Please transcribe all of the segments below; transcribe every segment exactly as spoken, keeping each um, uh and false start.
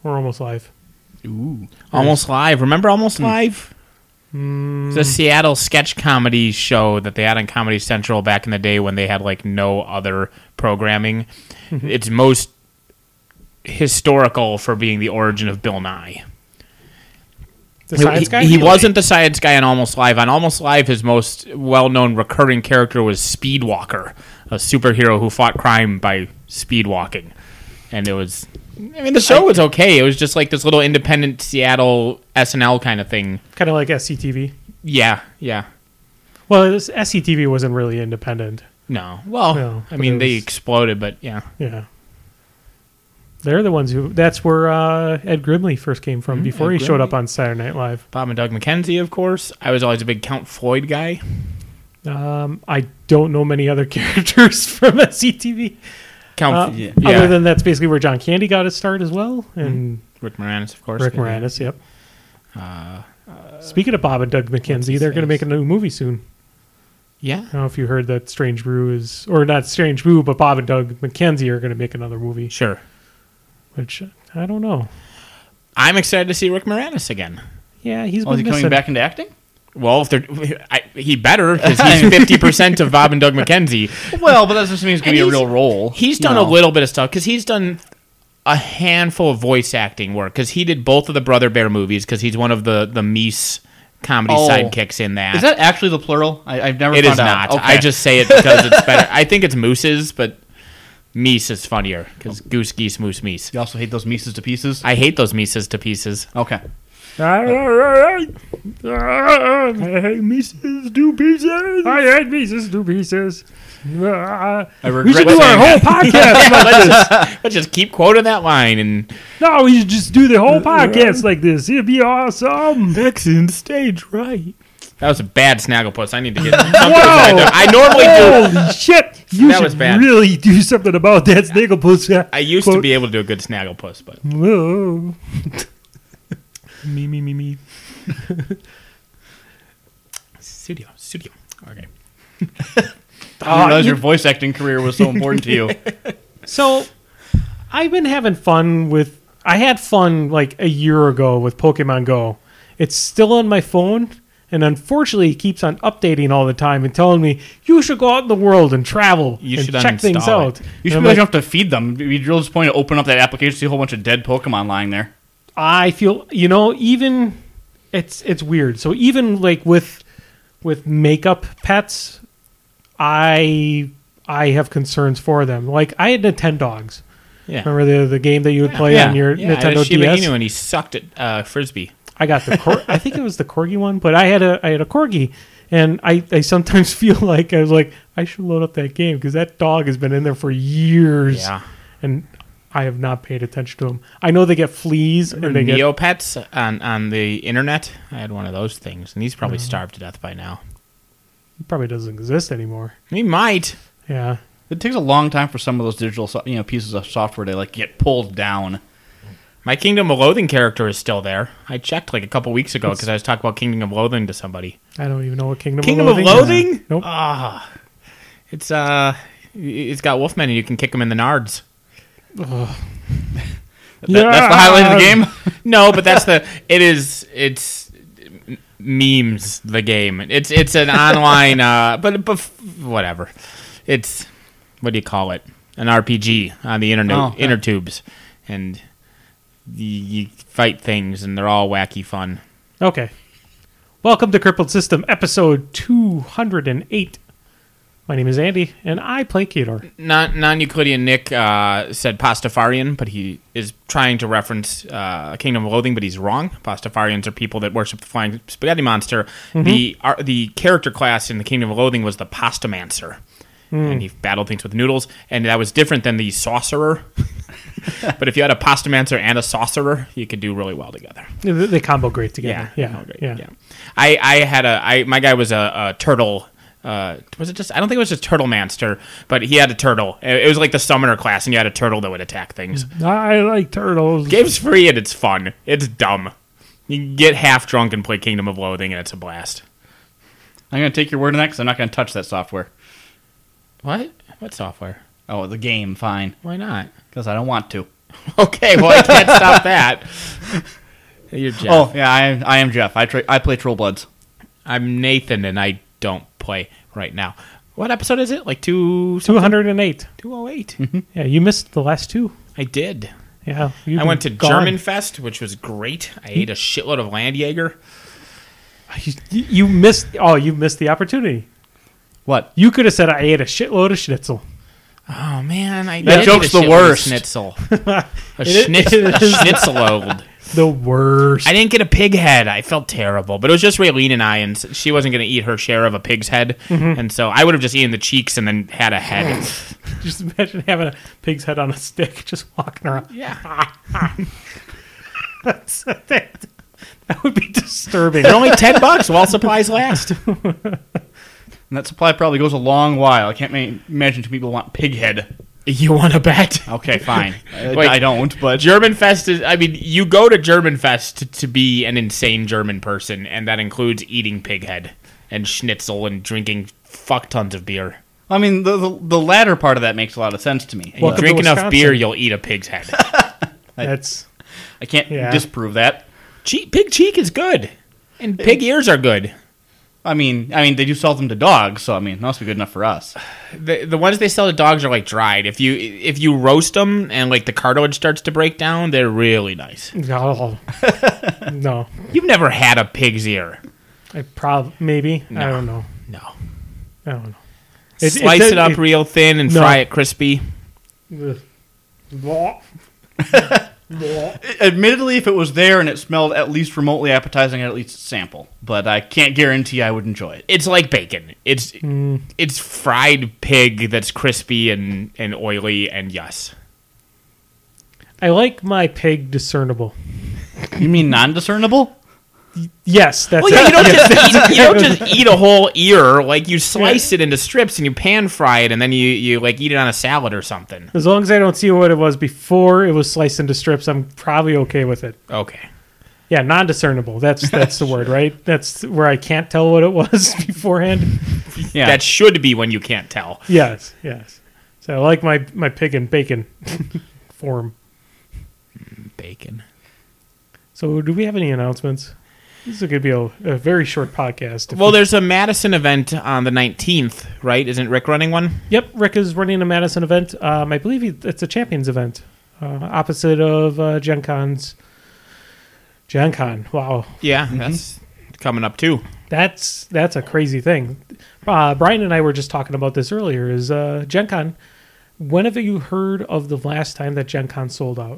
or Almost Live? Ooh, Almost Live. Remember Almost mm. Live? Mm. The Seattle sketch comedy show that they had on Comedy Central back in the day when they had like no other programming. Mm-hmm. It's most historical for being the origin of Bill Nye. The science he, guy? He wasn't the science guy on Almost Live. On Almost Live, his most well-known recurring character was Speedwalker, a superhero who fought crime by speedwalking. And it was... I mean, the show was okay. It was just like this little independent Seattle S N L kind of thing. Kind of like S C T V? Yeah, yeah. Well, this S C T V wasn't really independent. No. Well, no, I mean, was, they exploded, but yeah. Yeah. They're the ones who... That's where uh, Ed Grimley first came from, mm-hmm. before Ed he Grimley. showed up on Saturday Night Live. Bob and Doug McKenzie, of course. I was always a big Count Floyd guy. Um, I don't know many other characters from S C T V. Count, uh, yeah. Other than that's basically where John Candy got his start as well. And mm-hmm. Rick Moranis, of course. Rick Moranis, yep. Uh, uh, Speaking of Bob and Doug McKenzie, they're going to make a new movie soon. Yeah. I don't know if you heard that Strange Brew is... Or not Strange Brew, but Bob and Doug McKenzie are going to make another movie. Sure. Which, I don't know. I'm excited to see Rick Moranis again. Yeah, he's oh, been is he missing. coming back into acting? Well, if they're, I, he better, because he's fifty percent of Bob and Doug McKenzie. Well, but that doesn't mean it's going to be a real role. He's done know. a little bit of stuff, because he's done a handful of voice acting work, because he did both of the Brother Bear movies, because he's one of the, the Meese comedy oh. sidekicks in that. Is that actually the plural? I, I've never It found is out. not. Okay. I just say it because it's better. I think it's Moose's, but Meese is funnier, because Goose, Geese, Moose, Meese. You also hate those Mises to pieces? I hate those Mises to pieces. Okay. I hate Mises to pieces. I hate Mises to pieces. Uh, I regret we should do our whole podcast like let's, this. Just, let's just keep quoting that line. And no, we should just do the whole podcast like this. It'd be awesome. Excellent stage right. That was a bad Snagglepuss. I need to get something. Whoa. I normally do. Holy shit. You that should was bad. really do something about that Snagglepuss. I used quote. to be able to do a good Snagglepuss, but... Whoa. me, me, me, me. Studio, studio. Okay. I didn't realize your voice acting career was so important to you. So, I've been having fun with... I had fun like a year ago with Pokemon Go. It's still on my phone, and unfortunately it keeps on updating all the time and telling me, you should go out in the world and travel you and should check things out. It. You should really like, have to feed them. It'd be real disappointing to open up that application, see a whole bunch of dead Pokemon lying there. I feel, you know, even... It's it's weird. So even like with with makeup pets, I I have concerns for them. Like I had Nintendogs. Yeah. Remember the the game that you would yeah, play yeah, on your yeah, Nintendo I had a Shiba D S? Inu and he sucked at uh, Frisbee. I got the cor- I think it was the corgi one, but I had a I had a corgi, and I, I sometimes feel like I was like I should load up that game because that dog has been in there for years. Yeah. And I have not paid attention to them. I know they get fleas and they Neopets get... on on the internet. I had one of those things, and he's probably uh, starved to death by now. He probably doesn't exist anymore. He might. Yeah. It takes a long time for some of those digital, you know, pieces of software to like get pulled down. My Kingdom of Loathing character is still there. I checked like a couple weeks ago because I was talking about Kingdom of Loathing to somebody. I don't even know what Kingdom, Kingdom of Loathing. Kingdom of Loathing? Is. Nope. Ah, it's uh, it's got Wolfmen and you can kick them in the nards. that, yeah. That's the highlight of the game? No, but that's the it is it's memes the game. It's it's an online uh but but whatever. It's what do you call it? An R P G on the internet oh, okay. inner tubes. And you, you fight things and they're all wacky fun. Okay. Welcome to Crippled System episode two hundred eight. My name is Andy, and I play Kedor. Non- Non-Euclidean Nick uh, said Pastafarian, but he is trying to reference uh, Kingdom of Loathing, but he's wrong. Pastafarians are people that worship the flying spaghetti monster. Mm-hmm. The uh, the character class in the Kingdom of Loathing was the Pastamancer, mm. and he battled things with noodles, and that was different than the Sorcerer. But if you had a Pastamancer and a Sorcerer, you could do really well together. They, they combo great together. Yeah, yeah, great. yeah. yeah. I, I had a I my guy was a, a turtle. Uh, was it just? I don't think it was just Turtle Manster, but he had a turtle. It was like the summoner class, and you had a turtle that would attack things. I like turtles. Game's free and it's fun. It's dumb. You can get half drunk and play Kingdom of Loathing, and it's a blast. I'm going to take your word on that because I'm not going to touch that software. What? What software? Oh, the game. Fine. Why not? Because I don't want to. Okay, well, I can't stop that. You're Jeff. Oh, yeah, I am, I am Jeff. I tra- I play Troll Bloods. I'm Nathan, and I don't play right now. What episode is it? Like two... two hundred eight. two oh eight. Yeah, you missed the last two. I did. Yeah. you've I went to been gone. German Fest, which was great. I ate a shitload of Landjäger. You, you missed. Oh, you missed the opportunity. What? You could have said I ate a shitload of schnitzel. Oh, man. I That did joke's eat a the shitload of worst. Schnitzel. A, It- schnitz- it a is- schnitzel. The worst. I didn't get a pig head. I felt terrible. But it was just Raylene and I, and she wasn't going to eat her share of a pig's head. Mm-hmm. And so I would have just eaten the cheeks and then had a head. Just imagine having a pig's head on a stick, just walking around. Yeah. That's, that, that would be disturbing. They're only ten bucks while supplies last. And that supply probably goes a long while. I can't ma- imagine two people want pig head. You want to bet? Okay, fine. I, Wait. I don't, but German Fest is, I mean, you go to German Fest to, to be an insane German person, and that includes eating pig head and schnitzel and drinking fuck tons of beer. I mean, the, the the latter part of that makes a lot of sense to me. And you Welcome drink to enough Wisconsin. beer, you'll eat a pig's head. That's I can't Yeah. disprove that. Che- pig cheek is good, and pig ears are good. I mean, I mean, they do sell them to dogs, so I mean, it must be good enough for us. The the ones they sell to dogs are like dried. If you if you roast them and like the cartilage starts to break down, they're really nice. no, no. You've never had a pig's ear. I prob maybe I No. don't know. No. I don't know. It- Slice it's it, a- up it- real thin and No. fry it crispy. Ugh. Blah. Blah. Admittedly, if it was there and it smelled at least remotely appetizing, I'd at least sample. But I can't guarantee I would enjoy it. It's like bacon. It's Mm. it's fried pig that's crispy and, and oily and yes. I like my pig discernible. You mean non-discernible? Yes, that's Well, yeah, it. you don't Yes. just eat, you don't just eat a whole ear. Like you slice it into strips and you pan fry it, and then you, you like eat it on a salad or something. As long as I don't see what it was before it was sliced into strips, I'm probably okay with it. Okay. Yeah, non-discernible. That's that's the word, right? That's where I can't tell what it was beforehand. Yeah. That should be when you can't tell. Yes, yes. So I like my my pig and bacon form. Bacon. So do we have any announcements? This is going to be a, a very short podcast. If Well, we- there's a Madison event on the nineteenth, right? Isn't Rick running one? Yep, Rick is running a Madison event. Um, I believe he, it's a Champions event, uh, opposite of uh, Gen Con's. Gen Con, wow, Yeah, that's coming up too. that's that's a crazy thing. Uh, Brian and I were just talking about this earlier. Is uh, Gen Con? When have you heard of the last time that Gen Con sold out?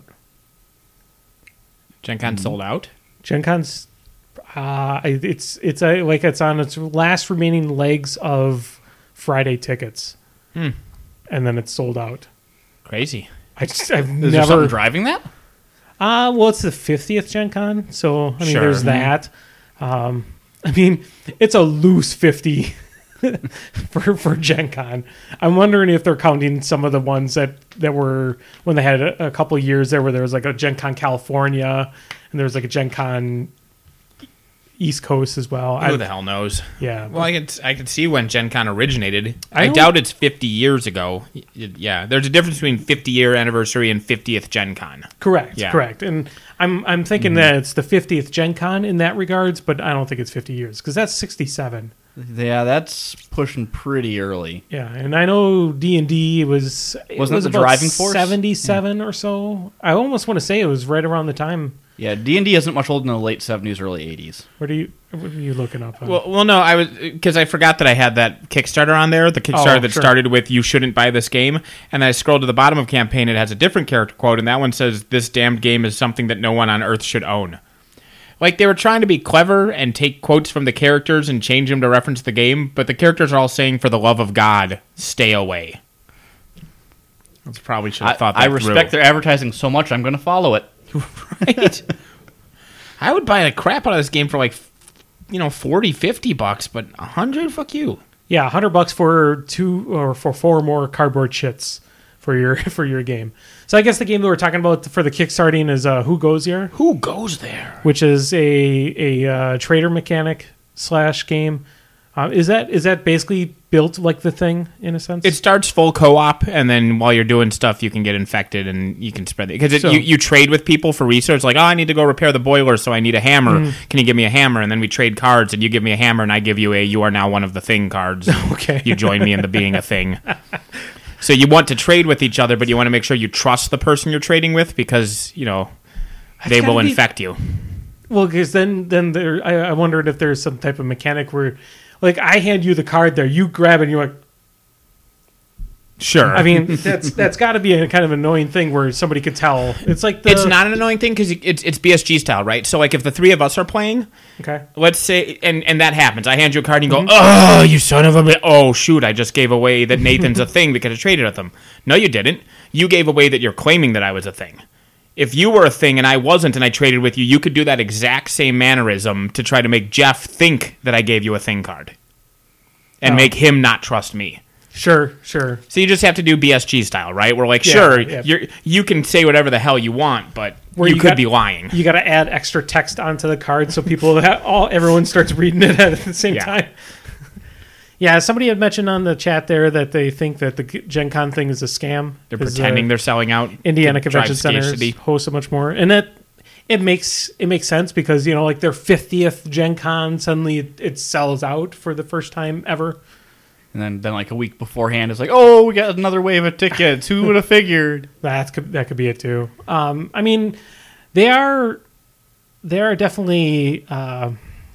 Gen Con sold out. Gen Con's, uh, it's it's a, like it's on its last remaining legs of Friday tickets, Hmm. and then it's sold out. Crazy. I just I've Is there something never. driving that? Uh, well, it's the fiftieth Gen Con, so I mean, Sure. there's that. Um, I mean, it's a loose fifty for for Gen Con. I'm wondering if they're counting some of the ones that, that were when they had a, a couple years there where there was like a Gen Con California and there was like a Gen Con East Coast as well. Who I, the hell knows? yeah, Well, I could I could see when Gen Con originated. I I, don't- doubt it's fifty years ago. Y- Yeah, there's a difference between fifty year anniversary and fiftieth Gen Con. correct, Yeah. correct. And I'm I'm thinking that it's the fiftieth Gen Con in that regards, but I don't think it's fifty years because that's sixty-seven. Yeah, that's pushing pretty early. Yeah, and I know D and D was it Wasn't it was the about driving force? seventy-seven or so. I almost want to say it was right around the time. Yeah, D and D isn't much older than the late seventies, early eighties. What are you what are you looking up? On? Well, well, no, I was because I forgot that I had that Kickstarter on there. The Kickstarter Oh, that sure. started with "You shouldn't buy this game," and I scrolled to the bottom of campaign. It has a different character quote, and that one says, "This damned game is something that no one on Earth should own." Like they were trying to be clever and take quotes from the characters and change them to reference the game, but the characters are all saying, "For the love of God, stay away." I probably should I, have thought that I respect through. their advertising so much, I'm going to follow it. Right? I would buy the crap out of this game for like, you know, forty, fifty bucks, but a hundred, fuck you. yeah, a hundred bucks for two or for four more cardboard shits for your for your game. So I guess the game that we're talking about for the kickstarting is uh, Who Goes Here, Who goes there? which is a a uh, trader mechanic slash game. Uh, is that is that basically built like the thing in a sense. It starts full co-op, and then while you're doing stuff, you can get infected, and you can spread it. Because So- you, you trade with people for research, like, oh, I need to go repair the boiler, so I need a hammer. Mm-hmm. Can you give me a hammer? And then we trade cards, and you give me a hammer, and I give you a you are now one of the thing cards. Okay. You join me in the being a thing. So you want to trade with each other, but you want to make sure you trust the person you're trading with, because, you know, they gotta will be- infect you. Well, because then, then there, I, I wondered if there's some type of mechanic where, like, I hand you the card there, you grab it, and you're like, Sure. I mean, that's that's got to be a kind of annoying thing where somebody could tell. It's like the, it's not an annoying thing because it's it's B S G style, right? So like if the three of us are playing, okay. let's say, and, and that happens. I hand you a card and you go, oh, you son of a bitch. Oh, shoot, I just gave away that Nathan's a thing because I traded with him. No, you didn't. You gave away that you're claiming that I was a thing. If you were a thing and I wasn't and I traded with you, you could do that exact same mannerism to try to make Jeff think that I gave you a thing card and Oh. make him not trust me. Sure, sure. So you just have to do B S G style, right? We're like, Yeah, sure, yeah. you're, you can say whatever the hell you want, but Where you, you could got- be lying. You got to add extra text onto the card so people, ha- all everyone starts reading it at the same Yeah. time. Yeah, somebody had mentioned on the chat there that they think that the Gen Con thing is a scam. They're 'cause, pretending uh, they're selling out. Indiana to drive Convention Center scarcity. hosts so much more, and that it makes it makes sense because you know, like their fiftieth Gen Con, suddenly it, it sells out for the first time ever. And then, then like a week beforehand, it's like, oh, we got another wave of tickets. Who would have figured? That could that could be it too. Um, I mean, they are they are definitely uh,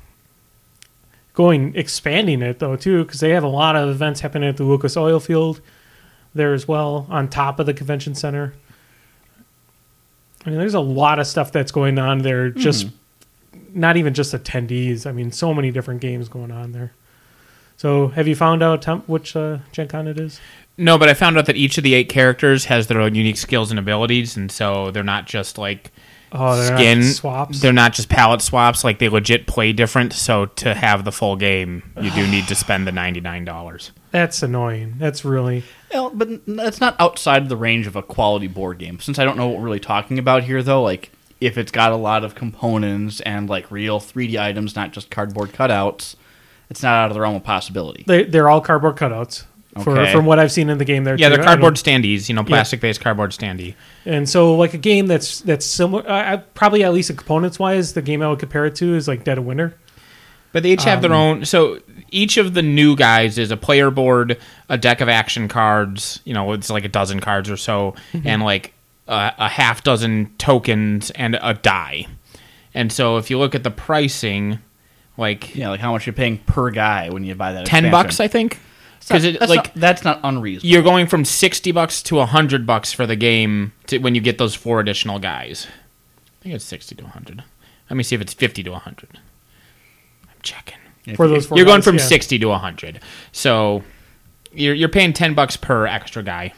going expanding it though too because they have a lot of events happening at the Lucas Oil Field there as well on top of the convention center. I mean, there's a lot of stuff that's going on there. Just not even just attendees. I mean, so many different games going on there. So, have you found out Tom, which uh, Gen Con it is? No, but I found out that each of the eight characters has their own unique skills and abilities, and so they're not just like Oh, they're skin not swaps. They're not just palette swaps. Like they legit play different. So to have the full game, you do need to spend the ninety-nine dollars. That's annoying. That's really. Well, but that's not outside the range of a quality board game. Since I don't know what we're really talking about here, though, like if it's got a lot of components and like real three D items, not just cardboard cutouts, it's not out of the realm of possibility. They, they're all cardboard cutouts. For, Okay. From what I've seen in the game there. Yeah, too. they're I cardboard don't- standees. You know, plastic-based cardboard standee. And so, like, a game that's that's similar, uh, probably at least components-wise, the game I would compare it to is, like, Dead of Winter. But they each have their own. So each of the new guys is a player board, a deck of action cards. You know, it's like a dozen cards or so, and like a, a half dozen tokens and a die. And so if you look at the pricing, like Yeah, like how much you're paying per guy when you buy that. ten expansion. bucks, I think, because it that's like not, that's not unreasonable. you're going from sixty bucks to a hundred bucks for the game to, when you get those four additional guys. I think it's sixty to a hundred. Let me see if it's fifty to a hundred. I'm checking. If For you- those four You're going guys, from yeah. sixty to a hundred, so you're you're paying ten bucks per extra guy.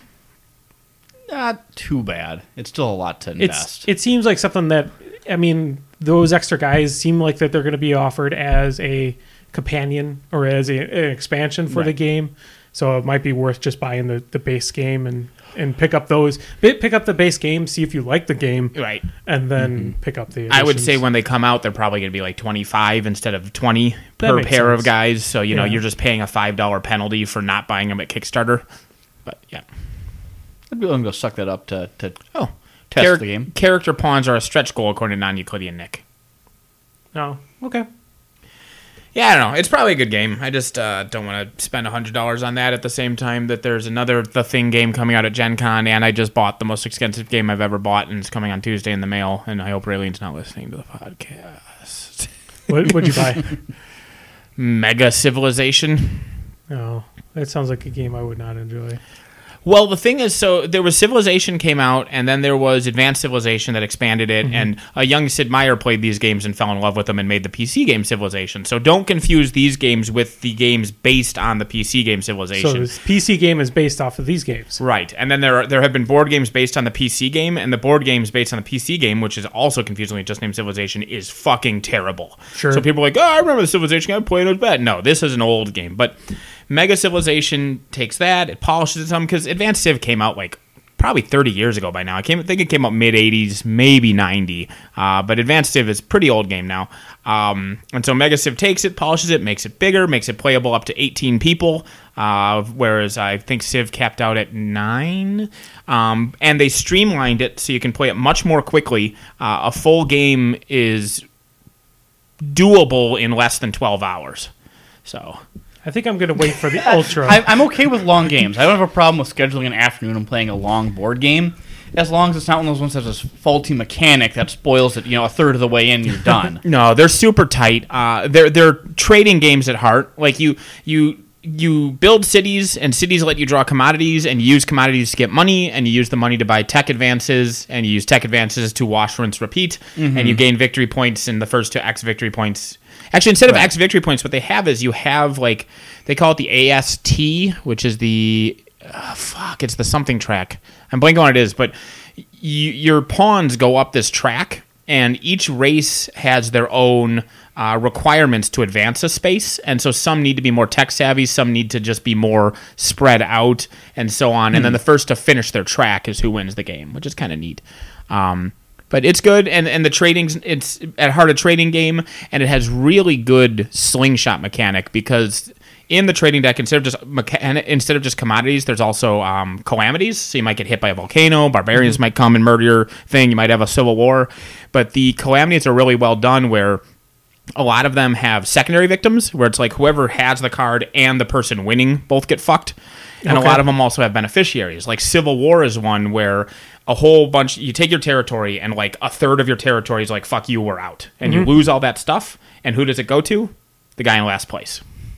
Not too bad. It's still a lot to It's invest. It seems like something that, I mean, those extra guys seem like that they're going to be offered as a companion or as a, an expansion for the Right. game. So it might be worth just buying the, the base game and, and pick up those. Pick pick up the base game, see if you like the game, Right. and then pick up the I would say additions. when they come out, they're probably going to be like twenty-five instead of twenty That per makes pair of sense. guys. So you know Yeah. you're just paying a five dollar penalty for not buying them at Kickstarter. But yeah. I'd be willing to go suck that up to, to Oh, test char- the game. character pawns are a stretch goal according to non-Euclidean Nick. No. Okay. Yeah, I don't know. It's probably a good game. I just uh, don't want to spend one hundred dollars on that at the same time that there's another The Thing game coming out at Gen Con, and I just bought the most expensive game I've ever bought, and it's coming on Tuesday in the mail, and I hope Raylene's not listening to the podcast. What would you buy? Mega Civilization. No. That sounds like a game I would not enjoy. Well, the thing is, so there was Civilization came out, and then there was Advanced Civilization that expanded it, and a young Sid Meier played these games and fell in love with them and made the P C game Civilization. So don't confuse these games with the games based on the P C game Civilization. So this P C game is based off of these games. Right, and then there are, there have been board games based on the P C game, and the board games based on the P C game, which is also confusingly just named Civilization, is fucking terrible. Sure. So people are like, oh, I remember the Civilization game I played, it was bad. No, this is an old game, but Mega Civilization takes that, it polishes it some, because Advanced Civ came out like probably thirty years ago by now. I, came, I think it came out mid eighties, maybe ninety. Uh, but Advanced Civ is a pretty old game now. Um, and so Mega Civ takes it, polishes it, makes it bigger, makes it playable up to eighteen people, uh, whereas I think Civ capped out at nine. Um, and they streamlined it so you can play it much more quickly. Uh, a full game is doable in less than twelve hours. So I think I'm going to wait for the Ultra. I, I'm okay with long games. I don't have a problem with scheduling an afternoon and playing a long board game, as long as it's not one of those ones that has a faulty mechanic that spoils it. You know, a third of the way in, you're done. No, they're super tight. Uh, they're they're trading games at heart. Like you you you build cities, and cities let you draw commodities, and you use commodities to get money, and you use the money to buy tech advances, and you use tech advances to wash, rinse, repeat, mm-hmm. and you gain victory points in the first two X victory points. Actually, instead of right. X victory points, what they have is you have, like, they call it the A S T, which is the, uh, fuck, it's the something track. I'm blanking on what it is, but y- your pawns go up this track, and each race has their own uh, requirements to advance a space, and so some need to be more tech-savvy, some need to just be more spread out, and so on, mm. and then the first to finish their track is who wins the game, which is kind of neat. Um But it's good, and, and the trading's it's at heart a trading game, and it has really good slingshot mechanic because in the trading deck, instead of just mecha- instead of just commodities, there's also um, calamities. So you might get hit by a volcano, barbarians mm-hmm. might come and murder your thing. You might have a civil war, but the calamities are really well done. Where a lot of them have secondary victims, where it's like whoever has the card and the person winning both get fucked. And okay. a lot of them also have beneficiaries. Like Civil War is one where a whole bunch, you take your territory and like a third of your territory is like, fuck you, we're out. And mm-hmm. you lose all that stuff. And who does it go to? The guy in last place.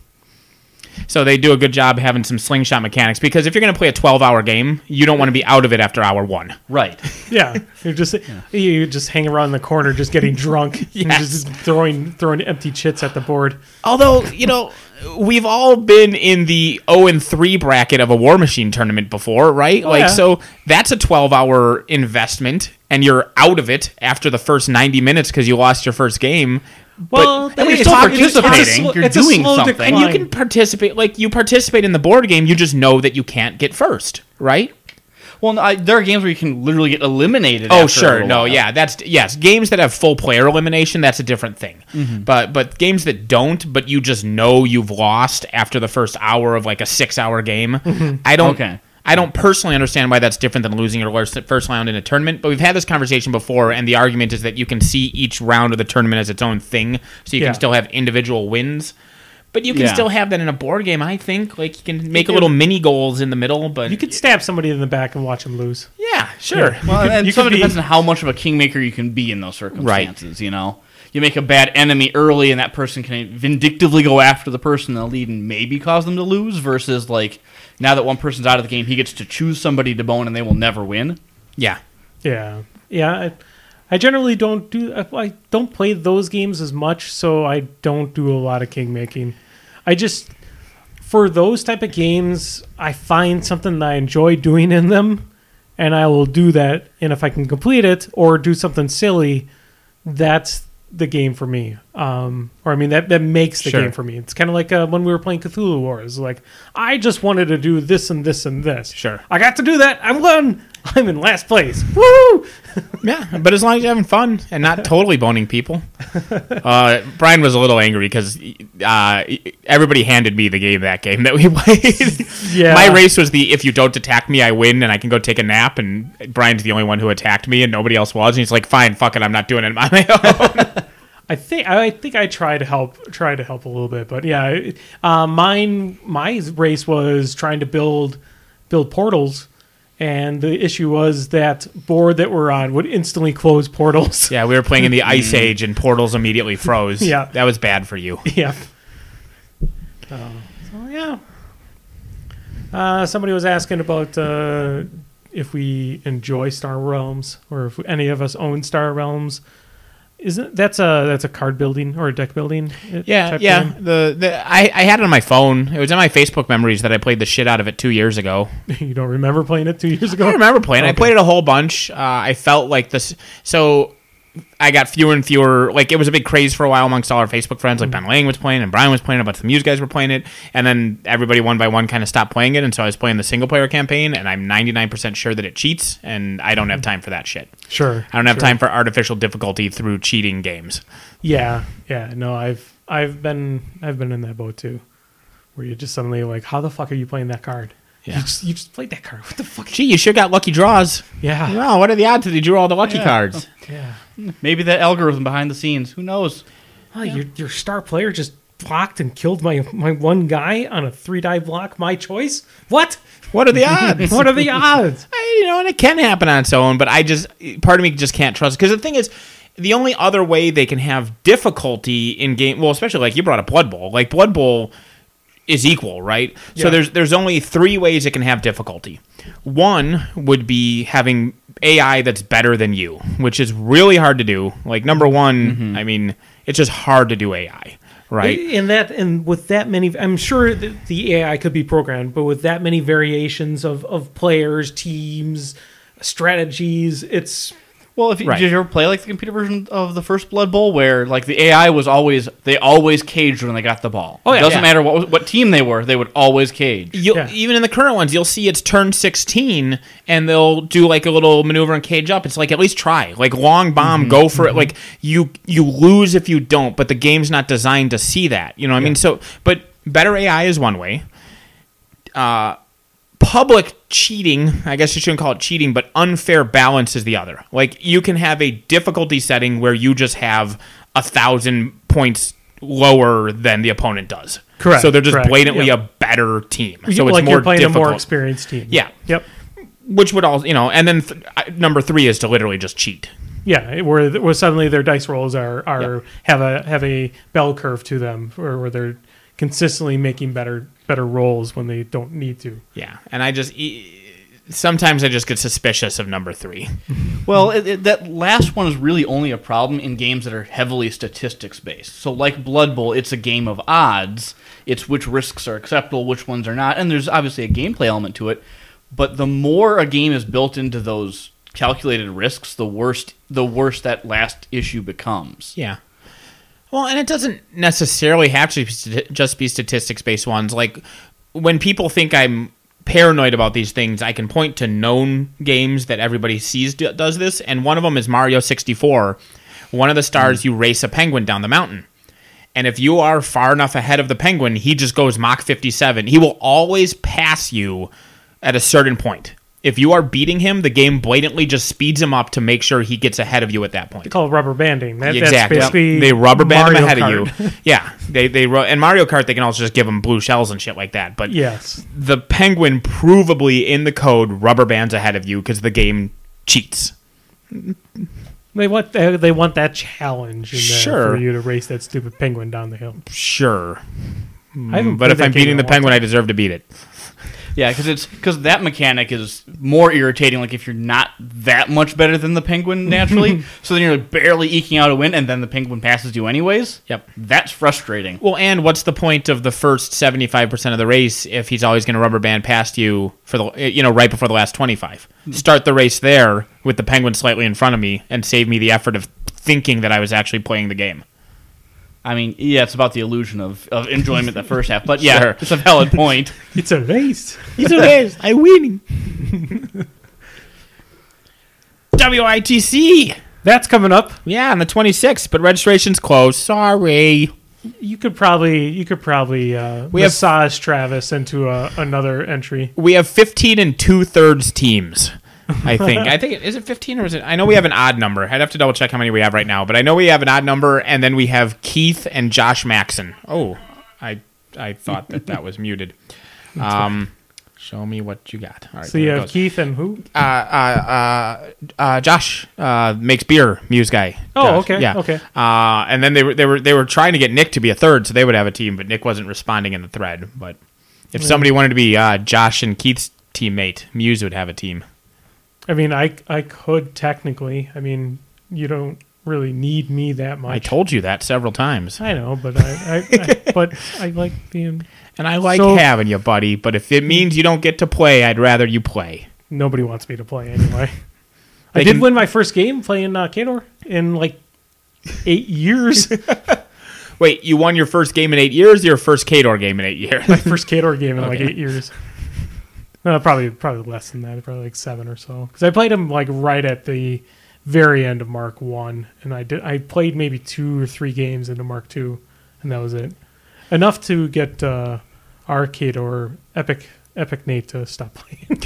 So they do a good job having some slingshot mechanics because if you're going to play a twelve-hour game, you don't want to be out of it after hour one. Right. Yeah. You're just yeah. you just hang around the corner just getting drunk yes. and just throwing throwing empty chits at the board. Although, you know, we've all been in the oh and three bracket of a War Machine tournament before, right? Oh, like yeah. so that's a twelve-hour investment and you're out of it after the first ninety minutes because you lost your first game. Well, but you're still participating. You're doing something. And you can participate. Like, you participate in the board game, you just know that you can't get first, right? Well, no, I, there are games where you can literally get eliminated. Oh, after sure. a No, while. yeah. That's yes. Games that have full player elimination, that's a different thing. Mm-hmm. But but games that don't, but you just know you've lost after the first hour of like a six-hour game, mm-hmm. I don't... Okay. I don't personally understand why that's different than losing your first round in a tournament, but we've had this conversation before, and the argument is that you can see each round of the tournament as its own thing, so you yeah. can still have individual wins. But you can yeah. still have that in a board game, I think. Like, you can make you a little mini goals in the middle, but... You could stab somebody in the back and watch them lose. Yeah, sure. Yeah. Well, you could, and you some could of it be, depends on how much of a kingmaker you can be in those circumstances, right. you know? You make a bad enemy early, and that person can vindictively go after the person in the lead and maybe cause them to lose, versus, like, now that one person's out of the game, he gets to choose somebody to bone, and they will never win. Yeah. Yeah. Yeah, I, I generally don't do... I, I don't play those games as much, so I don't do a lot of king making. I just... For those type of games, I find something that I enjoy doing in them, and I will do that, and if I can complete it, or do something silly, that's the game for me. Um, or I mean, that, that makes the sure. game for me. It's kind of like uh, when we were playing Cthulhu Wars. Like, I just wanted to do this and this and this. Sure. I got to do that. I'm won. I'm in last place. Woo! Yeah, but as long as you're having fun and not totally boning people. Uh, Brian was a little angry because uh, everybody handed me the game, that game that we played. Yeah. My race was the if you don't attack me, I win, and I can go take a nap, and Brian's the only one who attacked me, and nobody else was, and he's like, fine, fuck it, I'm not doing it on my own. I think I think I tried to help try to help a little bit, but yeah, uh, mine my race was trying to build build portals, and the issue was that board that we're on would instantly close portals. Yeah, we were playing in the Ice Age, and portals immediately froze. Yeah, that was bad for you. Yeah. Uh, so yeah. Uh, somebody was asking about uh, if we enjoy Star Realms or if any of us own Star Realms. Isn't that's a that's a card building or a deck building? Yeah, yeah. Game? The the I, I had it on my phone. It was in my Facebook memories that I played the shit out of it two years ago. You don't remember playing it two years ago? I remember playing. Okay. I played it a whole bunch. Uh, I felt like this. So I got fewer and fewer. Like, it was a big craze for a while amongst all our Facebook friends. Like, Ben Lang was playing, and Brian was playing, a bunch of the Muse guys were playing it, and then everybody one by one kind of stopped playing it, and so I was playing the single-player campaign, and I'm ninety-nine percent sure that it cheats, and I don't have time for that shit. Sure. I don't have sure. time for artificial difficulty through cheating games. Yeah, yeah. No, I've I've been I've been in that boat too, where you just suddenly like, how the fuck are you playing that card? Yeah. You just, you just played that card. What the fuck? Gee, you sure got lucky draws. Yeah. Wow, what are the odds that he drew all the lucky Yeah. cards? Yeah. Maybe that algorithm behind the scenes. Who knows? Oh, your your star player just blocked and killed my my one guy on a three die block. My choice. What? What are the odds? What are the odds? I, you know, and it can happen on its own, but I just, part of me just can't trust. Because the thing is, the only other way they can have difficulty in game, well, especially like you brought up Blood Bowl, like Blood Bowl is equal, right? So Yeah. there's there's only three ways it can have difficulty. One would be having A I that's better than you, which is really hard to do. Like number one, I mean, it's just hard to do A I, right? In that and with that many, I'm sure that the A I could be programmed, but with that many variations of of players, teams, strategies, it's Well, if you, Right. did you ever play like the computer version of the first Blood Bowl, where like the A I was always they always caged when they got the ball. Oh, yeah, it doesn't yeah. matter what was- what team they were, they would always cage. You'll, Yeah. Even in the current ones, you'll see it's turn sixteen, and they'll do like a little maneuver and cage up. It's like, at least try. Like, long bomb, go for it. Like, you you lose if you don't, but the game's not designed to see that. You know what I mean? So, but better A I is one way. Uh, public cheating, I guess you shouldn't call it cheating, but unfair balance is the other. Like, you can have a difficulty setting where you just have a thousand points lower than the opponent does. Correct, So they're just correct, blatantly yeah. a better team. So like it's more you're playing difficult. a more experienced team. Yeah. Yep. Which would all, you know, and then th- uh, number three is to literally just cheat. Yeah, where where suddenly their dice rolls are are Yeah. have a have a bell curve to them, or where they're consistently making better better rolls when they don't need to. Yeah. And I just, e- sometimes I just get suspicious of number three. Well, it, it, that last one is really only a problem in games that are heavily statistics based. So, like Blood Bowl, it's a game of odds. It's which risks are acceptable, which ones are not, and there's obviously a gameplay element to it. But the more a game is built into those calculated risks, the worse the worse that last issue becomes. Yeah. Well, and it doesn't necessarily have to be st- just be statistics-based ones. Like, when people think I'm paranoid about these things, I can point to known games that everybody sees do- does this, and one of them is Mario sixty-four. One of the stars, you race a penguin down the mountain. And if you are far enough ahead of the penguin, he just goes Mach fifty-seven. He will always pass you at a certain point. If you are beating him, the game blatantly just speeds him up to make sure he gets ahead of you at that point. They call it rubber banding. That, Exactly. That's basically They rubber band Mario him ahead Kart. of you. Yeah. They they ru- and Mario Kart, they can also just give him blue shells and shit like that. But Yes. the penguin provably in the code rubber bands ahead of you because the game cheats. They want they, they want that challenge in there Sure. for you to race that stupid penguin down the hill. Sure. I haven't But played if that I'm game beating in the a long penguin, time. I deserve to beat it. Yeah, because it's because that mechanic is more irritating. Like if you're not that much better than the penguin naturally, so then you're like barely eking out a win, and then the penguin passes you anyways. Yep. That's frustrating. Well, and what's the point of the first seventy-five percent of the race if he's always going to rubber band past you for the you know right before the last twenty-five? Start the race there with the penguin slightly in front of me and save me the effort of thinking that I was actually playing the game. I mean, yeah, it's about the illusion of, of enjoyment the first half, but yeah, Sure. it's a valid point. It's a race. He's a race. I win. W I T C. That's coming up. Yeah, on the twenty-sixth, but registration's closed. Sorry. You could probably you could probably uh, We have- massage Travis into a, another entry. We have fifteen and two-thirds teams, I think. I think, is it fifteen or is it? I know we have an odd number. I'd have to double check how many we have right now, but I know we have an odd number, and then we have Keith and Josh Maxon. Oh, I I thought that that was muted. Um, show me what you got. All right, So you there it have goes. Keith and who? Uh, uh, uh, uh, Josh uh, makes beer, Muse guy. Oh, Josh. okay, yeah. okay. Uh, and then they were they were they were trying to get Nick to be a third, so they would have a team, but Nick wasn't responding in the thread. But if somebody wanted to be uh, Josh and Keith's teammate, Muse would have a team. I mean, I I could technically. I mean, you don't really need me that much. I told you that several times, I know, but I, I, I but I like being. and I like So- having you, buddy. But if it means you don't get to play, I'd rather you play. Nobody wants me to play anyway. I They did can- win my first game playing uh, Kador in like eight years. Wait, you won your first game in eight years? Or your first Kador game in eight years? My first Kador game in like Okay. eight years. No, probably probably less than that. Probably like seven or so. Because I played him like right at the very end of Mark One, and I did. I played maybe two or three games into Mark Two, and that was it. Enough to get uh, our Kador Epic Epic Nate to stop playing.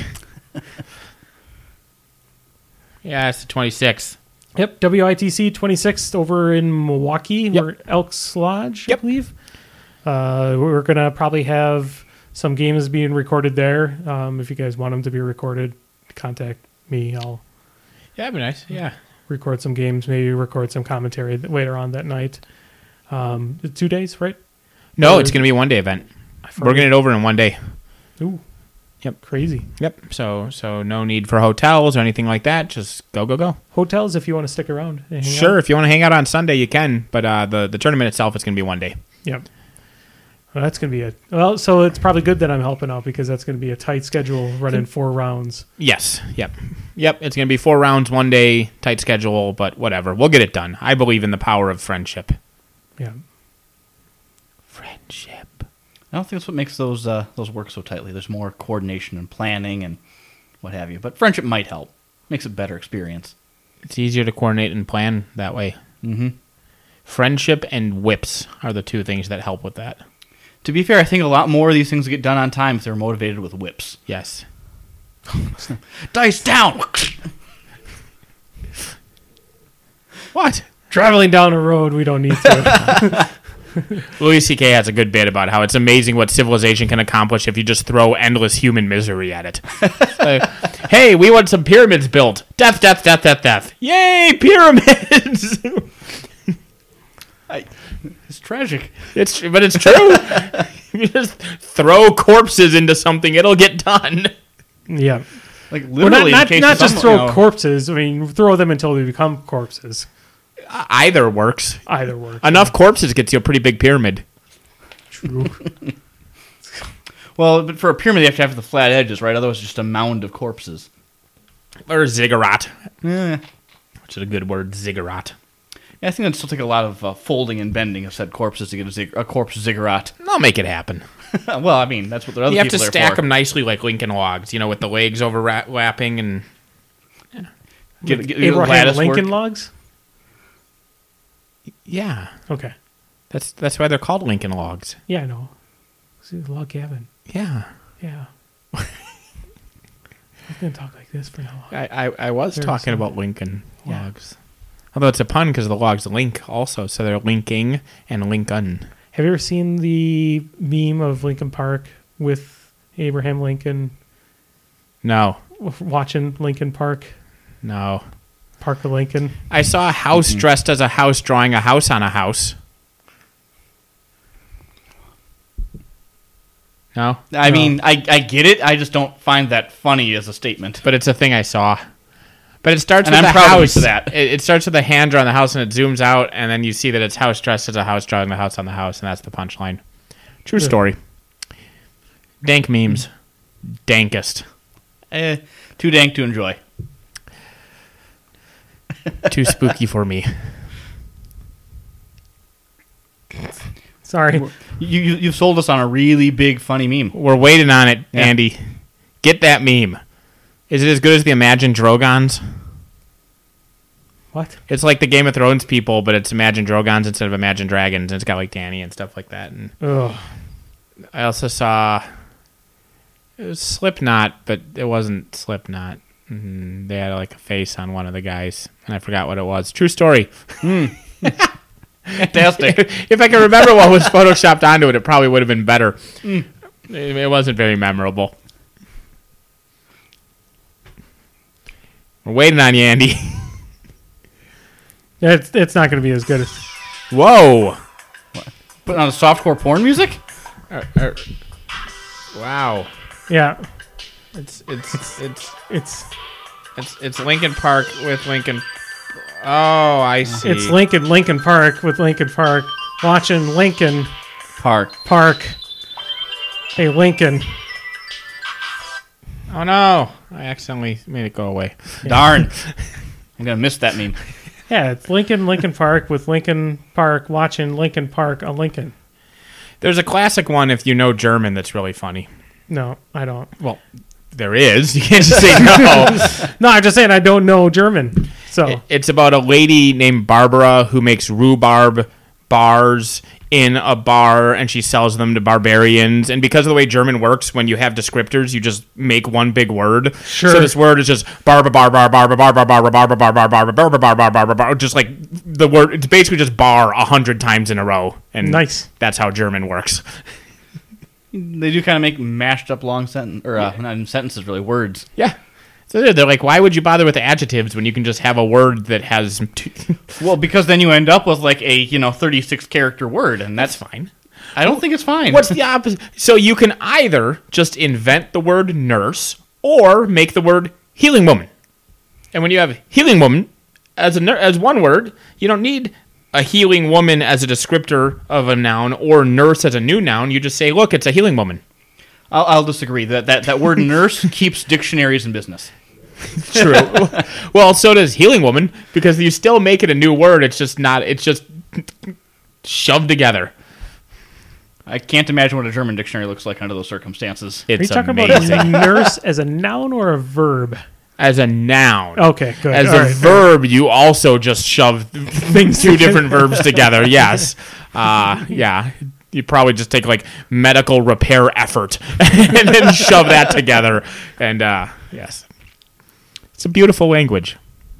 Yeah, it's the twenty-sixth. Yep, W I T C twenty-sixth over in Milwaukee, Yep. or Elks Lodge, Yep. I believe. Uh, we're going to probably have some games being recorded there. Um, if you guys want them to be recorded, contact me. I'll Yeah, that'd be nice. Yeah. record some games, maybe record some commentary th- later on that night. Um, two days, right? No, Or- it's going to be a one day event. I We're getting it over in one day. Ooh. Yep. Crazy. Yep. So so no need for hotels or anything like that. Just go, go, go. Hotels, if you want to stick around. and hang Sure, out. if you want to hang out on Sunday, you can. But uh, the, the tournament itself is going to be one day. Yep. Well, that's going to be it. Well, so it's probably good that I'm helping out because that's going to be a tight schedule running four rounds. Yes. Yep. Yep. It's going to be four rounds, one day, tight schedule, but whatever. We'll get it done. I believe in the power of friendship. Yeah. Friendship. I don't think that's what makes those uh, those work so tightly. There's more coordination and planning and what have you. But friendship might help. Makes it a better experience. It's easier to coordinate and plan that way. Mm-hmm. Friendship and whips are the two things that help with that. To be fair, I think a lot more of these things get done on time if they're motivated with whips. Yes. Dice down! What? Traveling down a road we don't need to. Louis C K has a good bit about how it's amazing what civilization can accomplish if you just throw endless human misery at it. Like, hey, we want some pyramids built. Death, death, death, death, death. Yay, pyramids! I, it's tragic. It's but it's true. You just throw corpses into something; it'll get done. Yeah. Like Well, literally, not in case not, not some- just throw you know, corpses. I mean, throw them until they become corpses. Either works. Either works. Enough corpses gets you a pretty big pyramid. True. Well, but for a pyramid, you have to have the flat edges, right? Otherwise, it's just a mound of corpses. Or ziggurat, Yeah. which is a good word, ziggurat. Yeah, I think it'd still take a lot of uh, folding and bending of said corpses to get a, zig- a corpse ziggurat. I'll make it happen. Well, I mean, that's what the other You have to people are stack for. them nicely like Lincoln logs, you know, with the legs overlapping and Get, get, get Abraham lattice Lincoln work. logs? yeah, Okay. that's that's why they're called Lincoln logs. Yeah, I know. See, log cabin. Yeah, Yeah. I'm going to talk like this for now. I I, I was Very talking simple. about Lincoln Yeah. logs, although it's a pun because the logs link also, so they're linking and Lincoln. Have you ever seen the meme of Lincoln Park with Abraham Lincoln No, watching Lincoln Park? no. Park of Lincoln. I saw a house dressed as a house drawing a house on a house. No, I No. mean, I, I get it. I just don't find that funny as a statement. but it's a thing I saw. But it starts And with I'm the proud of you house. for that. It, it starts with a hand drawing the house, and it zooms out, and then you see that it's house dressed as a house drawing the house on the house, and that's the punchline. True Yeah. story. Dank memes, dankest. Eh, too dank to enjoy. Too spooky for me. Sorry. You, you you've sold us on a really big funny meme. We're waiting on it, Yeah. Andy. Get that meme. Is it as good as the Imagine Dragons? What? It's like the Game of Thrones people, but it's Imagine Dragons instead of Imagine Dragons, and it's got like Danny and stuff like that. And Ugh. I also saw it was Slipknot, but it wasn't Slipknot. Mm, they had like a face on one of the guys, and I forgot what it was. True story. Fantastic. If I can remember what was photoshopped onto it, it probably would have been better. It, it wasn't very memorable. We're waiting on you, Andy. It's, it's not going to be as good as... Whoa. Putting on a softcore porn music? Uh, uh, wow. Yeah. It's it's it's It's it's it's Lincoln Park with Lincoln. Oh, I see. it's Lincoln Lincoln Park with Lincoln Park watching Lincoln Park. Park. Hey, Lincoln. Oh no! I accidentally made it go away. Darn. I'm going to miss that meme. Yeah, it's Lincoln, Lincoln Park with Lincoln Park watching Lincoln Park on Lincoln. There's a classic one if you know German that's really funny. No, I don't. Well, there is. You can't just say no. No, I'm just saying I don't know German. So It- It's about a lady named Barbara who makes rhubarb bars in a bar, and she sells them to barbarians. And because of the way German works, when you have descriptors, you just make one big word. Sure. So this word is just barba bar bar barba barba barba barba barba barba barba barba barba bar, just like the word. It's basically just bar a hundred times in a row. And Nice. That's how German works. They do kind of make mashed up long sentence or uh, not even sentences, really words. Yeah. So they're, they're like, why would you bother with adjectives when you can just have a word that has two? Well, because then you end up with like a you know thirty-six character word, and that's That's fine. I don't think it's fine. What's the opposite? So you can either just invent the word nurse or make the word healing woman. And when you have healing woman as a nur- as one word, you don't need a healing woman as a descriptor of a noun or nurse as a new noun. You just say, look, it's a healing woman. I'll, I'll disagree. That that that word nurse keeps dictionaries in business. True. Well, so does healing woman, because you still make it a new word. It's just not. It's just shoved together. I can't imagine what a German dictionary looks like under those circumstances. are you It's talking amazing. about nurse as a noun or a verb? As a noun. Okay, good. As All a right. verb, you also just shove things two different verbs together. Yes. Uh, yeah. You probably just take like medical repair effort and then shove that together. And uh, yes. It's a beautiful language.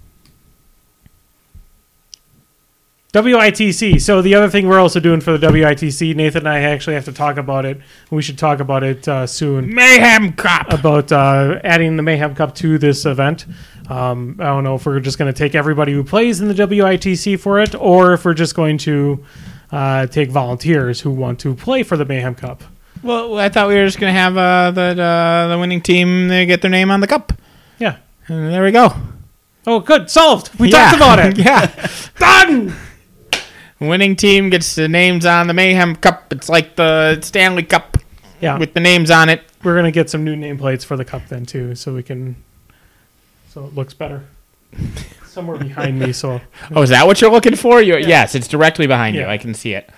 W I T C. So the other thing we're also doing for the W I T C, Nathan and I actually have to talk about it. We should talk about it uh, soon. Mayhem Cup. About uh, adding the Mayhem Cup to this event. Um, I don't know if we're just going to take everybody who plays in the W I T C for it, or if we're just going to uh, take volunteers who want to play for the Mayhem Cup. Well, I thought we were just going to have uh, the, uh, the winning team they get their name on the cup. Yeah. And there we go. Oh, good. Solved. We Yeah. talked about it. Yeah. Done. Winning team gets the names on the Mayhem Cup. It's like the Stanley Cup Yeah. with the names on it. We're going to get some new nameplates for the cup then, too, so we can... So it looks better. Somewhere behind me, so... Oh, is that what you're looking for? You Yes, it's directly behind you. Yeah. I can see it.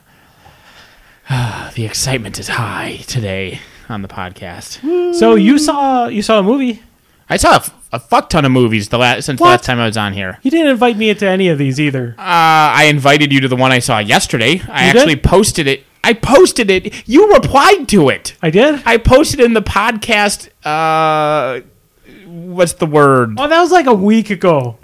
The excitement is high today on the podcast. So you saw you saw a movie. I saw a, f- a fuck ton of movies the last since the What? last time I was on here. You didn't invite me into any of these either. Uh, I invited you to the one I saw yesterday. I You did? actually posted it. I posted it. You replied to it. I did? I posted in the podcast. Uh, what's the word? Oh, that was like a week ago.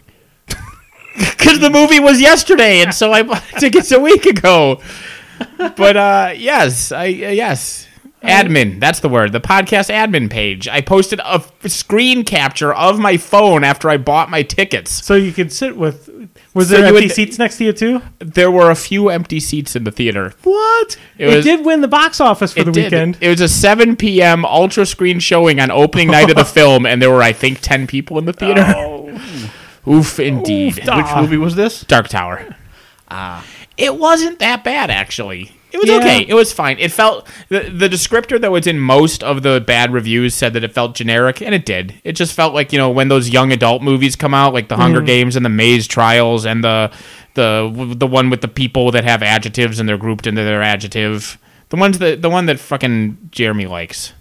Because the movie was yesterday, and so I bought tickets a week ago. But uh, yes, I uh, yes, admin. That's the word. The podcast admin page. I posted a f- screen capture of my phone after I bought my tickets. So you could sit with... Was So there you empty would- seats next to you, too? There were a few empty seats in the theater. What? It It, was- did win the box office for It the did. weekend. It was a seven p.m. ultra screen showing on opening night of the film, and there were, I think, ten people in the theater. Oof, indeed. Oof, Which Ah. movie was this? Dark Tower. Ah, It wasn't that bad, actually. It was Yeah. okay. It was fine. It felt the the descriptor that was in most of the bad reviews said that it felt generic, and it did. It just felt like, you know, when those young adult movies come out, like the Hunger Games and the Maze Trials and the the the one with the people that have adjectives and they're grouped into their adjective. The ones that the one that fucking Jeremy likes.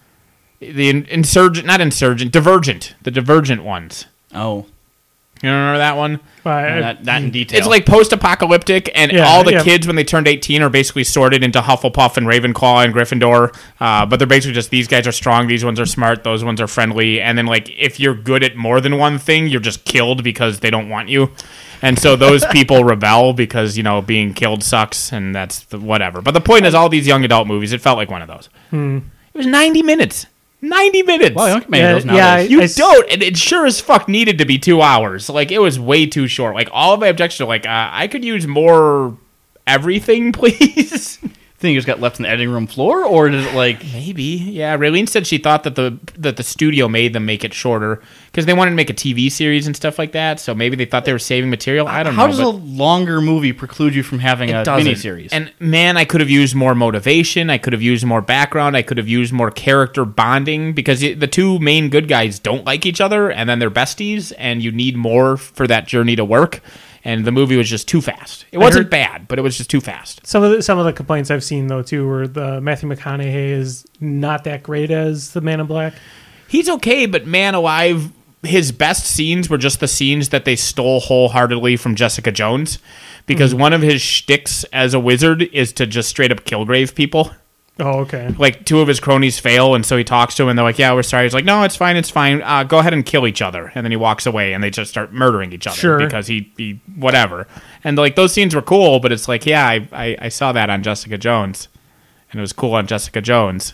The in, insurgent, not insurgent, divergent. The divergent ones. oh, You remember that one? I- not, not in detail. It's like post-apocalyptic, and Yeah, all the yeah. kids when they turned eighteen are basically sorted into Hufflepuff and Ravenclaw and Gryffindor. Uh, but they're basically just these guys are strong, these ones are smart, those ones are friendly, and then like if you're good at more than one thing, you're just killed because they don't want you. And so those people rebel because, you know, being killed sucks, and that's the, whatever. But the point is, all these young adult movies, it felt like one of those. Hmm. It was ninety minutes. ninety minutes. well, you don't get many Yeah, of those yeah, nowadays. You I s- don't, and it sure as fuck needed to be two hours. Like, it was way too short. Like, all of my objections are like, uh, I could use more everything, please. thing just got left on the editing room floor, or did it like Maybe, yeah. Raylene said she thought that the that the studio made them make it shorter because they wanted to make a T V series and stuff like that. So maybe they thought they were saving material. I don't how know. does a longer movie preclude you from having a doesn't. miniseries? And man, I could have used more motivation. I could have used more background. I could have used more character bonding because it, the two main good guys don't like each other, and then they're besties, and you need more for that journey to work. And the movie was just too fast. It wasn't heard- bad, but it was just too fast. Some of the some of the complaints I've seen though too were the Matthew McConaughey is not that great as the Man in Black. He's okay, but man alive, his best scenes were just the scenes that they stole wholeheartedly from Jessica Jones, because Mm-hmm. one of his shticks as a wizard is to just straight up kill grave people. Oh, okay. Like, two of his cronies fail, and so he talks to him, and they're like, yeah, we're sorry. He's like, no, it's fine, it's fine. Uh, go ahead and kill each other. And then he walks away, and they just start murdering each other. Sure. Because he, he, whatever. And, like, those scenes were cool, but it's like, yeah, I, I, I saw that on Jessica Jones. And it was cool on Jessica Jones.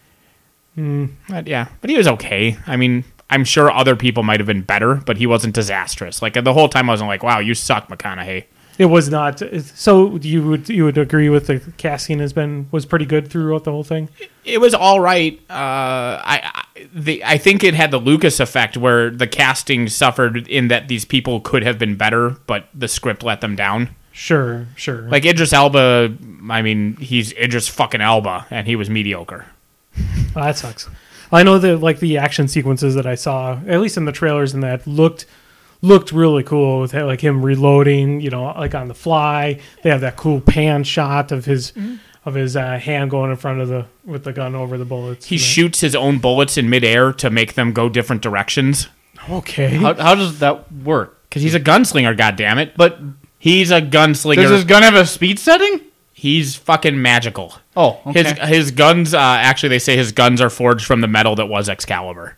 Mm. But, yeah. But he was okay. I mean, I'm sure other people might have been better, but he wasn't disastrous. Like, the whole time I wasn't like, wow, you suck, McConaughey. It was not. So you would you would agree with the casting has been was pretty good throughout the whole thing. It was all right. Uh, I I, the, I think it had the Lucas effect where the casting suffered in that these people could have been better, but the script let them down. Sure, sure. Like Idris Elba, I mean, he's Idris fucking Elba, and he was mediocre. Oh, that sucks. I know that like the action sequences that I saw, at least in the trailers, and that looked looked really cool with like him reloading, you know, like on the fly. They have that cool pan shot of his mm-hmm. of his uh, hand going in front of the with the gun over the bullets. He you know? shoots his own bullets in midair to make them go different directions. Okay. how, how does that work? Because he's a gunslinger, goddammit. But He's a gunslinger. does his gun have a speed setting? He's fucking magical. Oh, okay. His his guns, uh, actually, they say his guns are forged from the metal that was Excalibur.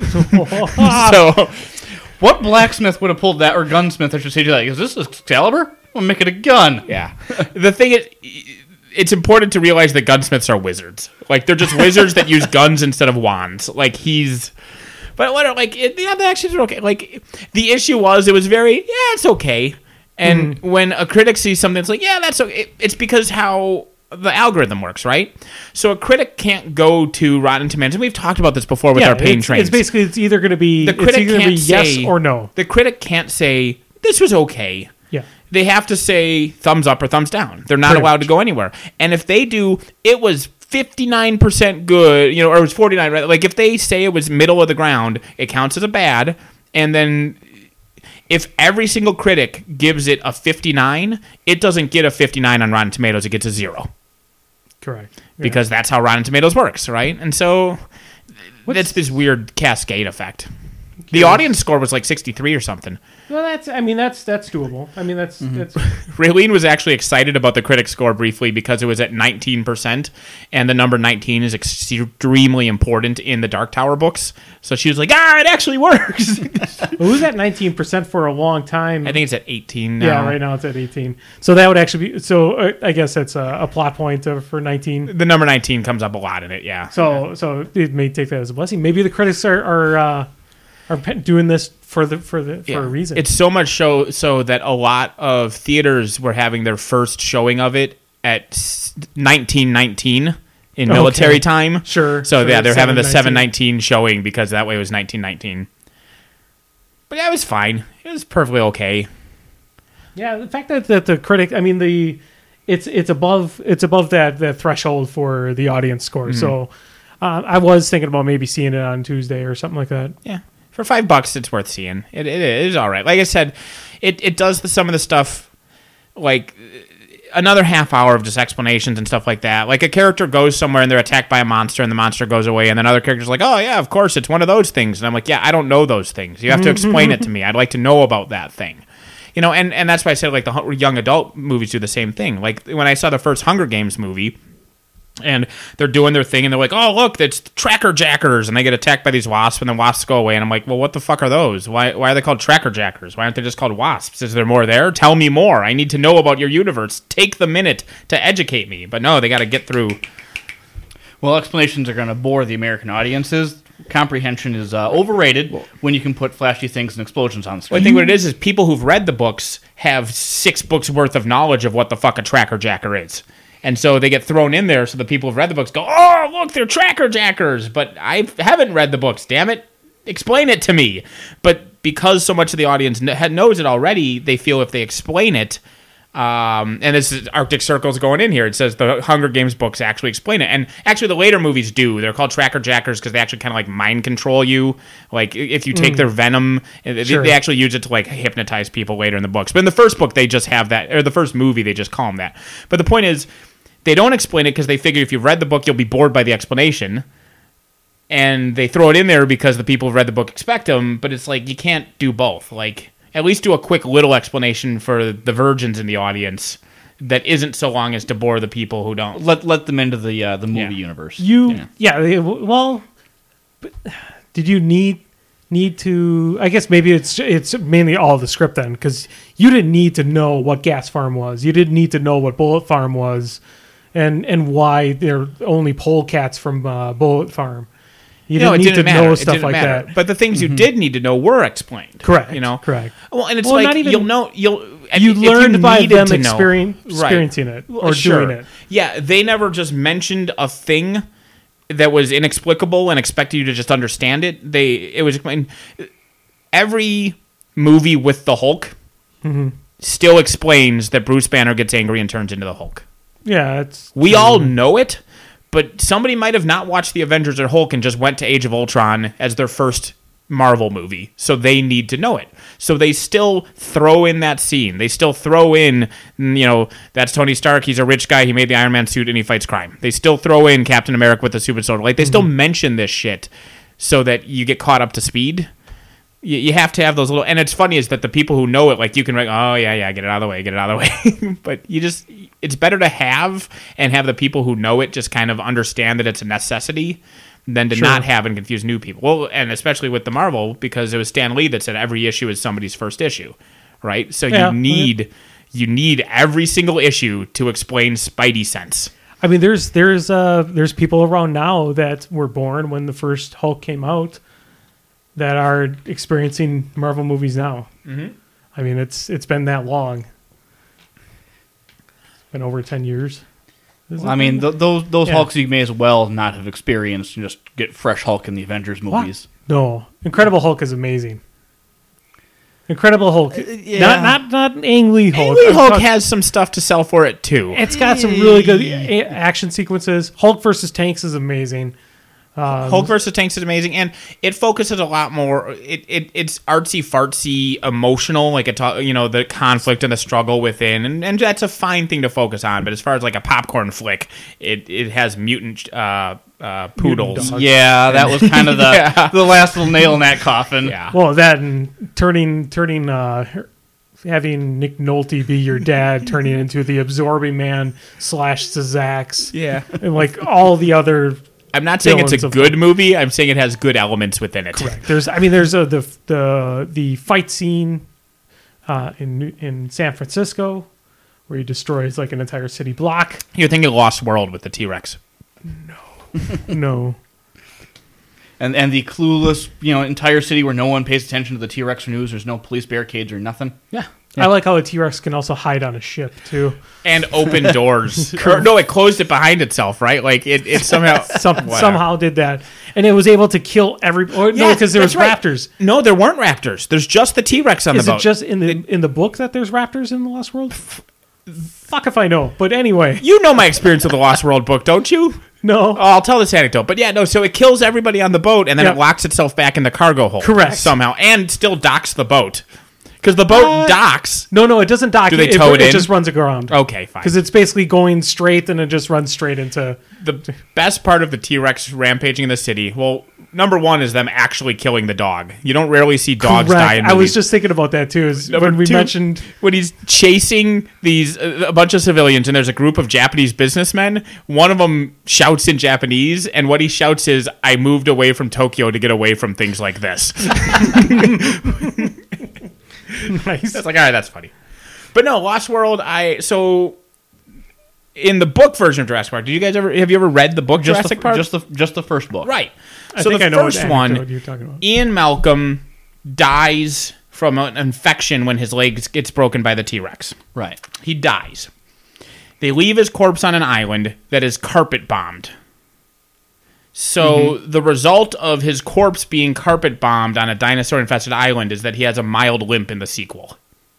So, What blacksmith would have pulled that, or gunsmith, I should say, like, is this Excalibur? We'll make it a gun. yeah. The thing is, it's important to realize that gunsmiths are wizards. Like, they're just wizards that use guns instead of wands. Like, he's... But what, like, it, yeah, the actions are okay. Like, the issue was, it was very, yeah, it's okay. And mm-hmm. when a critic sees something, it's like, yeah, that's okay. It's because how the algorithm works, right? So a critic can't go to Rotten Tomatoes. And we've talked about this before with yeah, our pain it's, trains. It's basically, it's either going to be, the critic it's either can't be yes say, or no. The critic can't say, this was okay. Yeah. They have to say thumbs up or thumbs down. They're not Pretty allowed much. to go anywhere. And if they do, it was fifty-nine percent good, you know, or it was forty-nine, right? Like, if they say it was middle of the ground, it counts as a bad. And then if every single critic gives it a fifty-nine, it doesn't get a fifty-nine on Rotten Tomatoes. It gets a zero. Correct. Yeah. Because that's how Rotten Tomatoes works, right? And so What's- that's this weird cascade effect. The audience score was like sixty-three or something. Well, that's, I mean, that's, that's doable. I mean, that's, Mm-hmm. that's, Raylene was actually excited about the critic score briefly because it was at nineteen percent, and the number nineteen is extremely important in the Dark Tower books. So she was like, ah, it actually works. it was at nineteen percent for a long time. I think it's at eighteen now. Yeah, right now it's at eighteen. So that would actually be, so uh, I guess that's a, a plot point uh, for nineteen. The number nineteen comes up a lot in it, yeah. So, so it may take that as a blessing. Maybe the critics are, are, uh, are pe- doing this for the, for the, for Yeah. a reason. It's so much show so that a lot of theaters were having their first showing of it at nineteen nineteen in military Okay. time. Sure. So sure, yeah, they're having the seven seven nineteen. nineteen showing because that way it was nineteen nineteen. But yeah, it was fine. It was perfectly okay. Yeah, the fact that, that the critic, I mean, the it's it's above it's above that, that threshold for the audience score. Mm-hmm. So uh, I was thinking about maybe seeing it on Tuesday or something like that. Yeah, for five bucks, it's worth seeing. It it is all right. Like I said, it it does the, some of the stuff like another half hour of just explanations and stuff like that. Like a character goes somewhere and they're attacked by a monster and the monster goes away, and then other characters are like, oh yeah, of course, it's one of those things. And I'm like, yeah, I don't know those things. You have to explain it to me. I'd like to know about that thing. You know, and, and that's why I said, like, the hu- young adult movies do the same thing. Like, when I saw the first Hunger Games movie, and they're doing their thing, and they're like, oh, look, it's tracker jackers, and they get attacked by these wasps, and the wasps go away, and I'm like, well, what the fuck are those? Why why are they called tracker jackers? Why aren't they just called wasps? Is there more there? Tell me more. I need to know about your universe. Take the minute to educate me. But no, they got to get through. Well, explanations are going to bore the American audiences. Comprehension is uh, overrated when you can put flashy things and explosions on the Well, screen. I think what it is is people who've read the books have six books worth of knowledge of what the fuck a tracker jacker is. And so they get thrown in there so the people who've read the books go, oh, look, they're tracker jackers. But I haven't read the books, damn it. Explain it to me. But because so much of the audience kn- knows it already, they feel if they explain it, um, and this is Arctic Circle's going in here. It says the Hunger Games books actually explain it. And actually the later movies do. They're called tracker jackers because they actually kind of like mind control you. Like if you take mm. their venom, they, sure. they actually use it to like hypnotize people later in the books. But in the first book, they just have that, or the first movie, they just call them that. But the point is, they don't explain it because they figure if you've read the book, you'll be bored by the explanation. And they throw it in there because the people who've read the book expect them, but it's like you can't do both. Like, at least do a quick little explanation for the virgins in the audience that isn't so long as to bore the people who don't. Let let them into the uh, the movie Yeah. universe. You, Yeah. yeah. they- well, but did you need need to? I guess maybe it's it's mainly all the script then, because you didn't need to know what Gas Farm was. You didn't need to know what Bullet Farm was, and and why they're only polecats from uh, Bullet Farm. You No, didn't it need didn't to matter. know It stuff didn't like matter. that. But the things you did need to know were explained. Correct. You know, correct. Well, and it's Well, like not even- you'll know you'll You if learned by needed them to know- experience, Right. experiencing it or Well, sure. doing it. Yeah, they never just mentioned a thing that was inexplicable and expected you to just understand it. They it was explained. Every movie with the Hulk Mm-hmm. still explains that Bruce Banner gets angry and turns into the Hulk. Yeah, it's We all know it, but somebody might have not watched the Avengers or Hulk and just went to Age of Ultron as their first Marvel movie, so they need to know it. So they still throw in that scene. They still throw in, you know, that's Tony Stark. He's a rich guy. He made the Iron Man suit and he fights crime. They still throw in Captain America with the super soldier. Like they still mention this shit so that you get caught up to speed. You, you have to have those little, and it's funny is that the people who know it, like you can, like, oh yeah, yeah, get it out of the way, get it out of the way. But you just, it's better to have and have the people who know it just kind of understand that it's a necessity than to Sure. not have and confuse new people. Well, and especially with the Marvel, because it was Stan Lee that said every issue is somebody's first issue, right? So Yeah. you need you need every single issue to explain Spidey sense. I mean, there's there's uh there's people around now that were born when the first Hulk came out that are experiencing Marvel movies now. Mm-hmm. I mean, it's it's been that long. It's been over ten years. Is it? I mean, th- those those Yeah. Hulks you may as well not have experienced. And just get fresh Hulk in the Avengers movies. No, Incredible Hulk is amazing. Incredible Hulk, yeah. not not not Ang Lee Hulk. Ang Lee I'm Hulk talking- has some stuff to sell for it too. It's got some really good a- action sequences. Hulk versus Tanks is amazing. Um, Hulk versus Tanks is amazing, and it focuses a lot more. It, it it's artsy fartsy, emotional, like it ta- you know the conflict and the struggle within, and, and that's a fine thing to focus on. But as far as like a popcorn flick, it it has mutant uh, uh, poodles. dogs. Yeah, that was kind of the Yeah. the last little nail in that coffin. Yeah, Well, that and turning turning uh, her- having Nick Nolte be your dad, turning into the Absorbing Man slash Zax, yeah. and like all the other. I'm not saying it's Villains a of good movie. I'm saying it has good elements within it. Correct. There's, I mean, there's a, the the the fight scene uh, in in San Francisco where he destroys like an entire city block. You're thinking Lost World with the T-Rex. No. And and the clueless, you know, entire city where no one pays attention to the T-Rex news. There's no police barricades or nothing. Yeah. I like how a T-Rex can also hide on a ship too. And open doors. Or, no, it closed it behind itself, right? Like it, it somehow Some, Whatever. somehow did that, and it was able to kill every. Or, no, Yeah, because there was that's right. raptors. No, there weren't raptors. There's just the T-Rex on Is the it boat. just in the in the book that there's raptors in the Lost World? Fuck if I know. But anyway, You know my experience with the Lost World book, don't you? no. Oh, I'll tell this anecdote. But yeah, no, so it kills everybody on the boat, and then Yeah. it locks itself back in the cargo hold. Correct. Somehow. And still docks the boat. Because the boat Uh, docks. No, no, it doesn't dock. Do they tow it It in? just runs aground. Okay, fine. Because it's basically going straight, and it just runs straight into. The best part of the T-Rex rampaging in the city, well, number one is them actually killing the dog. You don't rarely see dogs Correct. die in I was movies. just thinking about that too. Is Number when we two, mentioned when he's chasing these uh, a bunch of civilians, and there's a group of Japanese businessmen. One of them shouts in Japanese, and what he shouts is, "I moved away from Tokyo to get away from things like this." nice. That's like, all right, that's funny. But no, Lost World. I so in the book version of Jurassic Park. Did you guys ever have you ever read the book Just Jurassic the, Park? just the just the first book. Right. I so think the I know first what one, anecdote you're talking about. Ian Malcolm dies from an infection when his leg gets broken by the T-Rex. Right. He dies. They leave his corpse on an island that is carpet bombed. So mm-hmm. the result of his corpse being carpet bombed on a dinosaur-infested island is that he has a mild limp in the sequel.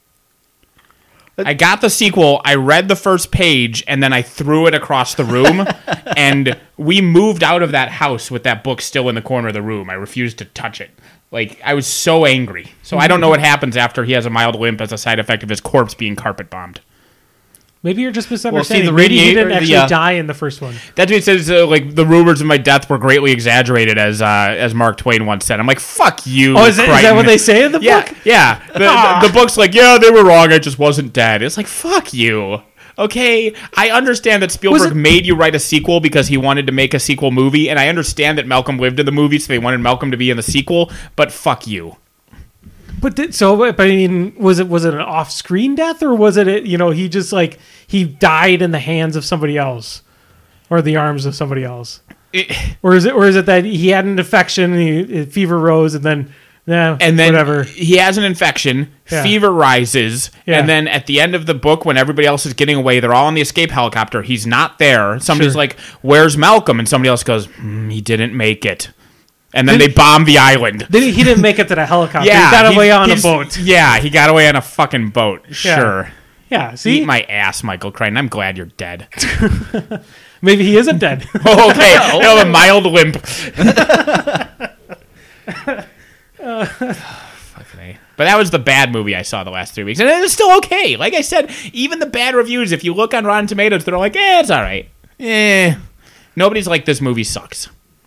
I got the sequel, I read the first page, and then I threw it across the room, and we moved out of that house with that book still in the corner of the room. I refused to touch it. Like, I was so angry. So I don't know what happens after he has a mild limp as a side effect of his corpse being carpet bombed. Maybe you're just misunderstanding. Well, see, the Maybe he radiator- didn't actually the, uh, die in the first one. That's what it says, uh, like, the rumors of my death were greatly exaggerated, as uh, as Mark Twain once said. I'm like, fuck you, Oh, is that, is that what they say in the yeah, book? Yeah, the, the, the book's like, yeah, they were wrong, I just wasn't dead. It's like, fuck you. Okay, I understand that Spielberg it- made you write a sequel because he wanted to make a sequel movie, and I understand that Malcolm lived in the movie, so they wanted Malcolm to be in the sequel, but fuck you. But did, so, but I mean, was it was it an off-screen death, or was it, a- you know, he just like he died in the hands of somebody else, or the arms of somebody else, It, or is it or is it that he had an infection, and he, fever rose, and then yeah, and then whatever. he has an infection, Yeah. fever rises, Yeah. and then at the end of the book, when everybody else is getting away, they're all on the escape helicopter. He's not there. Somebody's Sure. like, "Where's Malcolm?" And somebody else goes, mm, "He didn't make it." And then they bomb the island. Then he he didn't make it to the helicopter. Yeah, he got he's- away on a he's- boat. Yeah, he got away on a fucking boat. Sure. Yeah, see, Eat my ass, Michael Crichton. I'm glad you're dead. maybe he isn't dead. Oh, okay, you have a mild limp. Fucking A. But that was the bad movie I saw the last three weeks, and it was still okay. Like I said, even the bad reviews, if you look on Rotten Tomatoes, they're like, "Eh, it's all right." Eh, nobody's like, "This movie sucks."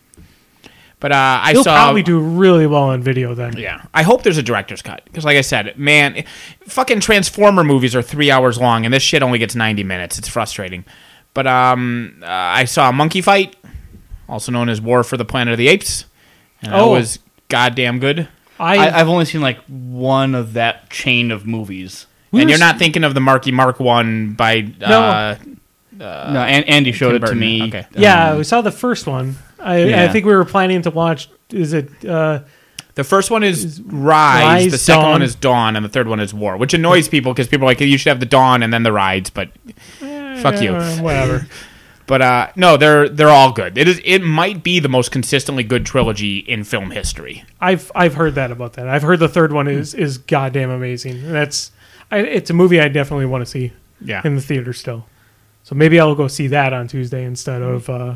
But uh, I He'll saw probably do really well on video then. Yeah, I hope there's a director's cut because, like I said, man, fucking Transformer movies are three hours long, and this shit only gets ninety minutes. It's frustrating. But um, uh, I saw Monkey Fight, also known as War for the Planet of the Apes, and that Oh. was goddamn good. I, I, I've only seen like one of that chain of movies. we and were you're s- not thinking of the Marky Mark one by uh, no, and, Andy showed Tim it to Burton. me. Okay. yeah, we saw the first one. I, Yeah. I think we were planning to watch. Is it? Uh, The first one is Rise, Rise, the second Dawn. one is Dawn, and the third one is War, which annoys people because people are like, you should have the Dawn and then the Rides, but fuck you. eh, whatever. But uh, no, they're they're all good. It is it might be the most consistently good trilogy in film history. I've I've heard that about that. I've heard the third one is is goddamn amazing. And that's I, it's a movie I definitely want to see Yeah. in the theater still. So maybe I'll go see that on Tuesday instead of uh,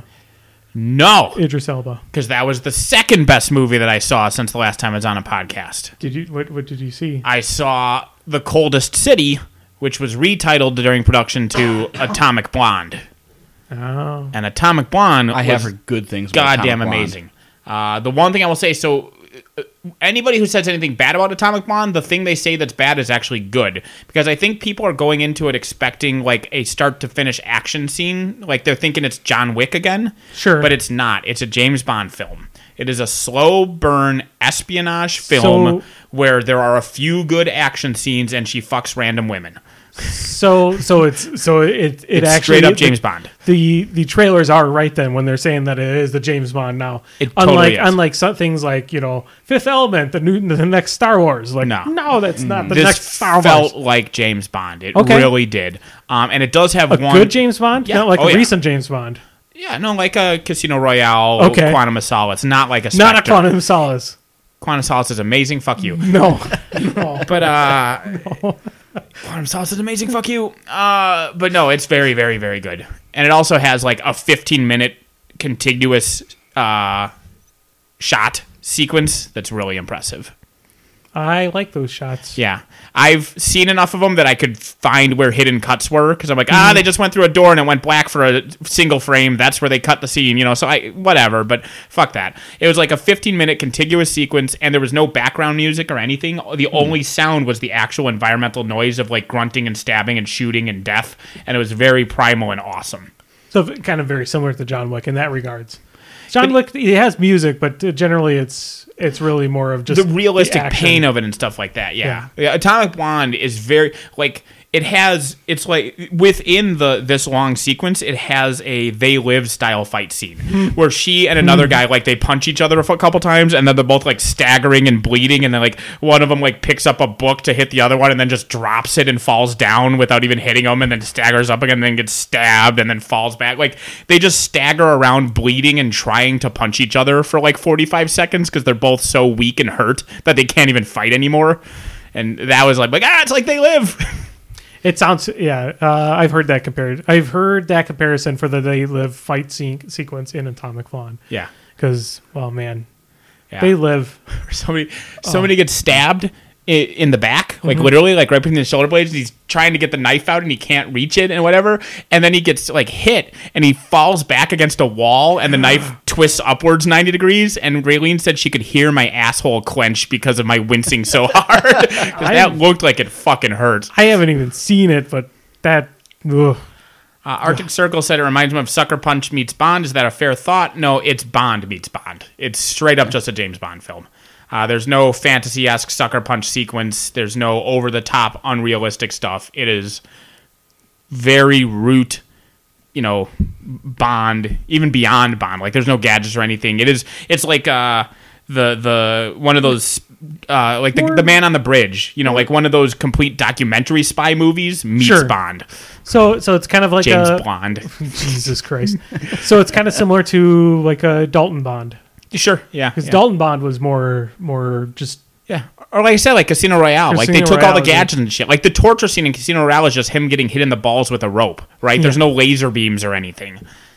No, Idris Elba. because that was the second best movie that I saw since the last time I was on a podcast. Did you what what did you see? I saw The Coldest City, which was retitled during production to Atomic Blonde. Oh. And Atomic Blonde I have was heard good things about goddamn Atomic Blonde. amazing. Uh, the one thing I will say, so uh, anybody who says anything bad about Atomic Blonde, the thing they say that's bad is actually good. Because I think people are going into it expecting like a start to finish action scene. Like they're thinking it's John Wick again. Sure. But it's not. It's a James Bond film. It is a slow burn espionage film So- where there are a few good action scenes and she fucks random women. So so it's so it it It's actually straight up the- James Bond. The the trailers are right then when they're saying that it is the James Bond now. It unlike totally is. unlike some things like, you know, Fifth Element, the new the next Star Wars. Like No. no, that's not the This next Star felt Wars. like James Bond. It Okay. really did. Um, and it does have A one good James Bond, Yeah. not like Oh, a yeah. recent James Bond, Yeah, no, like a Casino Royale, Okay. Quantum of Solace, not like a not a Spectre. Quantum of Solace. Quantum of Solace is amazing. Fuck you. No, no. But uh, Quantum of Solace is amazing. Fuck you. Uh, but no, it's very, very, very good. And it also has like a fifteen minute contiguous uh, shot sequence that's really impressive. I like those shots. Yeah. I've seen enough of them that I could find where hidden cuts were because I'm like, Mm-hmm. ah, they just went through a door and it went black for a single frame. That's where they cut the scene, you know. So I, whatever. But fuck that. It was like a fifteen minute contiguous sequence, and there was no background music or anything. The Mm-hmm. only sound was the actual environmental noise of like grunting and stabbing and shooting and death, and it was very primal and awesome. So kind of very similar to John Wick in that regards. John Wick, he has music, but uh, generally it's it's really more of just The realistic action. pain of it and stuff like that. Yeah. yeah, Atomic Blonde is very like it has it's like within the this long sequence, it has a They Live style fight scene where she and another guy like they punch each other a couple times, and then they're both like staggering and bleeding, and then like one of them like picks up a book to hit the other one, and then just drops it and falls down without even hitting him, and then staggers up again, and then gets stabbed, and then falls back. Like they just stagger around bleeding and trying to punch each other for like forty-five seconds because they're both so weak and hurt that they can't even fight anymore. And that was like, like ah, it's like They Live. It sounds, yeah. Uh, I've heard that compared. I've heard that comparison for the They Live fight scene sequence in Atomic Blonde. Yeah, because, well, man, yeah. They Live. somebody, somebody oh. gets stabbed in, in the back, like mm-hmm. literally, like right between the shoulder blades. He's trying to get the knife out and he can't reach it and whatever. And then he gets like hit and he falls back against a wall and the knife twists upwards ninety degrees. And Raylene said she could hear my asshole clench because of my wincing so hard. That looked like it fucking hurt. I haven't even seen it, but that. Ugh. Uh, Arctic Circle said it reminds me of Sucker Punch meets Bond. Is that a fair thought? No, it's Bond meets Bond. It's straight up just a James Bond film. Uh, there's no fantasy-esque Sucker Punch sequence. There's no over-the-top, unrealistic stuff. It is very root, you know, Bond, even beyond Bond. Like, there's no gadgets or anything. It is. It's like uh, the the one of those, uh, like the, the Man on the Bridge. You know, like one of those complete documentary spy movies meets sure. Bond. So, so it's kind of like James a, Blonde. Jesus Christ. So it's kind of similar to like a Dalton Bond. Sure, yeah. Because yeah. Dalton Bond was more, more just yeah, or like I said, like Casino Royale. Casino like they took Royale, all the gadgets and shit. Like the torture scene in Casino Royale is just him getting hit in the balls with a rope. Right? Yeah. There's no laser beams or anything.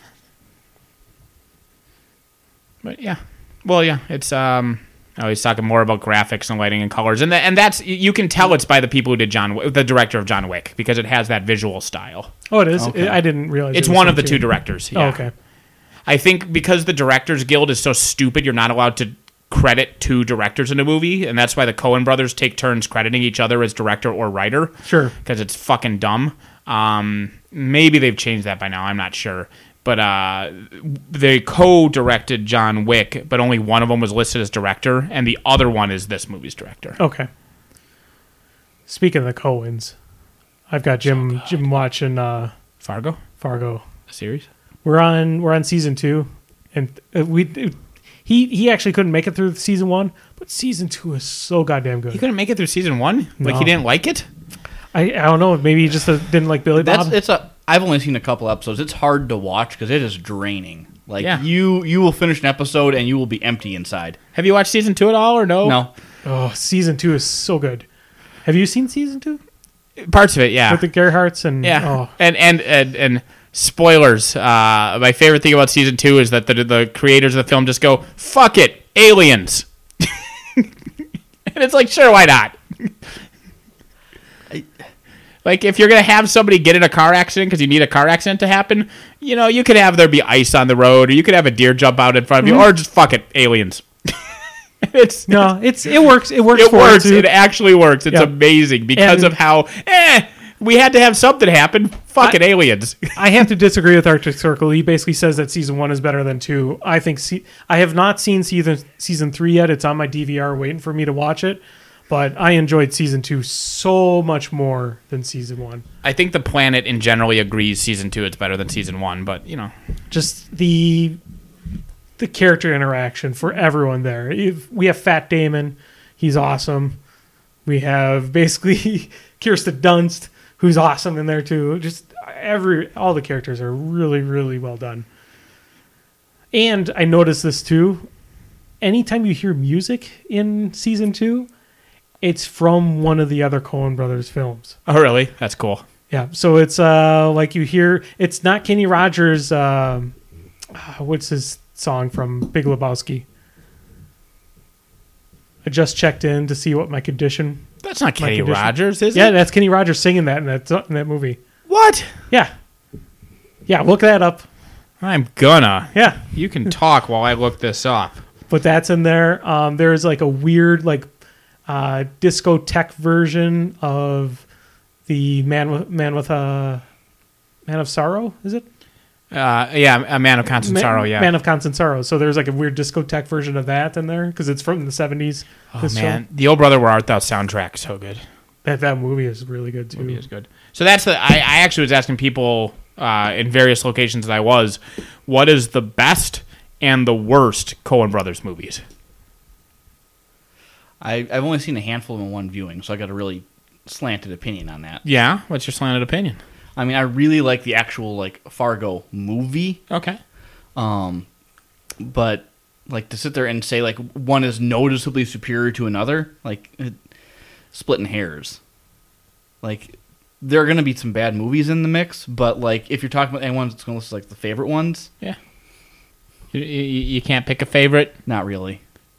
But yeah, well, yeah, it's um. Oh, he's talking more about graphics and lighting and colors, and that, and that's you can tell it's by the people who did John, the director of John Wick, because it has that visual style. Oh, it is. Okay. I didn't realize it's it one of the too. two directors. Yeah. Oh, okay. I think because the Directors Guild is so stupid, you're not allowed to credit two directors in a movie, and that's why the Coen brothers take turns crediting each other as director or writer. Sure. Because it's fucking dumb. Um, maybe they've changed that by now. I'm not sure. But uh, they co-directed John Wick, but only one of them was listed as director, and the other one is this movie's director. Okay. Speaking of the Coens, I've got Jim so Jim watching uh, Fargo. Fargo A series. We're on we're on season two, and we he he actually couldn't make it through season one, but season two is so goddamn good. He couldn't make it through season one. Like No. he didn't like it. I I don't know. Maybe he just uh, didn't like Billy Bob. That's it's a. I've only seen a couple episodes. It's hard to watch because it is draining. Like Yeah. you, you will finish an episode and you will be empty inside. Have you watched season two at all, or no? No, Oh, season two is so good. Have you seen season two Parts of it, yeah. with the Gerhardts and Yeah, Oh, and, and and and spoilers. Uh, my favorite thing about season two is that the the creators of the film just go, "Fuck it, aliens," and it's like, sure, why not? I, Like, if you're gonna have somebody get in a car accident because you need a car accident to happen, you know, you could have there be ice on the road, or you could have a deer jump out in front of you, Mm-hmm. or just fuck it, aliens. it's no, it's it works. It works. it for works. It, too. It actually works. It's Yeah. amazing because And- of how eh we had to have something happen. Fucking I- aliens. I have to disagree with Arctic Circle. He basically says that season one is better than two. I think se- I have not seen season season three yet. It's on my D V R waiting for me to watch it. But I enjoyed season two so much more than season one. I think the planet in generally agrees season two is better than season one, but you know, Just the the character interaction for everyone there. If- We have Fat Damon. He's awesome. We have basically Kirsten Dunst, who's awesome in there too. Just every all the characters are really, really well done. And I noticed this too. Anytime you hear music in season two, it's from one of the other Coen Brothers films. oh really? That's cool. Yeah, so it's uh like you hear. It's not Kenny Rogers. Um, uh, what's his song from Big Lebowski? I just checked in to see what my condition. That's not My Kenny condition. Rogers, is Yeah, it? that's Kenny Rogers singing that in that in that movie. What? Yeah, yeah. Look that up. I'm gonna. Yeah, You can talk while I look this up. but that's in there. Um, there's like a weird like uh, discotheque version of the man with man with a Man of Sorrow. Is it? Uh, yeah, a Man of Constant Ma- Sorrow. Yeah. Man of Constant Sorrow. So there's like a weird discotheque version of that in there because it's from the seventies. oh this man, the Old Brother Where Art Thou soundtrack so good. That that movie is really good too. Movie is good. So that's the. I, I actually was asking people uh, in various locations that I was, what is the best and the worst Coen Brothers movies? I, I've only seen a handful in one viewing, so I got a really slanted opinion on that. Yeah, what's your slanted opinion? I mean, I really like the actual like Fargo movie. Okay. Um, but like to sit there and say like one is noticeably superior to another, like it, splitting hairs. Like there are going to be some bad movies in the mix, but like if you're talking about anyone that's going to list like the favorite ones, yeah, you, you, you can't pick a favorite. Not really.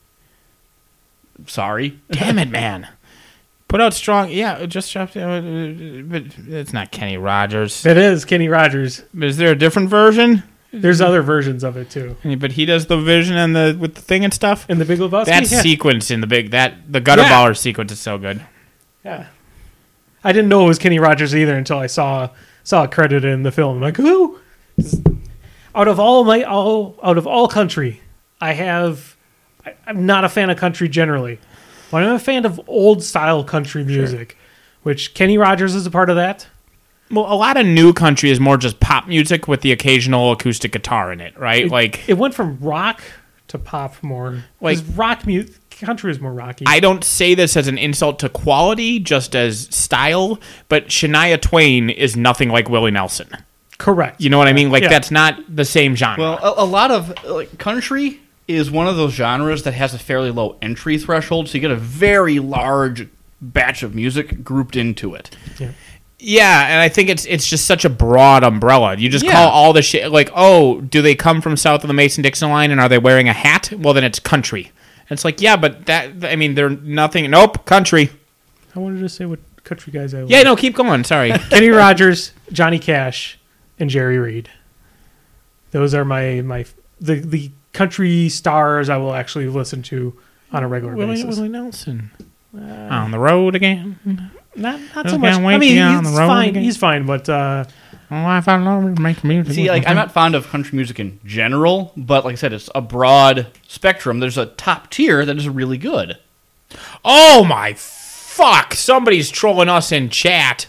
Sorry. Damn it, man. Put out strong. Yeah, just uh, but it's not Kenny Rogers. It is Kenny Rogers. Is there a different version? There's other versions of it too. But he does the vision and the with the thing and stuff. In the Big Lebowski. That yeah. sequence in the big that the gutter Yeah. baller sequence is so good. Yeah. I didn't know it was Kenny Rogers either until I saw saw it credited in the film. I'm like, who? Out of all my all out of all country, I have. I, I'm not a fan of country generally, but I'm a fan of old style country music, sure. which Kenny Rogers is a part of that. Well, a lot of new country is more just pop music with the occasional acoustic guitar in it, right? It, like it went from rock to pop more. Like rock music, country is more rocky. I don't say this as an insult to quality, just as style. But Shania Twain is nothing like Willie Nelson. Correct. You know what I mean? Like yeah. that's not the same genre. Well, a, a lot of like country is one of those genres that has a fairly low entry threshold, so you get a very large batch of music grouped into it. Yeah. Yeah, and I think it's it's just such a broad umbrella. You just yeah. call all the shit like, oh, do they come from south of the Mason-Dixon line and are they wearing a hat? Well, then it's country. And it's like, yeah, but that, I mean, they're nothing. Nope, country. I wanted to say what country guys I like. Yeah, no, keep going. Sorry. Kenny Rogers, Johnny Cash, and Jerry Reed. Those are my my the the country stars I will actually listen to on a regular Willie, basis. Willie Nelson. Uh, on the road again. Not not so Okay, much. wait I mean, on he's the road fine. again. He's fine, but uh, oh, I found love make music. See, like I'm not fond of country music in general, but like I said, it's a broad spectrum. There's a top tier that is really good. Oh my fuck! Somebody's trolling us in chat.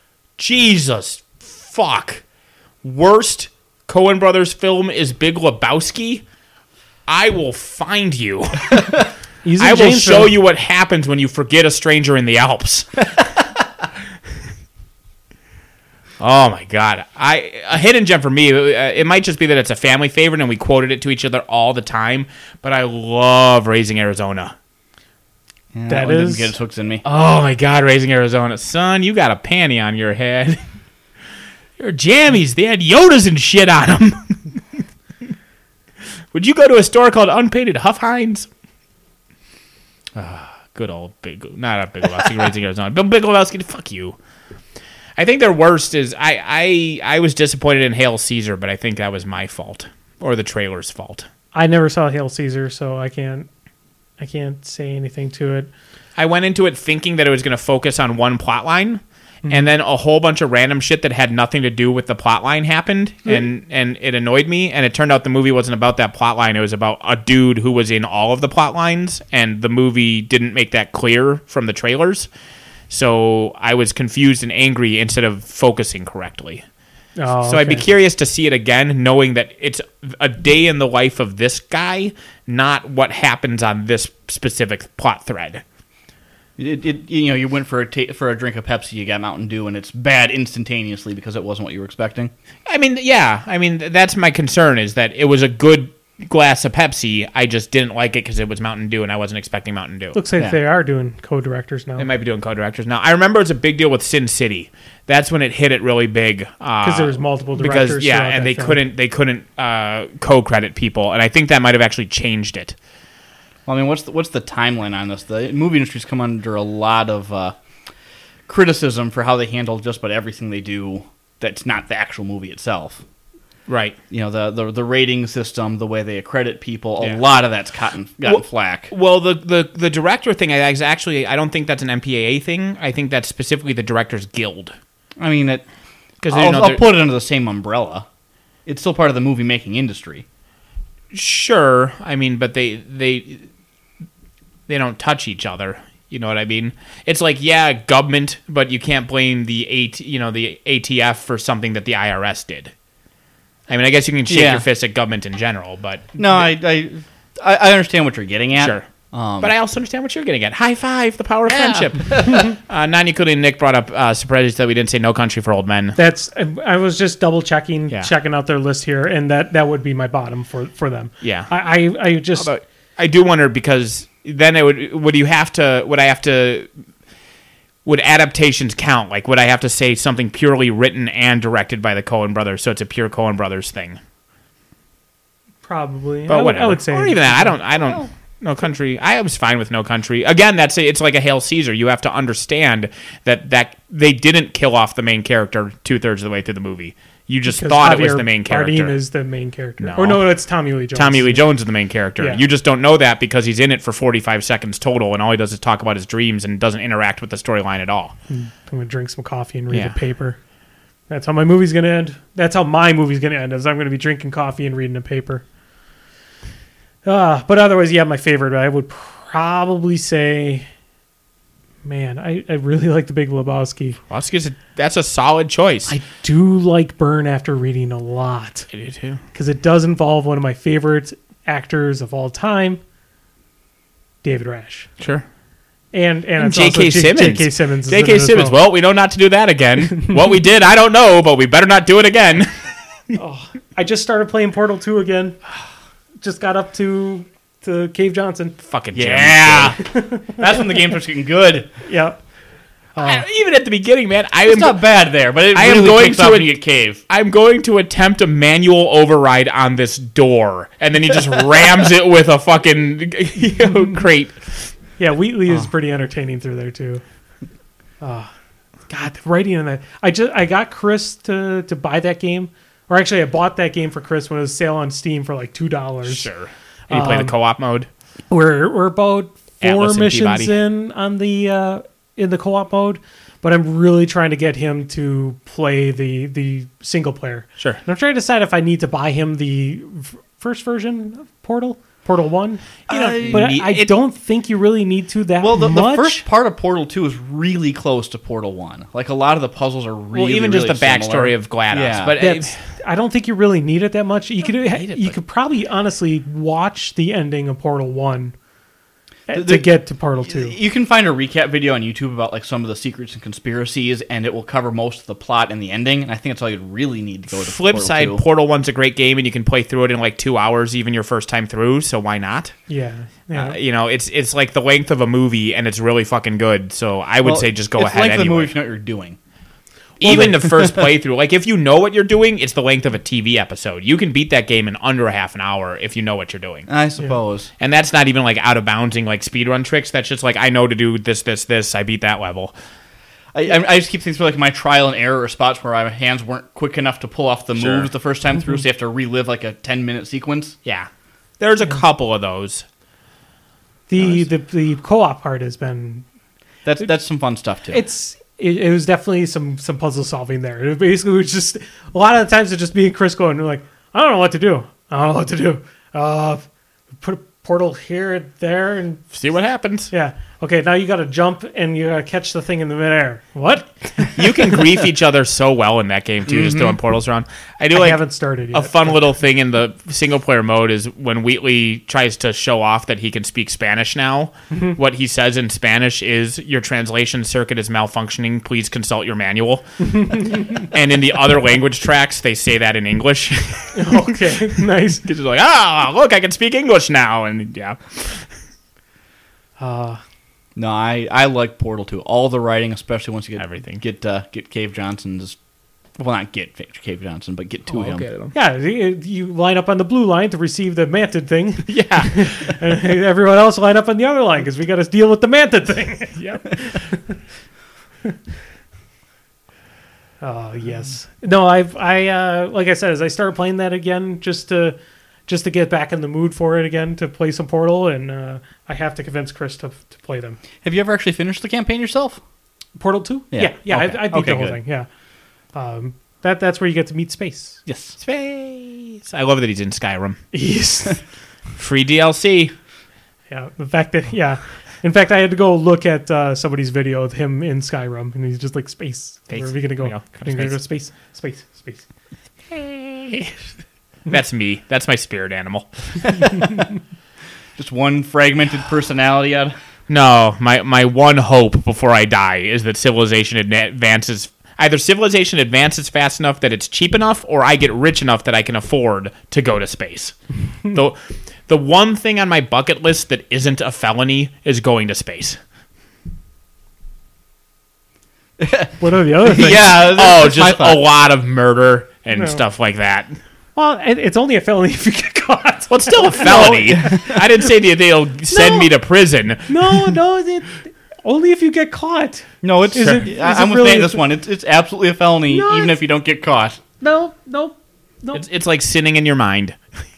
Jesus fuck! Worst Coen Brothers film is Big Lebowski. I will find you. he's I will James show film. you what happens when you forget a stranger in the Alps. Oh my god! I a hidden gem for me. It, it might just be that it's a family favorite and we quoted it to each other all the time. But I love Raising Arizona. Yeah, That one is- didn't get its hooks in me. Oh my god, Raising Arizona, son! You got a panty on your head. Your jammies, they had Yodas and shit on them. Would you go to a store called Unpainted Huff Hines? Ah, good old Big, not a Big Lebowski, Raising Arizona. Bill Big Lebowski, fuck you. I think their worst is I, I I was disappointed in Hail Caesar, but I think that was my fault or the trailer's fault. I never saw Hail Caesar, so I can't I can't say anything to it. I went into it thinking that it was going to focus on one plot line, mm-hmm. and then a whole bunch of random shit that had nothing to do with the plot line happened, mm-hmm. and, and it annoyed me, and it turned out the movie wasn't about that plot line. It was about a dude who was in all of the plot lines, and the movie didn't make that clear from the trailers. So I was confused and angry instead of focusing correctly. Oh, so I'd be okay. curious to see it again, knowing that it's a day in the life of this guy, not what happens on this specific plot thread. It, it, you know, you went for a ta- for a drink of Pepsi, you got Mountain Dew, and it's bad instantaneously because it wasn't what you were expecting. I mean, yeah. I mean, that's my concern is that it was a good glass of Pepsi. I just didn't like it because it was Mountain Dew, and I wasn't expecting Mountain Dew. Looks like Yeah. they are doing co-directors now. They might be doing co-directors now. I remember it's a big deal with Sin City. That's when it hit it really big Because uh, there was multiple directors. because yeah, throughout and that they film. couldn't they couldn't uh, co-credit people, and I think that might have actually changed it. Well, I mean, what's the, what's the timeline on this? The movie industry's come under a lot of uh, criticism for how they handle just about everything they do that's not the actual movie itself. Right. You know, the the, the rating system, the way they accredit people, a Yeah. lot of that's gotten, gotten Well- flack. Well, the, the the director thing, I is actually I don't think that's an M P A A thing. I think that's specifically the Directors Guild. I mean, it, Because I'll, you know, I'll they're- put it under the same umbrella. It's still part of the movie-making industry. Sure, I mean, but they they they don't touch each other. You know what I mean? It's like, yeah, government, but you can't blame the A T, you know, the A T F for something that the I R S did. I mean, I guess you can shake Yeah. your fist at government in general, but No, I, I I I understand what you're getting at. sure. Um, But I also understand what you're getting at. High five, the power of Yeah. friendship. uh, Nani Kuli and Nick brought up uh, surprises that we didn't say No Country for Old Men. That's I, I was just double checking, Yeah. checking out their list here, and that that would be my bottom for for them. Yeah. I I, I just But I do wonder because then it would would you have to would I have to would adaptations count? Like would I have to say something purely written and directed by the Coen brothers, so it's a pure Coen brothers thing? probably, But I, would, whatever. I would say, or even that. I don't. I don't. No Country. I was fine with No Country. Again, that's a, it's like a Hail Caesar. You have to understand that that they didn't kill off the main character two thirds of the way through the movie. You just because thought it was Javier the main character. Bardem is the main character. No. Or no, it's Tommy Lee Jones. Tommy Lee Jones is the main character. Yeah. You just don't know that because he's in it for forty-five seconds total, and all he does is talk about his dreams and doesn't interact with the storyline at all. I'm gonna drink some coffee and read Yeah. a paper. That's how my movie's gonna end. That's how my movie's gonna end. Is I'm gonna be drinking coffee and reading a paper. Uh, but otherwise, yeah, my favorite. I would probably say, man, I, I really like The Big Lebowski. Lebowski's a, that's a solid choice. I do like Burn after reading a lot I do too. because it does involve one of my favorite actors of all time, David Rash, Sure. and and, And it's J K. also J- Simmons. J K. Simmons. is J in K. it as Simmons. well. Well, we know not to do that again. What we did, I don't know, but we better not do it again. I just started playing Portal two again. Just got up to to Cave Johnson. Fucking Jim. yeah, that's when the game starts getting good. Yep. I- even at the beginning, man, I It's am not bad there, but it I am really going kicks to off a- when you get cave. I'm going to attempt a manual override on this door, and then he just rams it with a fucking you know, crate. Yeah, Wheatley is Oh. pretty entertaining through there too. Oh, God, the writing in that. I just I got Chris to to buy that game, or actually I bought that game for Chris when it was sale on Steam for like two dollars. Sure. And you play Um, the co-op mode. We're we're about four Atlas and missions Peabody. in on the uh, in the co-op mode, but I'm really trying to get him to play the the single player. Sure. And I'm trying to decide if I need to buy him the f- first version of Portal, Portal One. You know, Uh, but I, need- I it- don't think you really need to that Well, the, the much. first part of Portal two is really close to Portal one. Like, a lot of the puzzles are really, Well, even just really the backstory similar. of GLaDOS. Yeah. But That's, I don't think you really need it that much. You could need it, you but- could probably honestly watch the ending of Portal One uh, The- to the- get to Portal Two. You can find a recap video on YouTube about like some of the secrets and conspiracies, and it will cover most of the plot and the ending. And I think that's all you really need to go to. flip Portal side, two. Portal One's a great game, and you can play through it in like two hours, even your first time through. So why not? Yeah, yeah. Uh, you know, it's it's like the length of a movie, and it's really fucking good. So I would Well, say just go it's ahead length of the anyway. movie if you know what you're doing. Even the first playthrough, like if you know what you're doing, it's the length of a T V episode. You can beat that game in under a half an hour if you know what you're doing. I suppose. And that's not even like out of boundsing like speedrun tricks. That's just like I know to do this, this, this. I beat that level. I, I I just keep thinking like my trial and error spots where my hands weren't quick enough to pull off the Sure. moves the first time through, so you have to relive like a ten minute sequence. Yeah, there's a couple of those. the, the the co-op part has been That's that's some fun stuff too. it's it, it was definitely some some puzzle solving there. It basically was just a lot of the times it's just me and Chris going like, I don't know what to do. I don't know what to do. Uh, put a portal here, there, and See what happens. yeah. Okay, now you got to jump and you got to catch the thing in the midair. What? You can grief each other so well in that game too, just throwing portals around. I do I like haven't started yet. a fun little thing in the single player mode is when Wheatley tries to show off that he can speak Spanish now. What he says in Spanish is, "Your translation circuit is malfunctioning. Please consult your manual." And in the other language tracks, they say that in English. Okay, nice. It's just like, ah, look, I can speak English now, and yeah, Uh, no, I, I like Portal two. All the writing, especially once you get Everything. get uh, get Cave Johnson's. Well, not get Cave Johnson, but get to him. yeah, you you line up on the blue line to receive the mantid thing, yeah, and everyone else line up on the other line because we got to deal with the mantid thing. yep. Oh yes. No, I've I uh, like I said, as I started playing that again, just to just to get back in the mood for it again, to play some Portal, and uh, I have to convince Chris to to play them. Have you ever actually finished the campaign yourself? Portal two? Yeah. Yeah, yeah. Okay. I, I beat Okay, the whole good. thing. Yeah. Um, that that's where you get to meet space. Yes. Space. I love that he's in Skyrim. Yes. Free D L C. Yeah. The fact that yeah, In fact, I had to go look at uh, somebody's video of him in Skyrim, and he's just like, space. Space. Where are we going to go? There we go. Go to We're gonna go space, space, space. That's me. That's my spirit animal. Just one fragmented personality out. No, my, my one hope before I die is that civilization adna- advances. Either civilization advances fast enough that it's cheap enough, or I get rich enough that I can afford to go to space. the, the one thing on my bucket list that isn't a felony is going to space. What are the other things? Yeah. Oh, that's my just thought. a lot of murder and No. stuff like that. Well, it, it's only a felony if you get caught. Well, it's still a felony. I didn't say that they'll send No. me to prison. No, no, it, only if you get caught. No, it's. Is it- is I, I'm it with really- Nate this one. It's it's absolutely a felony, No, even it's- if you don't get caught. No, no, no. It's, it's like sinning in your mind.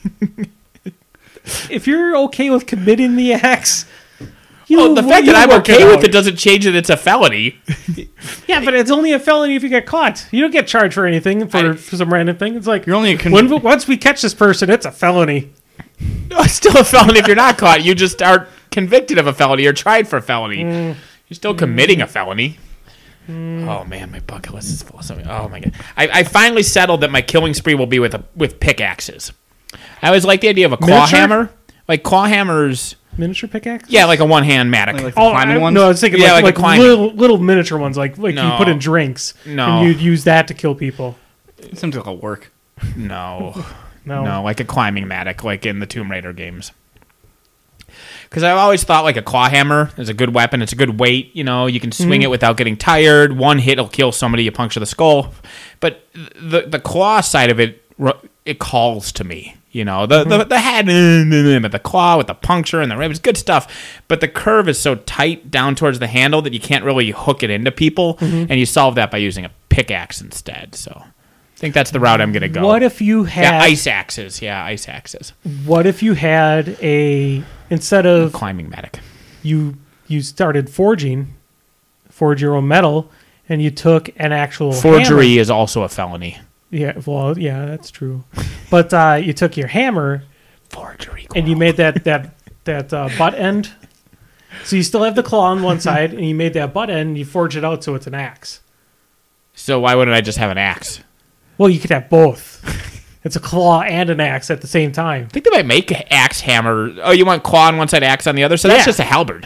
If you're okay with committing the acts, you Oh, the fact you that I'm work okay with out. it doesn't change that it's a felony. Yeah, but it's only a felony if you get caught. You don't get charged for anything for, I- for some random thing. It's like You're only a con- when once we catch this person, it's a felony. No, it's still a felony if you're not caught. You just are convicted of a felony or tried for a felony. Mm. You're still committing a felony. Oh man, my bucket list is full of something. Oh my god, I, I finally settled that my killing spree will be with a, with pickaxes. I always like the idea of a claw Miniature? hammer, like claw hammers. Miniature pickaxe. Yeah, like a one hand mattock. Like the Oh, climbing I, ones? no, I was thinking Yeah, like, like a like, climbing. little, little miniature ones, like like No. you put in drinks, No. and you'd use that to kill people. It seems like it'll work. no. No, No, like a climbing mattock, like in the Tomb Raider games. Because I've always thought like a claw hammer is a good weapon. It's a good weight. You know, you can swing it without getting tired. One hit will kill somebody. You puncture the skull. But the the claw side of it, ru- it calls to me. You know, the the, the head, but the claw with the puncture and the rib is good stuff. But the curve is so tight down towards the handle that you can't really hook it into people. And you solve that by using a pickaxe instead. So I think that's the route I'm going to go. What if you had Yeah, ice axes. Yeah, ice axes. What if you had a instead of Climbing mattock. you you started forging, forge your own metal, and you took an actual Forgery hammer. is also a felony. Yeah, well, yeah, that's true. But uh, you took your hammer Forgery. and you made that that that uh, butt end. So you still have the claw on one side, and you made that butt end. And you forge it out so it's an axe. So why wouldn't I just have an axe? Well, you could have both. It's a claw and an axe at the same time. I think they might make an axe hammer. Oh, you want claw on one side, axe on the other? So that's Yeah. just a halberd.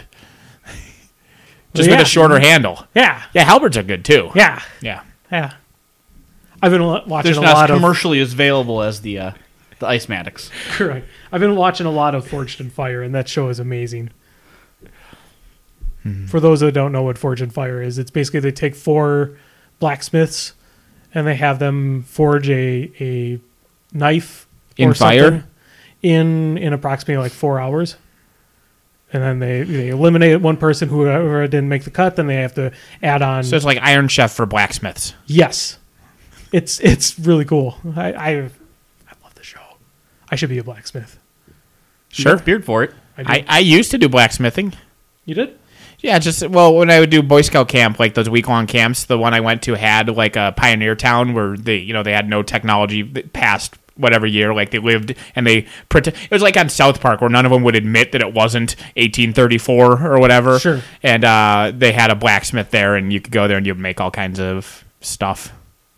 Just Yeah. with a shorter handle. Yeah, Yeah, halberds are good too. yeah, Yeah. yeah. I've been wa- watching There's a not lot as of commercially as available as the uh, the ice mattocks. correct. I've been watching a lot of Forged in Fire, and that show is amazing. For those that don't know what Forged in Fire is, it's basically they take four blacksmiths and they have them forge a a knife In or fire? something in in approximately like four hours. And then they, they eliminate one person who whoever didn't make the cut. Then they have to add on. So it's like Iron Chef for blacksmiths. Yes, it's it's really cool. I I, I love the show. I should be a blacksmith. You Sure. got the beard for it. I, do. I, I used to do blacksmithing. You did? Yeah, just well, when I would do Boy Scout camp, like those week long camps, the one I went to had like a pioneer town where they, you know, they had no technology past whatever year, like they lived and they pretend it was like on South Park where none of them would admit that it wasn't eighteen thirty-four or whatever. Sure. And uh, they had a blacksmith there, and you could go there and you'd make all kinds of stuff.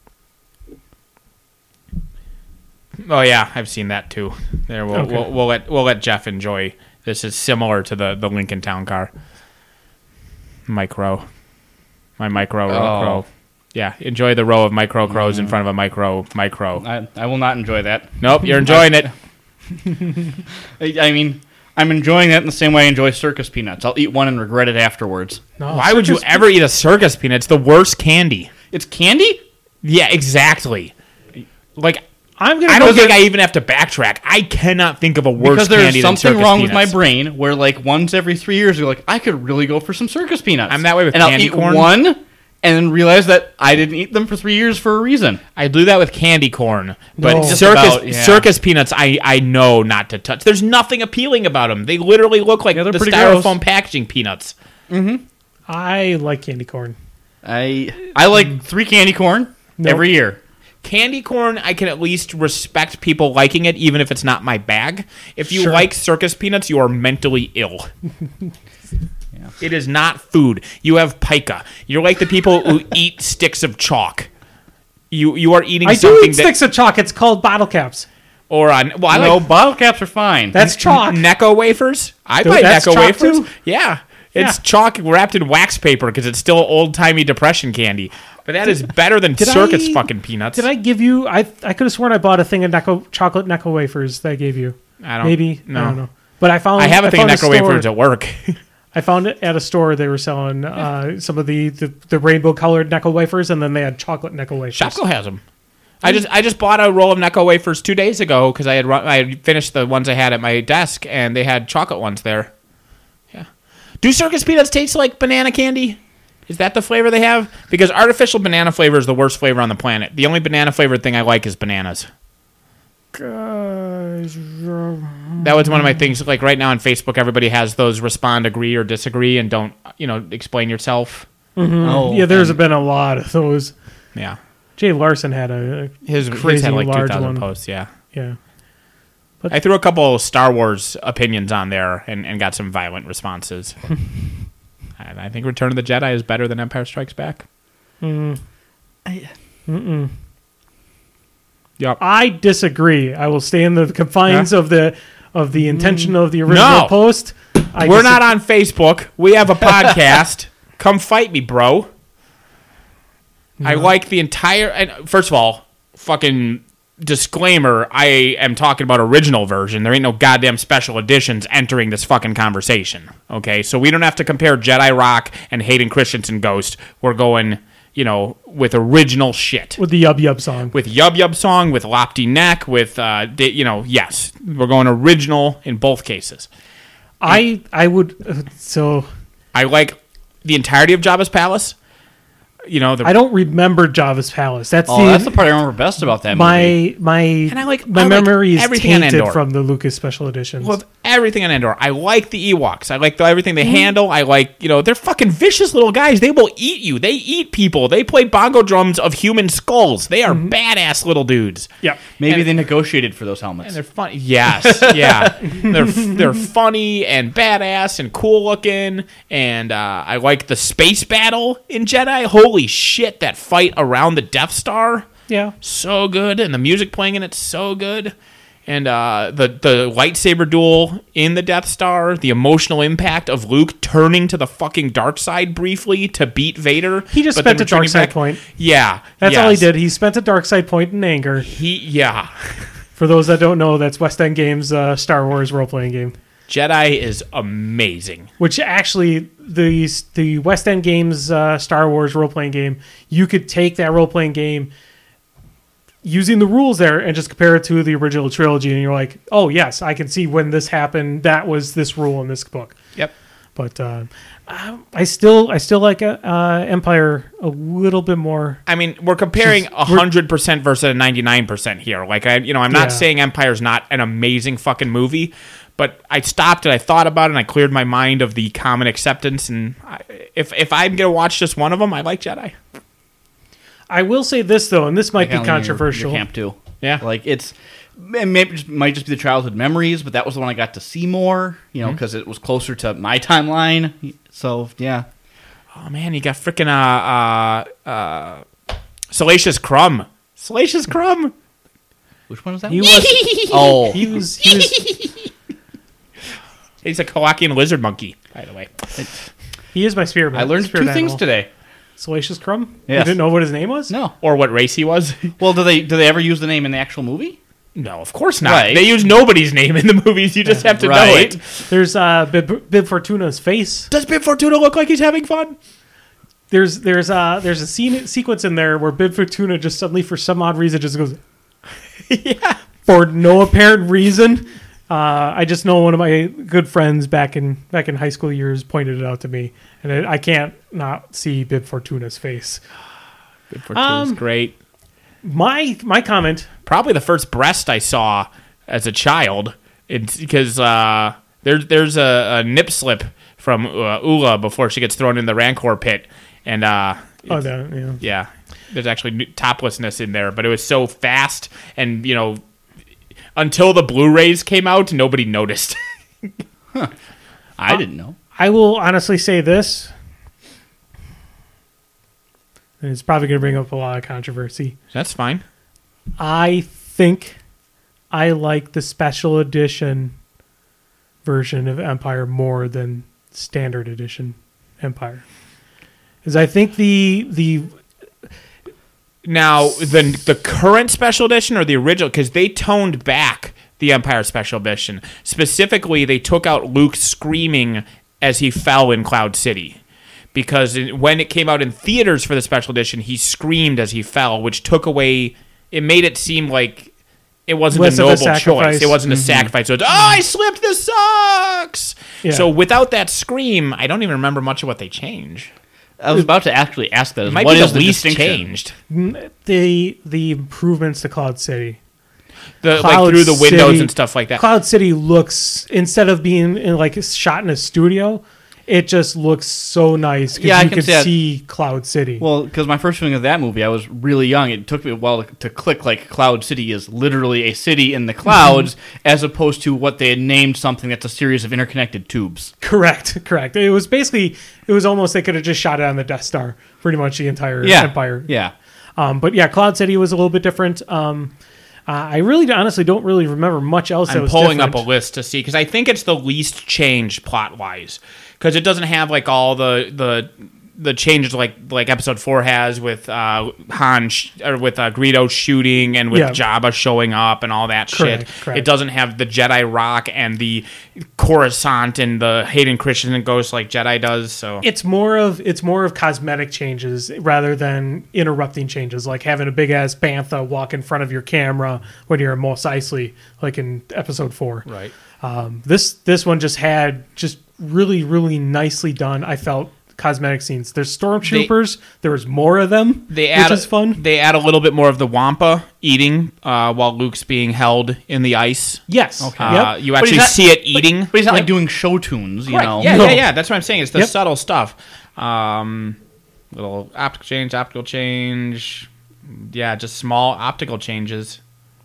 Oh yeah, I've seen that too. There, we'll Okay. we'll, we'll let we'll let Jeff enjoy. This is similar to the the Lincoln Town Car. Micro, my micro row Oh. crow. Yeah, enjoy the row of micro crows in front of a micro micro. I, I will not enjoy that. Nope, you're enjoying it. I, I mean, I'm enjoying that in the same way I enjoy circus peanuts. I'll eat one and regret it afterwards. No. Why would you circus- ever eat a circus peanut? It's the worst candy. It's candy? Yeah, exactly. Like I'm gonna. I go don't think get- I even have to backtrack. I cannot think of a worse Because candy there's than something circus wrong with my peanuts. brain where, like, once every three years, you're like, I could really go for some circus peanuts. I'm that way with and candy I'll eat corn. one and then realize that I didn't eat them for three years for a reason. I do that with candy corn, but No. circus Just about, yeah. circus peanuts, I, I know not to touch. There's nothing appealing about them. They literally look like Yeah, the they're pretty styrofoam gross. packaging peanuts. I like candy corn. I I like three candy corn Nope. every year. Candy corn, I can at least respect people liking it, even if it's not my bag. If you Sure. like circus peanuts, you are mentally ill. Yeah. It is not food. You have pica. You're like the people who eat sticks of chalk. You you are eating I do something eat that, sticks of chalk. It's called bottle caps. or on. Well, I no, like bottle caps are fine. That's chalk. Necco wafers. I Dude, buy that's Necco chalk wafers. too? Yeah, it's Yeah. chalk wrapped in wax paper because it's still old timey depression candy. But that is better than did circus I- fucking peanuts. Did I give you? I I could have sworn I bought a thing of Necco, chocolate Necco wafers that I gave you. I don't. Maybe No. I don't know. But I found I have a thing of found Necco store- wafers at work. I found it at a store. They were selling uh, some of the, the, the rainbow colored Necco wafers, and then they had chocolate Necco wafers. Shopko has them. I just I just bought a roll of Necco wafers two days ago because I had run, I had finished the ones I had at my desk and they had chocolate ones there. Yeah. Do circus peanuts taste like banana candy? Is that the flavor they have? Because artificial banana flavor is the worst flavor on the planet. The only banana flavored thing I like is bananas. That was one of my things. Like right now on Facebook, everybody has those respond, agree, or disagree, and don't you know explain yourself. Oh, Yeah, there's and- been a lot of those. Yeah. Jay Larson had a, a His, Crazy his had like large two thousand one. posts, yeah. yeah. I threw a couple Star Wars opinions on there and, and got some violent responses. And I think Return of the Jedi is better than Empire Strikes Back. Mm. I- Mm-mm. Yep. I disagree. I will stay in the confines of the of the intention of the original No. post. I We're dis- not on Facebook. We have a podcast. Come fight me, bro. I like the entire... And first of all, fucking disclaimer, I am talking about original version. There ain't no goddamn special editions entering this fucking conversation. Okay? So we don't have to compare Jedi Rock and Hayden Christensen Ghost. We're going, you know, with original shit. with the Yub Yub song. With Yub Yub Song, with Lopty Neck, with, uh, di- you know, yes. We're going original in both cases. I I would uh, so I like the entirety of Jabba's palace. You know, the, I don't remember Java's Palace. That's Oh, the that's the part I remember best about that movie. my my And I like- my I like memory is everything on tainted Endor. from the Lucas special editions. with everything on Endor. I like the Ewoks. I like the, everything they handle. I like, you know, they're fucking vicious little guys. They will eat you. They eat people. They play bongo drums of human skulls. They are badass little dudes. yeah. Maybe and- they negotiated for those helmets. And they're funny. Yes, yeah. They're they're funny and badass and cool looking. And uh, I like the space battle in Jedi. Holy shit, that fight around the Death Star. Yeah. So good, and the music playing in it's so good, and uh, the the lightsaber duel in the Death Star, the emotional impact of Luke turning to the fucking dark side briefly to beat Vader. He just but spent then a dark returning side back. point. Yeah, That's all he yes. did. He spent a dark side point in anger. He yeah, For those that don't know, that's West End Games' uh, Star Wars role playing game. Jedi is amazing. Which actually, the the West End Games uh, Star Wars role playing game, you could take that role playing game using the rules there and just compare it to the original trilogy, and you're like, oh yes, I can see when this happened. That was this rule in this book. Yep. But uh, I I still I still like uh, Empire a little bit more. I mean, we're comparing Just- a hundred percent versus a ninety nine percent here. Like I, you know, I'm not Yeah. saying Empire's not an amazing fucking movie, but I stopped and I thought about it and I cleared my mind of the common acceptance. And I, if if I'm gonna watch just one of them, I like Jedi. I will say this though, and this might Like, be Alan, your- controversial. Your camp too. Yeah. Like it's it may, just, might just be the childhood memories, but that was the one I got to see more. You know, because it was closer to my timeline. So yeah, Oh man, you got freaking uh uh uh Salacious Crumb. Salacious Crumb. which one was that? He was oh, he was he was He's a Kowakian lizard monkey, by the way. he is my spirit. I learned two spirit things animal. today. Salacious Crumb. You Yes. didn't know what his name was? No. Or what race he was. Well, do they do they ever use the name in the actual movie? No, of course not. Right. They use nobody's name in the movies. You just have to know Right. it. There's uh, Bib, Bib Fortuna's face. Does Bib Fortuna look like he's having fun? There's there's uh there's a scene sequence in there where Bib Fortuna just suddenly for some odd reason just goes Yeah. for no apparent reason. Uh, I just know one of my good friends back in back in high school years pointed it out to me, and I, I can't not see Bib Fortuna's face. Bib Fortuna's Um, great. My my comment. Probably the first breast I saw as a child. It's because uh, there's there's a, a nip slip from uh, Ula before she gets thrown in the Rancor pit, and uh, Oh, it's- that, yeah. yeah, there's actually n- toplessness in there, but it was so fast, and you know, until the Blu-rays came out, nobody noticed. I didn't know. I will honestly say this, and it's probably going to bring up a lot of controversy. That's fine. I think I like the special edition version of Empire more than standard edition Empire. Because I think the the Now, the the current special edition or the original, because they toned back the Empire special edition. Specifically, they took out Luke screaming as he fell in Cloud City. Because it, when it came out in theaters for the special edition, he screamed as he fell, which took away... It made it seem like it wasn't Less a of a noble choice. sacrifice. It wasn't Mm-hmm. a sacrifice. So it's, oh, I slipped, this sucks! Yeah. So without that scream, I don't even remember much of what they changed. I was about to actually ask that. It is might what be is the least distinction? changed. the the improvements to Cloud City. The, like Cloud through the windows City- and stuff like that. Cloud City looks, instead of being in like shot in a studio, it just looks so nice because Yeah, I you can can see that. see Cloud City. Well, because my first viewing of that movie, I was really young. It took me a while to, to click like Cloud City is literally a city in the clouds, as opposed to what they had named something that's a series of interconnected tubes. Correct, correct. It was basically, it was almost they could have just shot it on the Death Star, pretty much the entire Yeah, Empire. yeah. Um, but yeah, Cloud City was a little bit different. Um, uh, I really, honestly, don't really remember much else that I'm was pulling different. up a list to see because I think it's the least changed plot wise because it doesn't have like all the the the changes like like Episode Four has with uh, Han sh- or with uh, Greedo shooting and with Yeah. Jabba showing up and all that Correct, shit. correct. It doesn't have the Jedi Rock and the Coruscant and the Hayden Christensen ghost like Jedi does. So It's more of it's more of cosmetic changes rather than interrupting changes, like having a big ass bantha walk in front of your camera when you're in Mos Eisley, like in Episode Four. right. Um, this this one just had just really really nicely done. I felt cosmetic scenes. There's stormtroopers. There was more of them, They add which is fun. They add a little bit more of the Wampa eating uh, while Luke's being held in the ice. Yes. Okay. Uh, Yep. You But he's actually not- see it eating. But he's not Yep. like doing show tunes, you Right. know. Yeah, No. yeah, yeah. That's what I'm saying. It's the Yep. subtle stuff. Um, little optical change, optical change. Yeah, just small optical changes.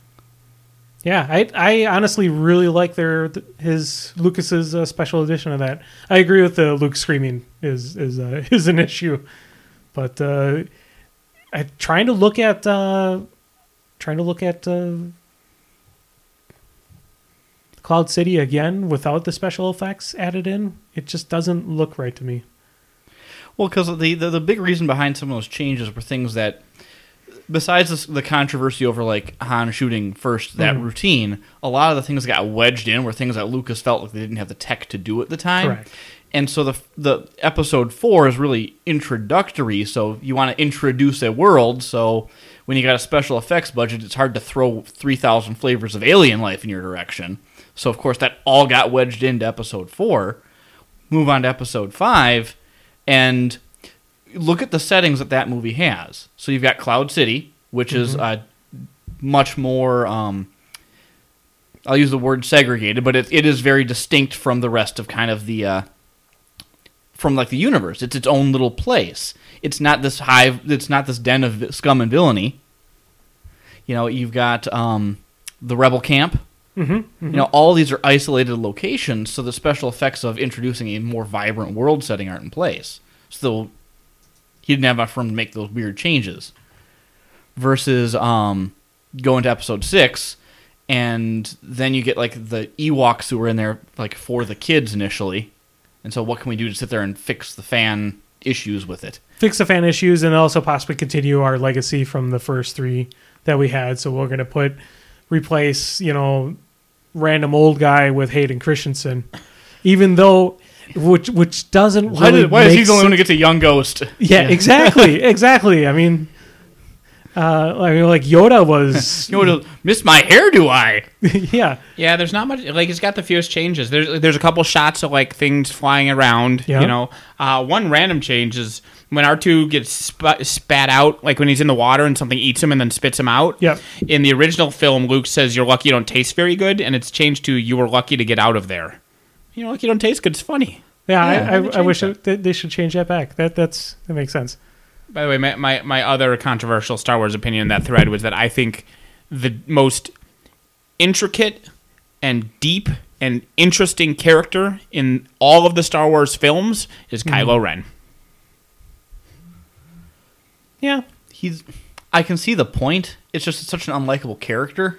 Yeah, I I honestly really like their th- his Lucas's uh, special edition of that. I agree with the Luke screaming is is uh, is an issue, but uh, I trying to look at uh, trying to look at uh, Cloud City again without the special effects added in. It just doesn't look right to me. Well, because the, the the big reason behind some of those changes were things that, besides this, the controversy over like Han shooting first, that Mhm. routine, a lot of the things that got wedged in were things that Lucas felt like they didn't have the tech to do at the time. Correct. And so the the episode four is really introductory. So you want to introduce a world. So when you got a special effects budget, it's hard to throw three thousand flavors of alien life in your direction. So of course that all got wedged into episode four. Move on to episode five, and look at the settings that that movie has. So you've got Cloud City, which is uh, much more. Um, I'll use the word segregated, but it, it is very distinct from the rest of kind of the. Uh, from like the universe, it's its own little place. It's not this hive. It's not this den of scum and villainy. You know, you've got um, the rebel camp. Mm-hmm. You know, all these are isolated locations, so the special effects of introducing a more vibrant world setting aren't in place. So he didn't have enough room to make those weird changes. Versus um, going to episode six, and then you get like the Ewoks who were in there like for the kids initially. And so what can we do to sit there and fix the fan issues with it? Fix the fan issues and also possibly continue our legacy from the first three that we had. So we're going to put replace, you know, random old guy with Hayden Christensen, even though which which doesn't Why, really did, why is he make the only one who sense. gets a young ghost? Yeah, exactly, exactly. I mean, uh, I mean, like Yoda was, You know, miss my hair, do I? yeah, Yeah, there's not much. Like, it's got the fewest changes. There's there's a couple shots of like things flying around. Yeah. You know, uh, one random change is when R two gets sp- spat out, like when he's in the water and something eats him and then spits him out. Yep. In the original film, Luke says, "You're lucky you don't taste very good," and it's changed to, "You were lucky to get out of there." You know, lucky you don't taste good. It's funny. yeah. Yeah, I, they I, I changed wish that. it, that they should change that back. That that's that makes sense. By the way, my, my, my other controversial Star Wars opinion in that thread was that I think the most intricate and deep and interesting character in all of the Star Wars films is Kylo Mm-hmm. Ren. Yeah. He's. I can see the point. It's just such an unlikable character.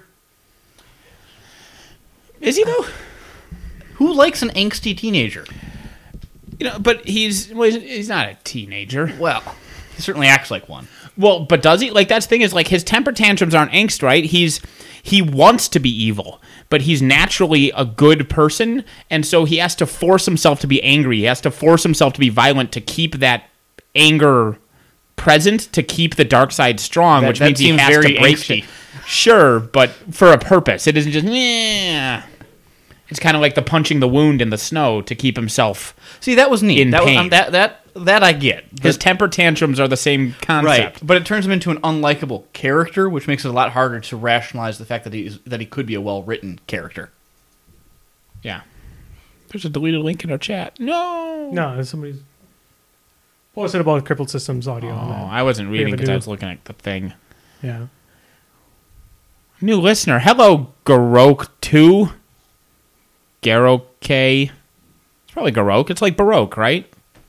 Is he though? Who likes an angsty teenager? You know, but he's well, he's- he's not a teenager. Well, he certainly acts like one. Well, but does he? Like, that's the thing is, like, his temper tantrums aren't angst, right? He's he wants to be evil, but he's naturally a good person, and so he has to force himself to be angry. He has to force himself to be violent to keep that anger present, to keep the dark side strong, That- which that means he seems has very to break angsty. shit. Sure, but for a purpose. It isn't just, yeah. It's kind of like the punching the wound in the snow to keep himself. See, that was neat. In that was, pain. um, that that that I get. His But- temper tantrums are the same concept. right, but it turns him into an unlikable character, which makes it a lot harder to rationalize the fact that he is, that he could be a well written character. Yeah. There's a deleted link in our chat. No. No, somebody's posted about Crippled Systems audio. on Oh, that. I wasn't We reading have a because I new- was looking at the thing. Yeah. New listener. Hello, Garok two. Garok. It's probably Garok. It's like Baroque, right?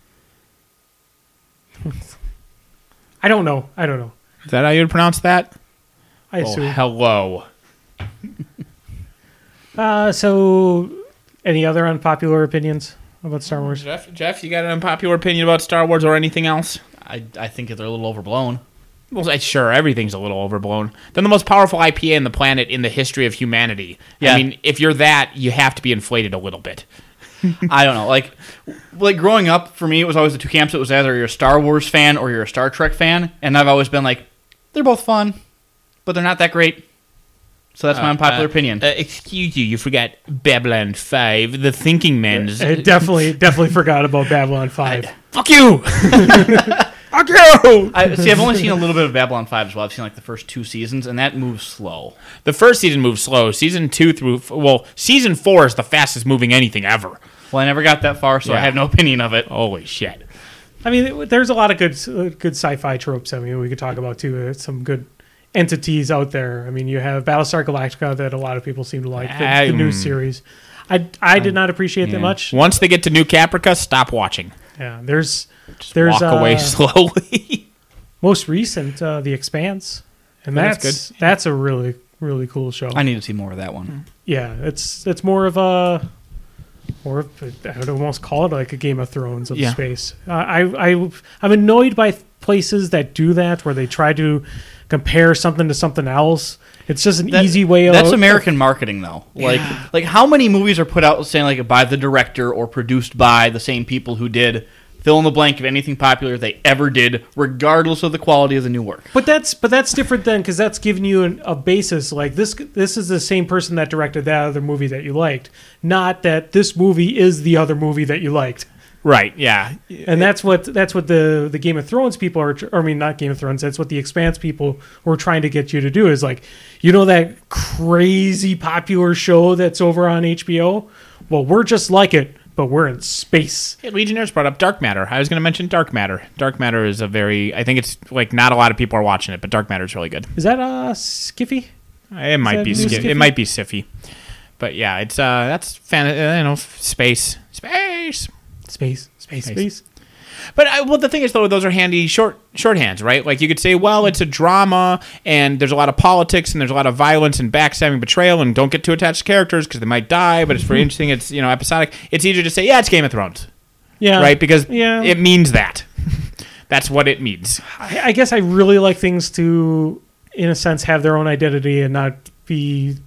I don't know. I don't know. Is that how you'd pronounce that? I Oh, assume. hello. Uh, so, any other unpopular opinions about Star Wars? Jeff, Jeff, you got an unpopular opinion about Star Wars or anything else? I I think that they're a little overblown. Well, I- sure, everything's a little overblown. They're the most powerful I P A in the planet in the history of humanity. Yeah. I mean, if you're that, you have to be inflated a little bit. I don't know. Like, like growing up, for me, it was always the two camps. It was either you're a Star Wars fan or you're a Star Trek fan, and I've always been like, they're both fun, but they're not that great. So that's my unpopular Uh, opinion. Uh, excuse you, you forgot Babylon five, the thinking man's... I definitely, definitely forgot about Babylon five. Fuck you! Fuck you! I, see, I've only seen a little bit of Babylon five as well. I've seen like the first two seasons, and that moves slow. The first season moves slow. Season two through... Well, season four is the fastest moving anything ever. Well, I never got that far, so I Yeah. have no opinion of it. Holy shit. I mean, there's a lot of good, uh, good sci-fi tropes. I mean, we could talk about too. Uh, some good entities out there. I mean, you have Battlestar Galactica that a lot of people seem to like. The, the new Um, series. I, I did not appreciate that much. Once they get to New Caprica, stop watching. Yeah, there's Just there's walk uh, away slowly. most recent uh, The Expanse, and Yeah, that's that's that's, good. a really really cool show. I need to see more of that one. Yeah, it's it's more of a more of a, I would almost call it like a Game of Thrones of Yeah. space. Uh, I I I'm annoyed by places that do that where they try to compare something to something else. It's just an That- easy way. That's of, American marketing, though. Like, like how many movies are put out saying like by the director or produced by the same people who did fill in the blank of anything popular they ever did, regardless of the quality of the new work. But that's but that's different then because that's giving you an, a basis. Like this this is the same person that directed that other movie that you liked, not that this movie is the other movie that you liked. Right, yeah. And that's what that's what the the Game of Thrones people are. Or I mean, not Game of Thrones. That's what the Expanse people were trying to get you to do. Is like, you know, that crazy popular show that's over on H B O. Well, we're just like it, but we're in space. Hey, Legionnaires brought up Dark Matter. I was going to mention Dark Matter. Dark Matter is a very... I think it's, like, not a lot of people are watching it, but Dark Matter is really good. Is that uh Skiffy? It might that be new Skiff- Skiffy? It might be Siffy. But, yeah, it's, uh, that's, fan- uh, you know, space. Space! Space, space, Space. space. But I, well, the thing is, though, those are handy short shorthands, right? Like you could say, well, it's a drama, and there's a lot of politics, and there's a lot of violence and backstabbing, betrayal, and don't get too attached to characters because they might die. But it's very interesting. It's you know episodic. It's easier to say, yeah, it's Game of Thrones, Yeah, right? Because yeah. it means that. That's what it means. I, I guess I really like things to, in a sense, have their own identity and not be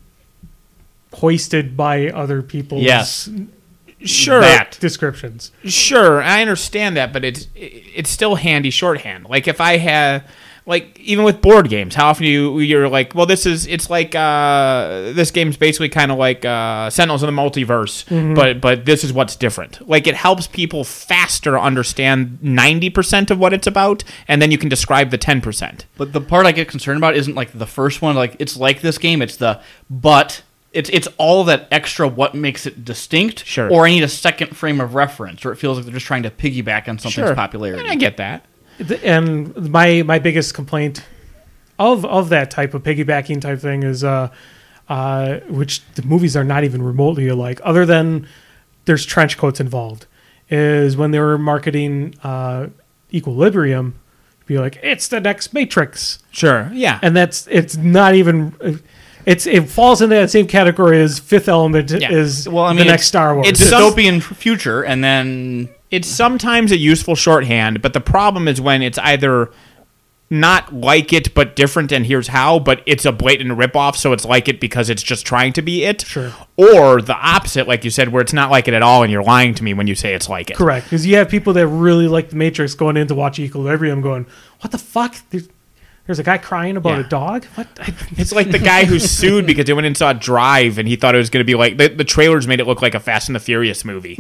hoisted by other people's Yes. Sure, That. descriptions. Sure, I understand that, but it's it's still handy shorthand. Like if I had, like even with board games, how often you you're like, well, this is it's like uh, this game's basically kind of like uh, Sentinels of the Multiverse, but but this is what's different. Like it helps people faster understand ninety percent of what it's about, and then you can describe the ten percent. But the part I get concerned about isn't like the first one. Like it's like this game. It's the but. It's it's all of that extra what makes it distinct. Sure. Or I need a second frame of reference, or it feels like they're just trying to piggyback on something's Sure, popularity. and I get that. The- And my my biggest complaint of of that type of piggybacking type thing is uh, uh, which the movies are not even remotely alike, other than there's trench coats involved, is when they were marketing uh, Equilibrium, be like, it's the next Matrix. Sure. Yeah. And that's, it's not even, it's it falls into that same category as Fifth Element Yeah. is Well, I mean, the next it's- Star Wars. it's some- Dystopian future, and then It's sometimes a useful shorthand, but the problem is when it's either not like it but different and here's how, but it's a blatant ripoff, so it's like it because it's just trying to be it. Sure. Or the opposite, like you said, where it's not like it at all and you're lying to me when you say it's like it. Correct, because you have people that really like the Matrix going in to watch Equilibrium going, what the fuck? There's, there's a guy crying about Yeah. a dog? What? It's like the guy who sued because they went and saw Drive and he thought it was going to be like, the, the trailers made it look like a Fast and the Furious movie.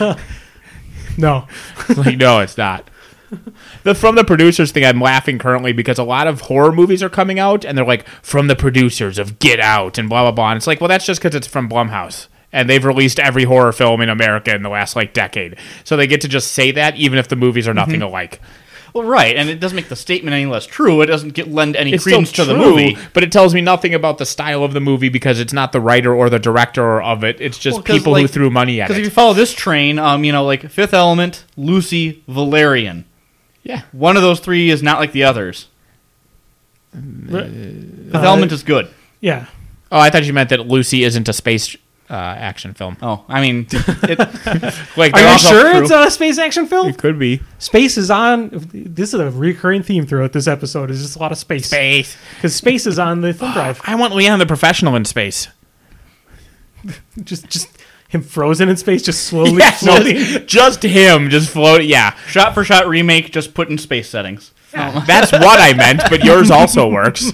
No. Like, no, it's not. The from the producers thing, I'm laughing currently because a lot of horror movies are coming out and they're like, from the producers of Get Out and blah, blah, blah. And it's like, well, that's just because it's from Blumhouse. And they've released every horror film in America in the last, like, decade. So they get to just say that even if the movies are nothing alike. well, right, and it doesn't make the statement any less true. It doesn't get lend any It's credence still to the true, movie. but it tells me nothing about the style of the movie because it's not the writer or the director of it. It's just Well, 'cause, people who like- threw money at Because if you it. follow this train, um, you know, like Fifth Element, Lucy, Valerian. Yeah. One of those three is not like the others. Fifth Uh, Element is good. Yeah. Oh, I thought you meant that Lucy isn't a space uh, action film. Oh, I mean, it, Like, Are they're you also sure true. it's a space action film? It could be. Space is on. This is a recurring theme throughout this episode. Is just a lot of space. Space. Because space is on the thumb drive. I want Leon the Professional in space. Just, just him frozen in space, just slowly Yeah, floating. just, just him, just floating. Yeah, shot for shot remake, just put in space settings. that's what I meant, but yours also works.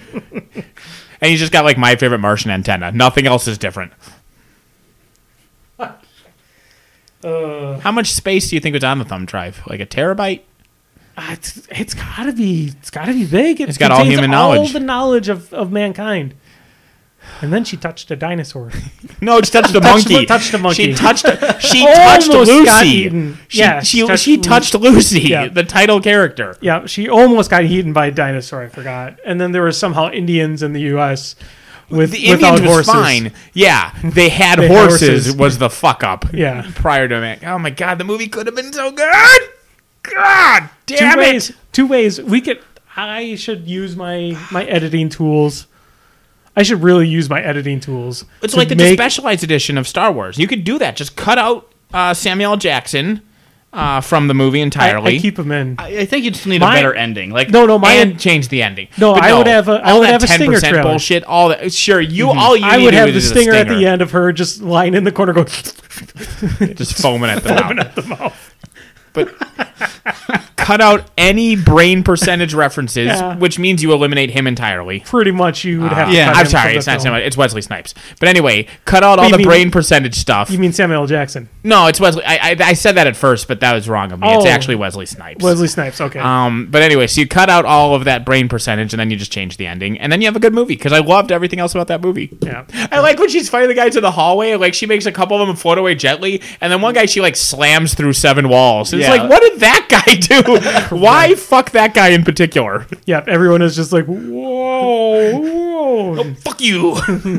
And you just got like My Favorite Martian antenna. Nothing else is different. Uh, How much space do you think was on the thumb drive? Like a terabyte? it's, it's gotta be. It's gotta be big. It It's got all contains human All knowledge. the knowledge of, of mankind. And then she touched a dinosaur. No, just touched a Touched monkey. the- touched a monkey. She touched. She touched Almost got Lucy. eaten. She, Yeah, she, she touched she Lucy. touched Lucy, Yeah. the title character. Yeah, she almost got eaten by a dinosaur. I forgot. And then there were somehow Indians in the U S with The without Indians was horses. fine. Yeah, they had They had horses, horses. was the fuck up. Yeah. Prior to it. Oh my god, the movie could have been so good. God damn two it. ways. Two ways. We could. I should use my my editing tools. I should really use my editing tools. It's to like the make- specialized edition of Star Wars. You could do that. Just cut out uh, Samuel L. Jackson uh, from the movie I, entirely. I keep them in. I, I think you just need My- a better ending. Like No, no, my and change the ending. No, But I would have a- I all would that have a Stinger ten percent trailer. bullshit. All that. Sure, you all you I need would to have do the is a stinger, at the end of her just lying in the corner going just foaming at the mouth. at the mouth. But cut out any brain percentage references, Yeah. which means you eliminate him entirely. Pretty much, you would have. to yeah. cut I'm him sorry, from it's the not film. Samuel, it's Wesley Snipes. But anyway, cut out all you the mean- brain percentage stuff. You mean Samuel L. Jackson? No, it's Wesley. I, I I said that at first, but that was wrong of me. It's Oh. actually Wesley Snipes. Wesley Snipes. Okay. Um, but anyway, so you cut out all of that brain percentage, and then you just change the ending, and then you have a good movie. Because I loved everything else about that movie. yeah. I like when she's fighting the guys in the hallway. Like she makes a couple of them float away gently, and then one guy she like slams through seven walls. It's Yeah. like, what did that guy do? Why fuck that guy in particular? Yeah. Everyone is just like, whoa, whoa. Fuck you.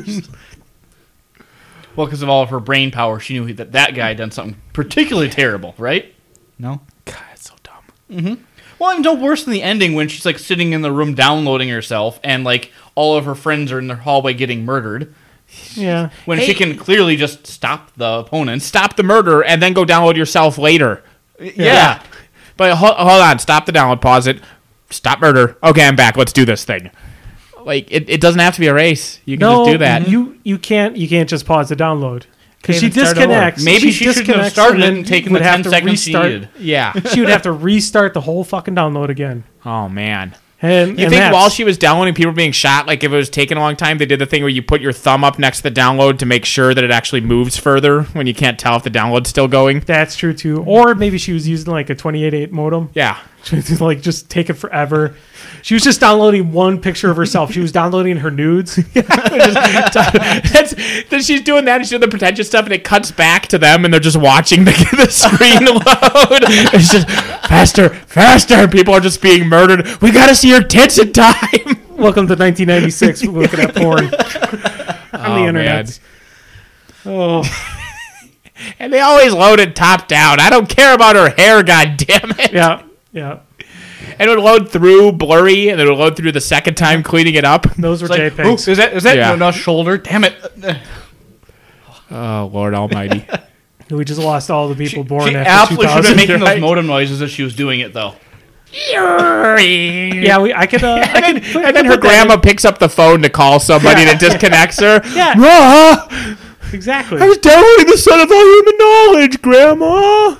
well, because of all of her brain power, she knew that that guy had done something particularly terrible, right? No. God, it's so dumb. Well, I mean, no worse than the ending when she's like sitting in the room downloading herself, and like all of her friends are in the hallway getting murdered. Yeah. When Hey. she can clearly just stop the opponents. Stop the murder and then go download yourself later. Yeah. But hold, hold on, stop the download, pause it, stop murder. Okay, I'm back. Let's do this thing. Like it, it doesn't have to be a race. You can No, just do that. You you can't you can't just pause the download because Okay, she then start over. disconnects. Maybe she shouldn't have disconnects started and it then and taken would the have ten to seconds she restart. needed. Yeah. She would have to restart the whole fucking download again. Oh man. And You and think that's- while she was downloading, people were being shot? Like if it was taking a long time, they did the thing where you put your thumb up next to the download to make sure that it actually moves further when you can't tell if the download's still going. that's true too. Or maybe she was using like a twenty-eight eight modem. Yeah. Like just take it forever. She was just downloading one picture of herself. She was downloading her nudes. That's, then she's doing that and she's doing the pretentious stuff and it cuts back to them and they're just watching the, the screen load. It's just faster, faster. People are just being murdered. We gotta see her tits in time. Welcome to nineteen ninety-six. We're looking at porn. on Oh, the internet. Oh, And they always load it top down. I don't care about her hair, god damn it. yeah, yeah. And it would load through blurry, and it would load through the second time cleaning it up. Those were It's like, JPEGs. ooh, is that is that Yeah. no, no shoulder? Damn it! Oh, Lord almighty. We just lost all the people born She after absolutely should have been two thousand. making right? those modem noises as she was doing it, though. Yeah, we. I could. Uh, I And then, could. put- I and then could her put that grandma picks up the phone to call somebody that disconnects her. in. Yeah, Ah, exactly. I was downloading the Son of All Human Knowledge, Grandma.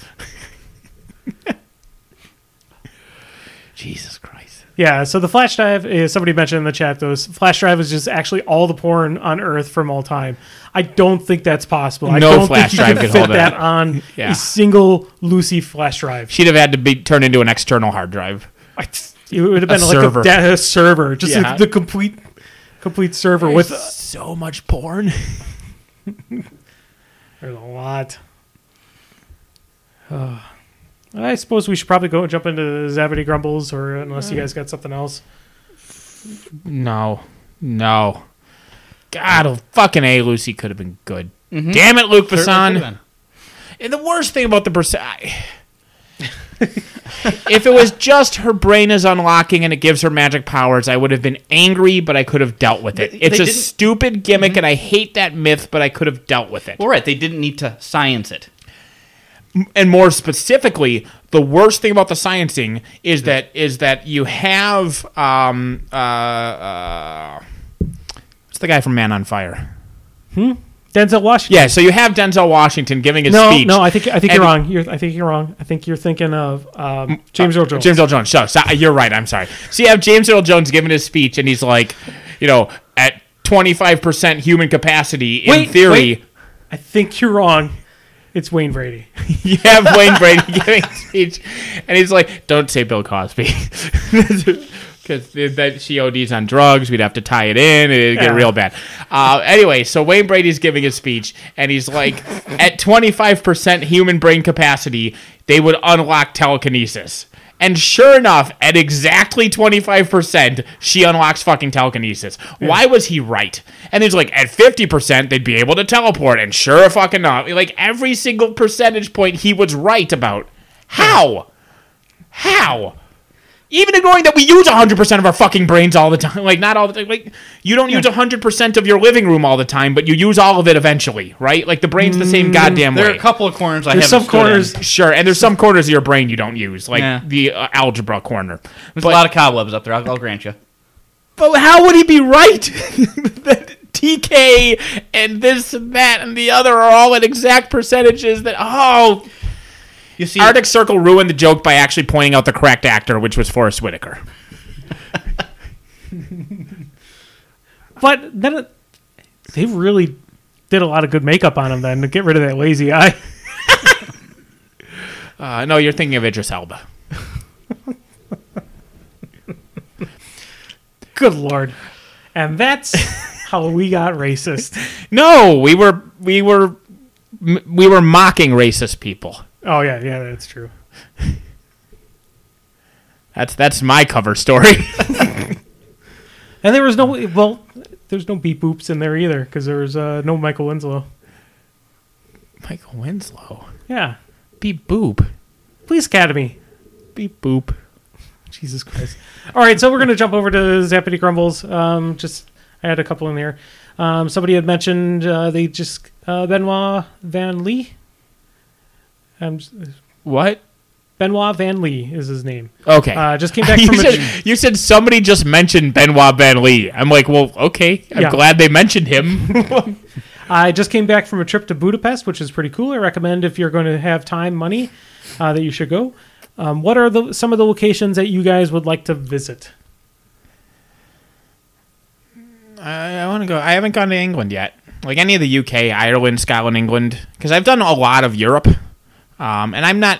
Jesus Christ. Yeah, so the flash drive, uh, somebody mentioned in the chat, those flash drive is just actually all the porn on Earth from all time. I don't think that's possible. I No don't flash think you drive could could fit hold that that. on Yeah. a single Lucy flash drive. She'd have had to be turned into an external hard drive. I- It would have been A like server. a, da- a server, just Yeah. like the complete, complete server with. Uh, so much porn. there's a lot. Uh, I suppose we should probably go jump into Zebedee Grumbles, or unless you guys got something else. No. No. God, oh, fucking A, Lucy could have been good. Mhm. Damn it, Luke Certainly Besson. could've been. And the worst thing about the percent, if it was just her brain is unlocking and it gives her magic powers, I would have been angry, but I could have dealt with it. They- It's they a didn't- stupid gimmick, and I hate that myth, but I could have dealt with it. Well, right, they didn't need to science it. And more specifically, the worst thing about the sciencing is that is that you have um uh, uh what's the guy from Man on Fire? Denzel Washington. Yeah, so you have Denzel Washington giving his No, speech. no, I think I think And- you're wrong. You're, I think you're wrong. I think you're thinking of um, James Earl Jones. James Earl Jones. So, so you're right. I'm sorry. So you have James Earl Jones giving his speech, and he's like, you know, at twenty-five percent human capacity, in Wait, theory, wait. I think you're wrong. It's Wayne Brady. you have Wayne Brady giving a speech, and he's like, "Don't say Bill Cosby." Because that she O Ds on drugs, we'd have to tie it in, and it'd get Yeah. real bad. Uh, anyway, so Wayne Brady's giving his speech, and he's like, at twenty-five percent human brain capacity, they would unlock telekinesis. And sure enough, at exactly twenty-five percent, she unlocks fucking telekinesis. Why was he right? And there's like, at fifty percent, they'd be able to teleport, and sure fucking enough, like every single percentage point he was right about. How? How? Even ignoring that we use one hundred percent of our fucking brains all the time. Like, not all the time. Like, you don't use one hundred percent of your living room all the time, but you use all of it eventually, right? Like, the brain's the same goddamn There are way. a couple of corners I There's haven't some stood in. corners. Sure, and there's some corners of your brain you don't use, like Yeah. the uh, algebra corner. There's But, a lot of cobwebs up there. I'll, I'll grant you. but how would he be right? That T K and this and that and the other are all at exact percentages that, oh... You see, Arctic Circle ruined the joke by actually pointing out the correct actor, which was Forrest Whitaker. But then it, they really did a lot of good makeup on him then to get rid of that lazy eye. Uh, no, you're thinking of Idris Elba. Good Lord. And that's how we got racist. No, we were we were m- we were mocking racist people. Oh, yeah, yeah, that's true. That's that's my cover story. And there was no, well, there's no beep boops in there either because there was uh, no Michael Winslow. Michael Winslow. Yeah. Beep boop. Police Academy. Beep boop. Jesus Christ. All right, so we're going to jump over to Zappity Grumbles. Um, just, I had a couple in there. Um, somebody had mentioned uh, they just, uh, Benoit Van Lee. Um, What? Benoit Van Lee is his name. Okay. Uh, just came back you, from a, said, you said somebody just mentioned Benoit Van Lee. I'm like, well, okay. I'm Yeah. glad they mentioned him. I just came back from a trip to Budapest, which is pretty cool. I recommend if you're going to have time, money, uh, that you should go. Um, what are the some of the locations that you guys would like to visit? I, I want to go. I haven't gone to England yet. Like any of the U K, Ireland, Scotland, England. Because I've done a lot of Europe. Um, and I'm not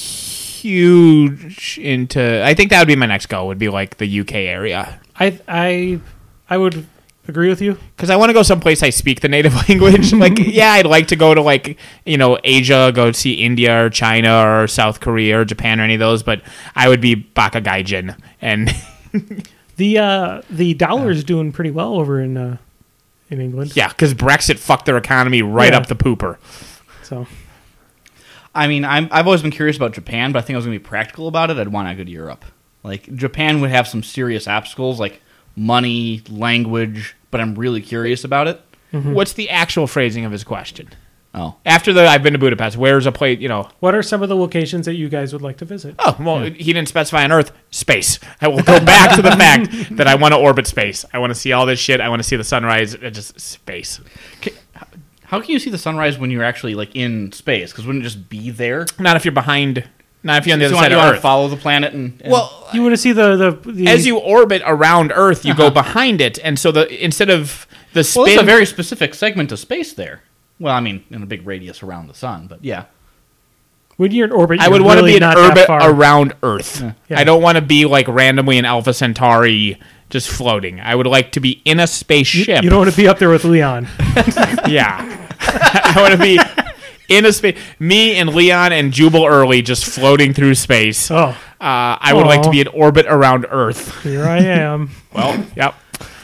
huge into... I think that would be my next go, would be like the U K area. I I I would agree with you. Because I want to go someplace I speak the native language. Like, yeah, I'd like to go to, like, you know, Asia, go see India or China or South Korea or Japan or any of those, but I would be Baka Gaijin. And The uh, the dollar is doing pretty well over in uh, in England. Yeah, because Brexit fucked their economy right Yeah. up the pooper. So I mean, I'm, I've always been curious about Japan, but I think I was going to be practical about it. I'd want to go to Europe. Like, Japan would have some serious obstacles, like money, language, but I'm really curious about it. What's the actual phrasing of his question? Oh. After the I've been to Budapest, where's a place, you know? what are some of the locations that you guys would like to visit? Oh, well, he didn't specify on Earth. Space. I will go back to the fact that I want to orbit space. I want to see all this shit. I want to see the sunrise. uh, Just space. Ca- How can you see the sunrise when you're actually, like, in space? Because wouldn't it just be there? Not if you're behind. Not if you're on the So other side you of want to Earth. follow the planet and... and Well, You want to see the the, the as you orbit around Earth, you go behind it, and so the instead of the well, spin, it's a very specific segment of space there. Well, I mean, in a big radius around the sun, but yeah. when you're in orbit, I you're would want to really be in not that orbit far. around Earth. Yeah. I don't want to be like randomly in Alpha Centauri just floating. I would like to be in a You, spaceship. you don't want to be up there with Leon. Yeah. I want to be in a space. Me and Leon and Jubal Early just floating through space. Oh, Uh, I would like to Aw. be in orbit around Earth. here I am. Well, yep.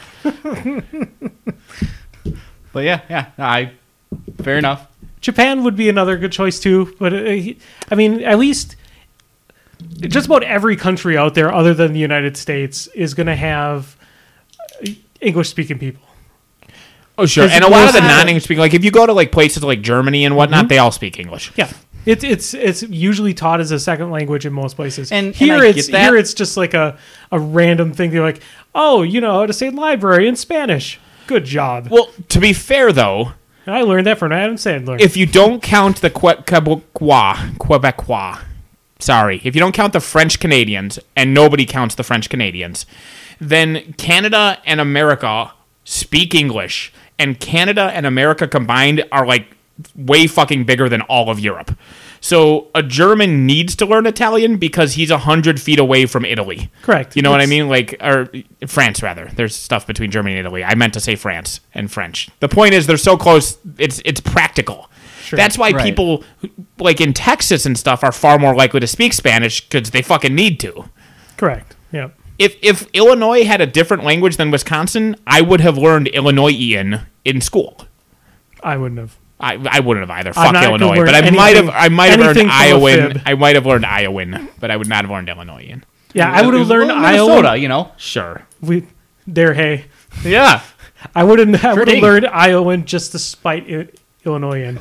But yeah, yeah, I... Fair enough. Japan would be another good choice too, but uh, I mean, at least just about every country out there, other than the United States, is going to have English-speaking people. Oh, sure. Because And a lot of the most- non-English speaking, like if you go to like places like Germany and whatnot, they all speak English. Yeah, it's it's it's usually taught as a second language in most places. And- and here I it's get that. here it's just like a a random thing. They're like, oh, you know how to say library in Spanish. Good job. Well, to be fair though, I learned that from Adam Sandler. if you don't count the Que- Quebecois, Quebecois, sorry, if you don't count the French Canadians, and nobody counts the French Canadians, then Canada and America speak English, and Canada and America combined are like way fucking bigger than all of Europe. So a German needs to learn Italian because he's a hundred feet away from Italy. Correct. You know what I It's- mean? Like, or France rather. There's stuff between Germany and Italy. I meant to say France and French. The point is, they're so close. It's it's practical. Sure. That's why Right. people like in Texas and stuff are far more likely to speak Spanish because they fucking need to. Correct. Yeah. If if Illinois had a different language than Wisconsin, I would have learned Illinoisian in school. I wouldn't have. I, I wouldn't have either. I'm Fuck not gonna Illinois, learn but I might have anything- I might have learned anything from a Iowan. fib. I might have learned Iowan, but I would not have learned Illinoisian. Yeah, I would have learned Well, Minnesota, Iowa. you know. Sure. We there. Hey, Yeah. I would have. I would have thing. learned Iowan just to spite I- Illinoisan.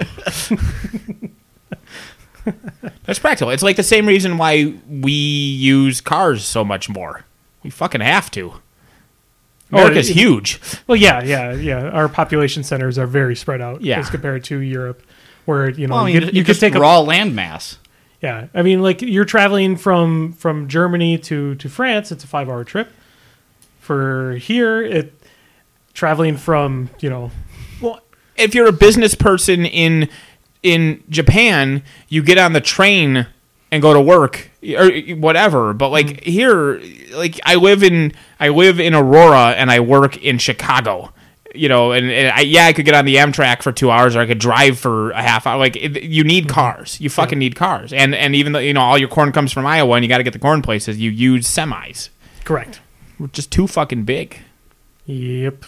That's practical. It's like the same reason why we use cars so much more. We fucking have to. America's it- huge. Well, yeah, yeah, yeah. Our population centers are very spread out Yeah. as compared to Europe, where you know Well, I mean, you could, it- you it's could just take a raw landmass. yeah. I mean, like you're traveling from from Germany to to France. It's a five hour trip. For here, it traveling from you know Well, if you're a business person in in Japan, you get on the train and go to work or whatever. But like here, like I live in I live in Aurora and I work in Chicago. You know, and, and I, yeah, I could get on the Amtrak for two hours, or I could drive for a half hour. Like, it, you need cars. You fucking need cars. And and even though you know all your corn comes from Iowa, and you got to get the corn places, you use semis. correct. We're just too fucking big. Yep.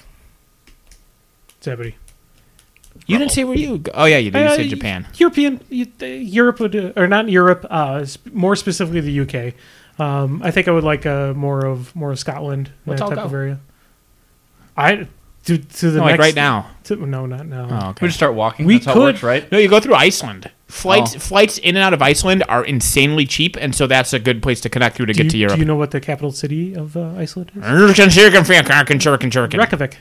Zebedee. You didn't say where you. Go. Oh yeah, you did. You Uh, said Japan. European, uh, Europe would, uh, or not Europe, uh, sp- more specifically the U K. Um, I think I would like uh, more of more of Scotland, Let's that all type go. of area. I to to the No, next, like right now. To, no, not now. Oh, We okay. just start walking. We That's how could- it works, right? No, you go through Iceland. Flights Oh. flights in and out of Iceland are insanely cheap, and so that's a good place to connect through to do, get you, to Europe. do you know what the capital city of uh, Iceland is? Reykjavik. Reykjavik.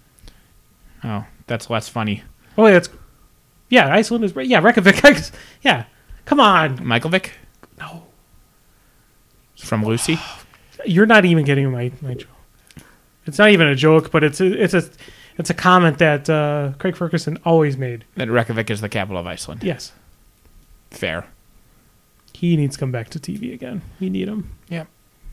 Oh, that's less funny. Oh, yeah, that's yeah. Iceland is yeah. Reykjavik. Yeah. Come on. Michaelvik? No, From Lucy? you're not even getting my my joke. It's not even a joke, but it's a, it's a it's a comment that uh, Craig Ferguson always made. That Reykjavik is the capital of Iceland. Yes. Fair. He needs to come back to T V again. We need him. Yep.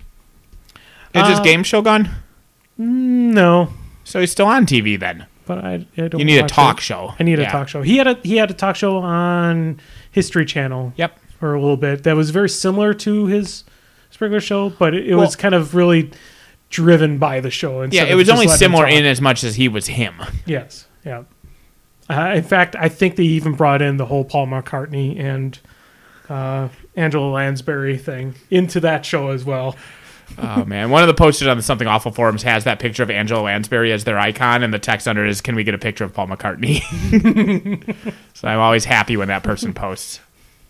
Is his Uh, game show gone? Mm, No, So he's still on T V then. but I, I don't. You need a watch talk it. show. I need a Yeah. talk show. He had a he had a talk show on History Channel Yep. for a little bit. That was very similar to his Springer show, but it, it Well- was kind of really driven by the show. Yeah, it was only similar in as much as he was him. Yes, yeah. Uh, in fact, I think they even brought in the whole Paul McCartney and uh, Angela Lansbury thing into that show as well. Oh, man. One of the posters on the Something Awful forums has that picture of Angela Lansbury as their icon, and the text under it is, can we get a picture of Paul McCartney? So I'm always happy when that person posts.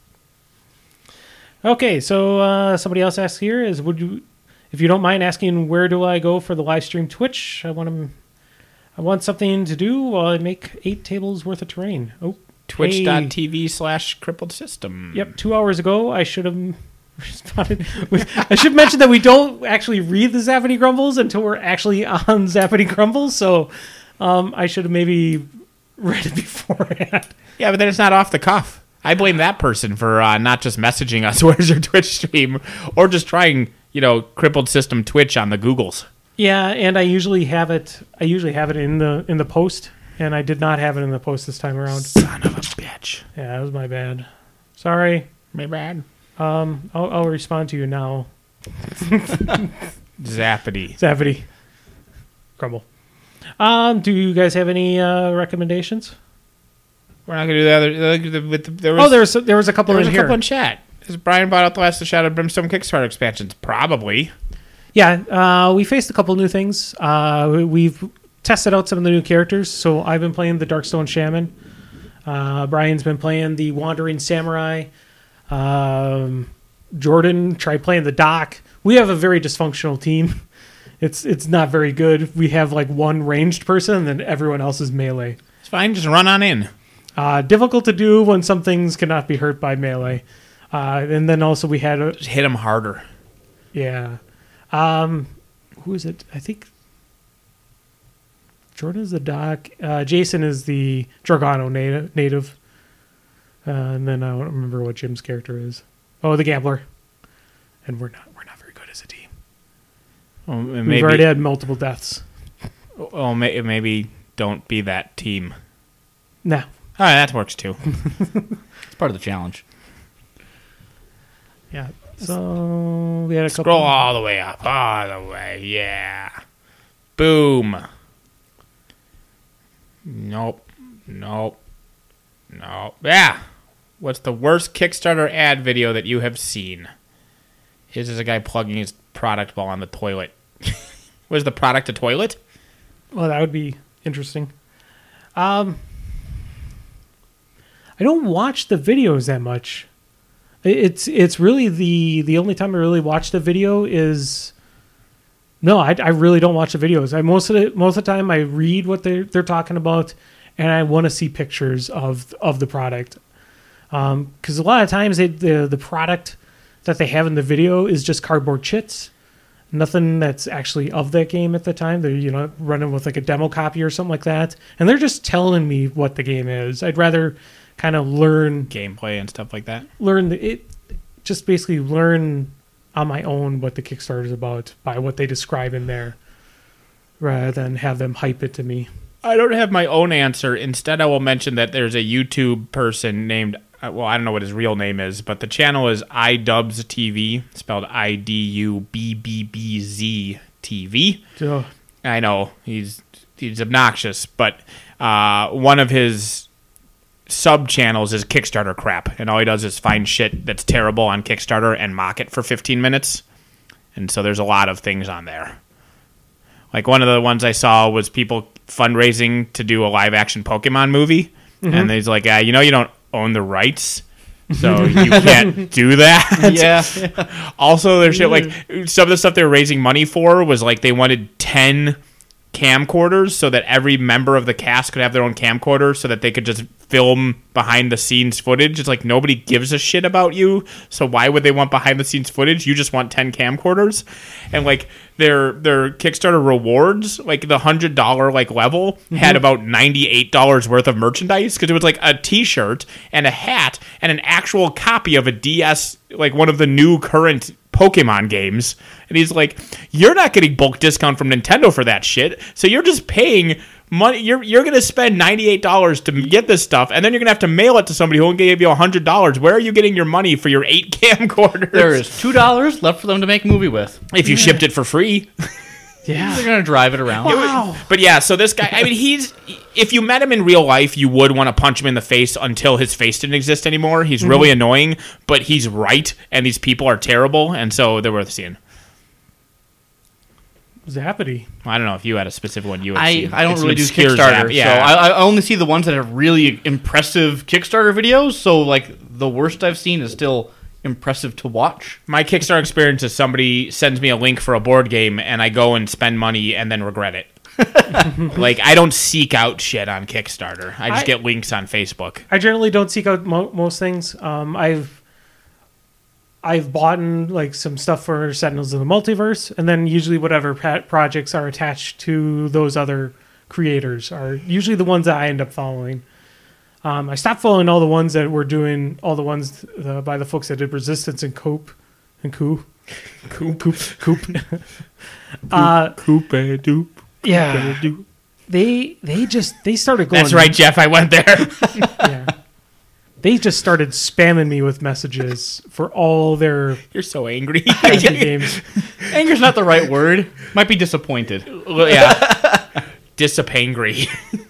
Okay, so uh, somebody else asks here is, would you, if you don't mind asking, where do I go for the live stream Twitch? I want to, I want something to do while I make eight tables worth of terrain. Oh, Twitch.tv slash crippled system. Yep, two hours ago, I should have responded with, I should mention that we don't actually read the Zappity Grumbles until we're actually on Zappity Grumbles, so um, I should have maybe read it beforehand. Yeah, but then it's not off the cuff. I blame that person for uh, not just messaging us, where's your Twitch stream, or just trying, you know, crippled system Twitch on the Googles. Yeah, and I usually have it. I usually have it in the in the post, and I did not have it in the post this time around. Son of a bitch. Yeah, that was my bad. Sorry. My bad. Um, I'll, I'll respond to you now. Zappity. Zappity. Crumble. Um, do you guys have any uh, recommendations? We're not gonna do the other. The, the, there was, oh, there was there was a couple there was in a here. couple in chat. Has Brian bought out the Last of Shadow and Brimstone Kickstarter expansions? Probably. Yeah, uh, we faced a couple new things. Uh, we- we've tested out some of the new characters. So I've been playing the Darkstone Shaman. Uh, Brian's been playing the Wandering Samurai. Um, Jordan tried playing the Doc. We have a very dysfunctional team. It's it's not very good. We have like one ranged person, and then everyone else is melee. It's fine. Just run on in. Uh, difficult to do when some things cannot be hurt by melee. Uh, and then also we had a, Just hit him harder. yeah. Um, who is it? I think Jordan is the Doc. Uh, Jason is the Dragano native. native. Uh, and then I don't remember what Jim's character is. Oh, the Gambler. And we're not we're not very good as a team. Well, maybe, We've already had multiple deaths. Oh, may, maybe don't be that team. No. All right, that works too. It's part of the challenge. Yeah. So we had a Scroll couple. all the way up, all the way. Yeah. Boom. Nope. Nope. Nope. Yeah. What's the worst Kickstarter ad video that you have seen? Here's a guy plugging his product while on the toilet. Was the product a toilet? Well, that would be interesting. Um, I don't watch the videos that much. It's it's really the the only time I really watch the video is no, I, I really don't watch the videos. I most of the most of the time I read what they're they're talking about, and I want to see pictures of of the product. Um, because a lot of times they, the the product that they have in the video is just cardboard chits. Nothing that's actually of that game at the time. They're, you know, running with like a demo copy or something like that. And they're just telling me what the game is. I'd rather kind of learn Gameplay and stuff like that. learn the, it just basically learn on my own what the Kickstarter is about by what they describe in there rather than have them hype it to me. I don't have my own answer. Instead, I will mention that there's a YouTube person named, uh, well, I don't know what his real name is, but the channel is iDubbbz T V, spelled I D U B B B Z T V. So, I know, he's he's obnoxious, but uh, one of his sub-channels is Kickstarter crap, and all he does is find shit that's terrible on Kickstarter and mock it for fifteen minutes. And so there's a lot of things on there. Like one of the ones I saw was people fundraising to do a live-action Pokemon movie, mm-hmm. and he's like, ah, you know you don't own the rights, so you can't do that. Yeah. Also, there's shit like some of the stuff they were raising money for was like they wanted ten camcorders so that every member of the cast could have their own camcorder so that they could just film behind the scenes footage. It's like nobody gives a shit about you, so why would they want behind the scenes footage? You just want ten camcorders. And like their their Kickstarter rewards, like the one hundred dollars like level mm-hmm. had about ninety-eight dollars worth of merchandise because it was like a t-shirt and a hat and an actual copy of a D S, like one of the new current Pokemon games. And he's like, you're not getting bulk discount from Nintendo for that shit, so you're just paying money. You're you're going to spend ninety-eight dollars to get this stuff, and then you're going to have to mail it to somebody who will give you one hundred dollars. Where are you getting your money for your eight camcorders? There is two dollars left for them to make a movie with. If you shipped it for free. Yeah. They're gonna drive it around. Wow. But yeah, so this guy, I mean, he's, if you met him in real life, you would want to punch him in the face until his face didn't exist anymore. He's Mm-hmm. really annoying, but he's right, and these people are terrible, and so they're worth seeing. Zappity. I don't know if you had a specific one you had I, seen. I don't It's an really do obscure Kickstarter, zap, yeah. so I, I only see the ones that have really impressive Kickstarter videos. So like the worst I've seen is still impressive to watch. My Kickstarter experience is somebody sends me a link for a board game, and I go and spend money and then regret it. Like, I don't seek out shit on Kickstarter. I just I- get links on Facebook. I generally don't seek out mo- most things. Um, I've I've bought like some stuff for Sentinels of the Multiverse, and then usually whatever pa- projects are attached to those other creators are usually the ones that I end up following. Um, I stopped following all the ones that were doing all the ones uh, by the folks that did Resistance and Coop and Coup. Coop, Coop, Coop. uh, Coop a doop. yeah, they they just they started going. That's right, Jeff. I went there. Yeah. They just started spamming me with messages for all their You're so angry. games. Anger's not the right word. Might be disappointed. Well, yeah. Disapangry.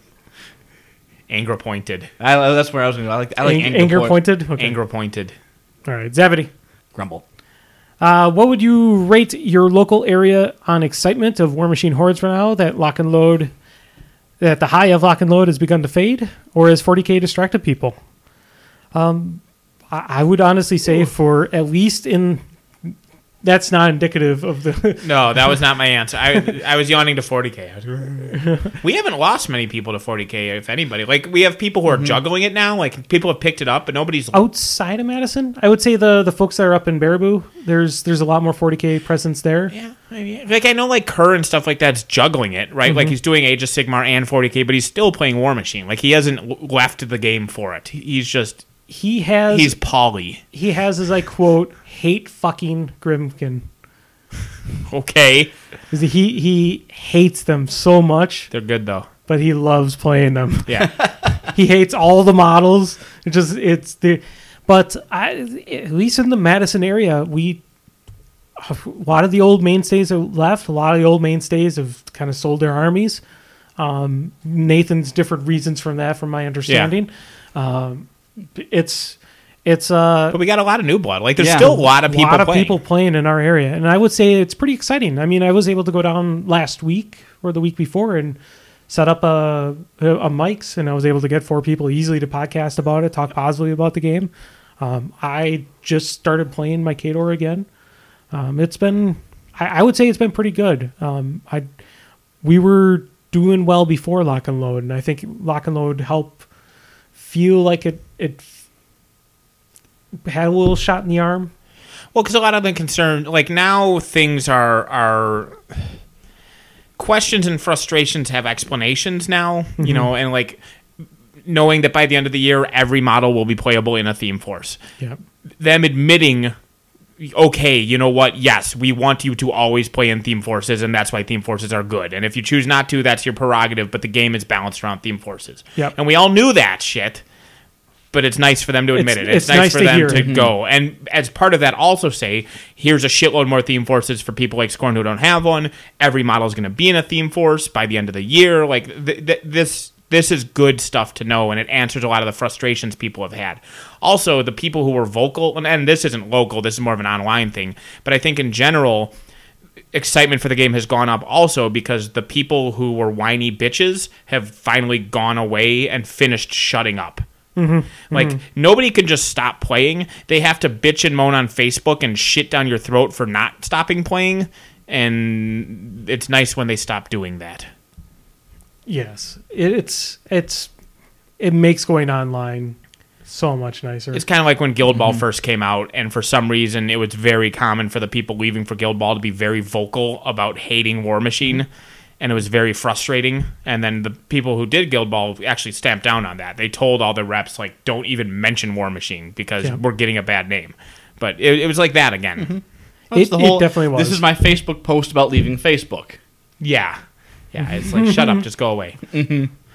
Anger pointed. I, that's where I was going to go. I like, I like Ang- anger, anger point- pointed. Okay. Anger pointed. All right, Zavity. Grumble. Uh, what would you rate your local area on excitement of War Machine Hordes right now? That Lock and Load, that the high of Lock and Load has begun to fade, or has forty K distracted people? Um, I, I would honestly say for at least in. That's not indicative of the. No, that was not my answer. I I was yawning to forty K. I was- we haven't lost many people to forty K, if anybody. Like, we have people who are juggling it now. Like, people have picked it up, but nobody's... Outside of Madison, I would say the the folks that are up in Baraboo, there's there's a lot more forty K presence there. Yeah, maybe. Like, I know, like, Kerr and stuff like that's juggling it, right? Like, he's doing Age of Sigmar and forty K, but he's still playing War Machine. Like, he hasn't l- left the game for it. He's just... He has He's Polly. he has, as I quote, hate fucking Grimkin. Okay. 'Cause He he hates them so much, They're good, though. but he loves playing them. Yeah. He hates all the models. It just it's the, but I, at least in the Madison area, we a lot of the old mainstays have left. A lot of the old mainstays have kind of sold their armies. Um, Nathan's different reasons from that, from my understanding. Um, it's it's uh But we got a lot of new blood. Like, there's Yeah. still a lot of people lot of playing. people playing in our area, and I would say it's pretty exciting. I mean, I was able to go down last week or the week before and set up a, a, a mics, and I was able to get four people easily to podcast about it, talk positively about the game. Um, I just started playing my Khador again. Um, it's been, I, I would say it's been pretty good. Um, I we were doing well before Lock and Load, and I think Lock and Load helped feel like it it had a little shot in the arm. Well, because a lot of the concern, like, now things are are questions and frustrations have explanations now, Mm-hmm. you know, and like knowing that by the end of the year every model will be playable in a theme force. Yeah. Them admitting, okay, you know what? Yes, we want you to always play in theme forces, and that's why theme forces are good. And if you choose not to, that's your prerogative. But the game is balanced around theme forces. Yep. And we all knew that shit. But it's nice for them to admit It's- it. It's, it's nice, nice for to them hear to it. go. And as part of that, also say, here's a shitload more theme forces for people like Scorn who don't have one. Every model is going to be in a theme force by the end of the year. Like, th- th- this this is good stuff to know, and it answers a lot of the frustrations people have had. Also, the people who were vocal, and, and this isn't local, this is more of an online thing, but I think in general, excitement for the game has gone up also because the people who were whiny bitches have finally gone away and finished shutting up. Mm-hmm. Like, mm-hmm. nobody can just stop playing. They have to bitch and moan on Facebook and shit down your throat for not stopping playing, and it's nice when they stop doing that. Yes, it, it's it's it makes going online so much nicer. It's kind of like when Guild Ball mm-hmm. first came out, and for some reason it was very common for the people leaving for Guild Ball to be very vocal about hating War Machine, and it was very frustrating. And then the people who did Guild Ball actually stamped down on that. They told all the reps, like, don't even mention War Machine because yeah. we're getting a bad name. But it, it was like that again. Mm-hmm. It, the whole, it definitely was. This is my Facebook post about leaving Facebook. Yeah. Yeah, it's like, shut up, just go away. Mm-hmm.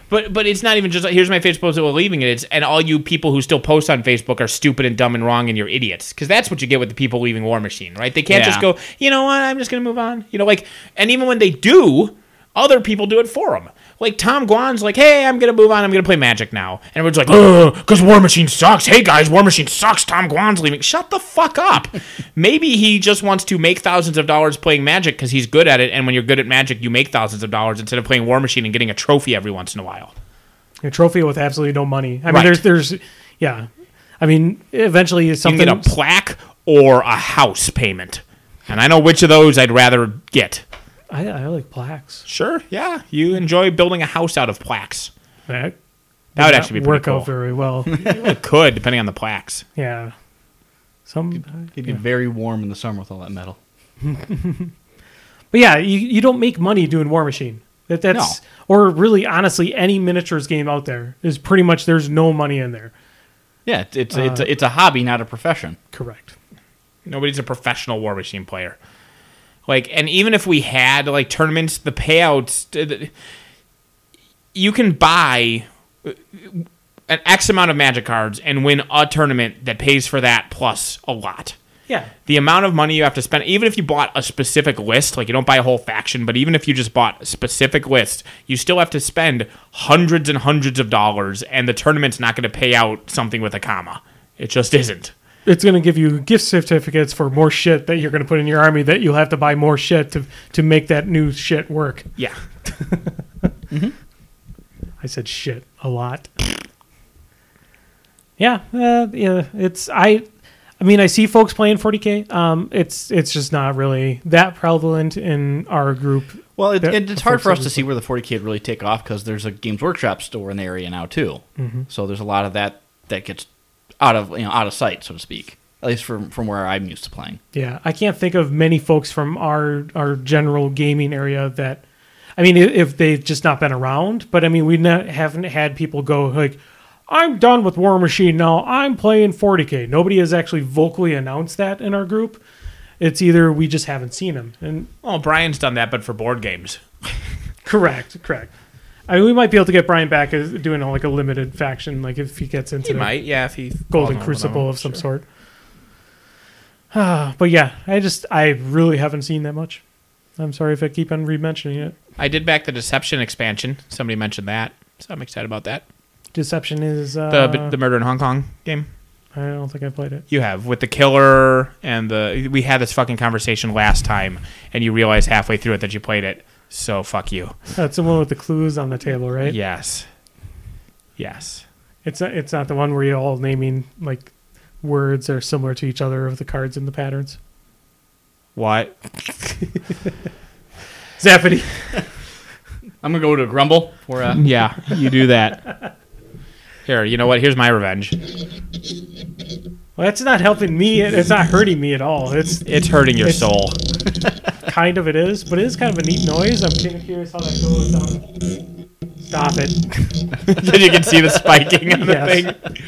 But but it's not even just, here's my Facebook post that we're leaving it. It's, and all you people who still post on Facebook are stupid and dumb and wrong and you're idiots. Because that's what you get with the people leaving War Machine, right? They can't Yeah. just go, you know what, I'm just going to move on. You know, like, and even when they do, other people do it for them. Like Tom Guan's like, hey, I'm going to move on. I'm going to play Magic now. And everyone's like, ugh, because War Machine sucks. Hey, guys, War Machine sucks. Tom Guan's leaving. Shut the fuck up. Maybe he just wants to make thousands of dollars playing Magic because he's good at it. And when you're good at Magic, you make thousands of dollars instead of playing War Machine and getting a trophy every once in a while. A trophy with absolutely no money. I mean, Right. there's, there's, yeah. I mean, eventually something. You can get a plaque or a house payment. And I know which of those I'd rather get. I, I like plaques. Sure, yeah. You enjoy building a house out of plaques. That, That would not actually be pretty work cool. out very well. It could, depending on the plaques. Yeah. Some. It'd get very warm in the summer with all that metal. But yeah, you, you don't make money doing War Machine. That that's No. or really honestly any miniatures game out there is pretty much there's no money in there. Yeah, it's it's, it's, a, it's a hobby, not a profession. Correct. Nobody's a professional War Machine player. Like, and even if we had like tournaments, the payouts, you can buy an X amount of Magic cards and win a tournament that pays for that plus a lot. Yeah. The amount of money you have to spend, even if you bought a specific list, like you don't buy a whole faction, but even if you just bought a specific list, you still have to spend hundreds and hundreds of dollars, and the tournament's not going to pay out something with a comma. It just isn't. It's going to give you gift certificates for more shit that you're going to put in your army that you'll have to buy more shit to to make that new shit work. Yeah. I said shit a lot. Yeah, uh, yeah. It's I. I mean, I see folks playing forty K. Um, it's it's just not really that prevalent in our group. Well, it, That- it, it's the hard folks for us that to we see where the forty K would really take off because there's a Games Workshop store in the area now too. Mm-hmm. So there's a lot of that that gets out of you know out of sight, so to speak. At least from from where I'm used to playing. Yeah, I can't think of many folks from our our general gaming area that. I mean, i- if they've just not been around, but I mean, we not, haven't had people go like, "I'm done with War Machine now. I'm playing forty K." Nobody has actually vocally announced that in our group. It's either we just haven't seen them. And Well, Brian's done that, but for board games. correct, correct. I mean, we might be able to get Brian back as doing like a limited faction, like if he gets into He the might, yeah, if he Golden falls in Crucible love of some with them, sort. Ah, but yeah, I just I really haven't seen that much. I'm sorry if I keep on re-mentioning it. I did back the Deception expansion. Somebody mentioned that, so I'm excited about that. Deception is uh, The the Murder in Hong Kong game. I don't think I played it. You have with the killer and the. We had this fucking conversation last time, and you realize halfway through it that you played it. So fuck you. That's the one with the clues on the table, right? Yes. Yes. It's not, it's not the one where you're all naming like words that are similar to each other of the cards and the patterns. What? Zappity. I'm gonna go to Grumble for uh, Yeah, you do that. Here, you know what? Here's my revenge. Well, that's not helping me. It's not hurting me at all. It's It's hurting your It's- soul. kind of it is, but it is kind of a neat noise. I'm kind of curious how that goes down. Stop it. You can see the spiking on the Yes. thing.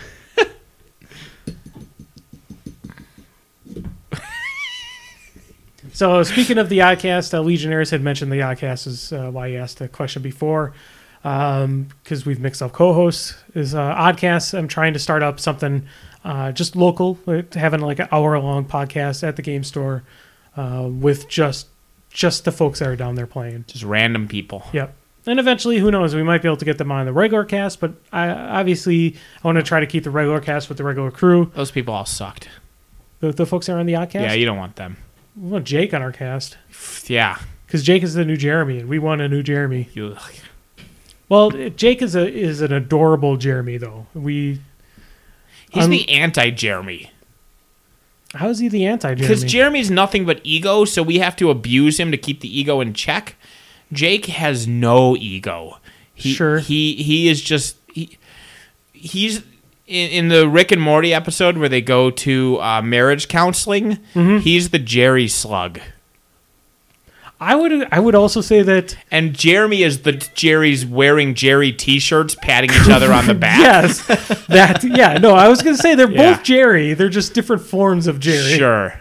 So speaking of the Oddcast, uh, Legionnaires had mentioned the Oddcast is uh, why you asked the question before, because we've mixed up co-hosts. Is uh, Oddcast? I'm trying to start up something uh, just local, like having like an hour-long podcast at the game store uh, with just just the folks that are down there playing. Just random people. Yep. And eventually, who knows? We might be able to get them on the regular cast, but I obviously I want to try to keep the regular cast with the regular crew. Those people all sucked. The, the folks that are on the Oddcast. Yeah, you don't want them. We want Jake on our cast Yeah. because Jake is the new Jeremy, and we want a new Jeremy. You, Well, Jake is a is an adorable Jeremy, though. We he's Um, the anti-Jeremy. how is he the anti Because Jeremy? Jeremy's nothing but ego, so we have to abuse him to keep the ego in check. Jake has no ego. He, Sure. He he is just he, he's in, in the Rick and Morty episode where they go to uh, marriage counseling. Mm-hmm. He's the Jerry slug, I would I would also say that and Jeremy is the Jerry's wearing Jerry T-shirts, patting each other on the back. yes, that yeah no I was gonna say they're Yeah. both Jerry. They're just different forms of Jerry. Sure.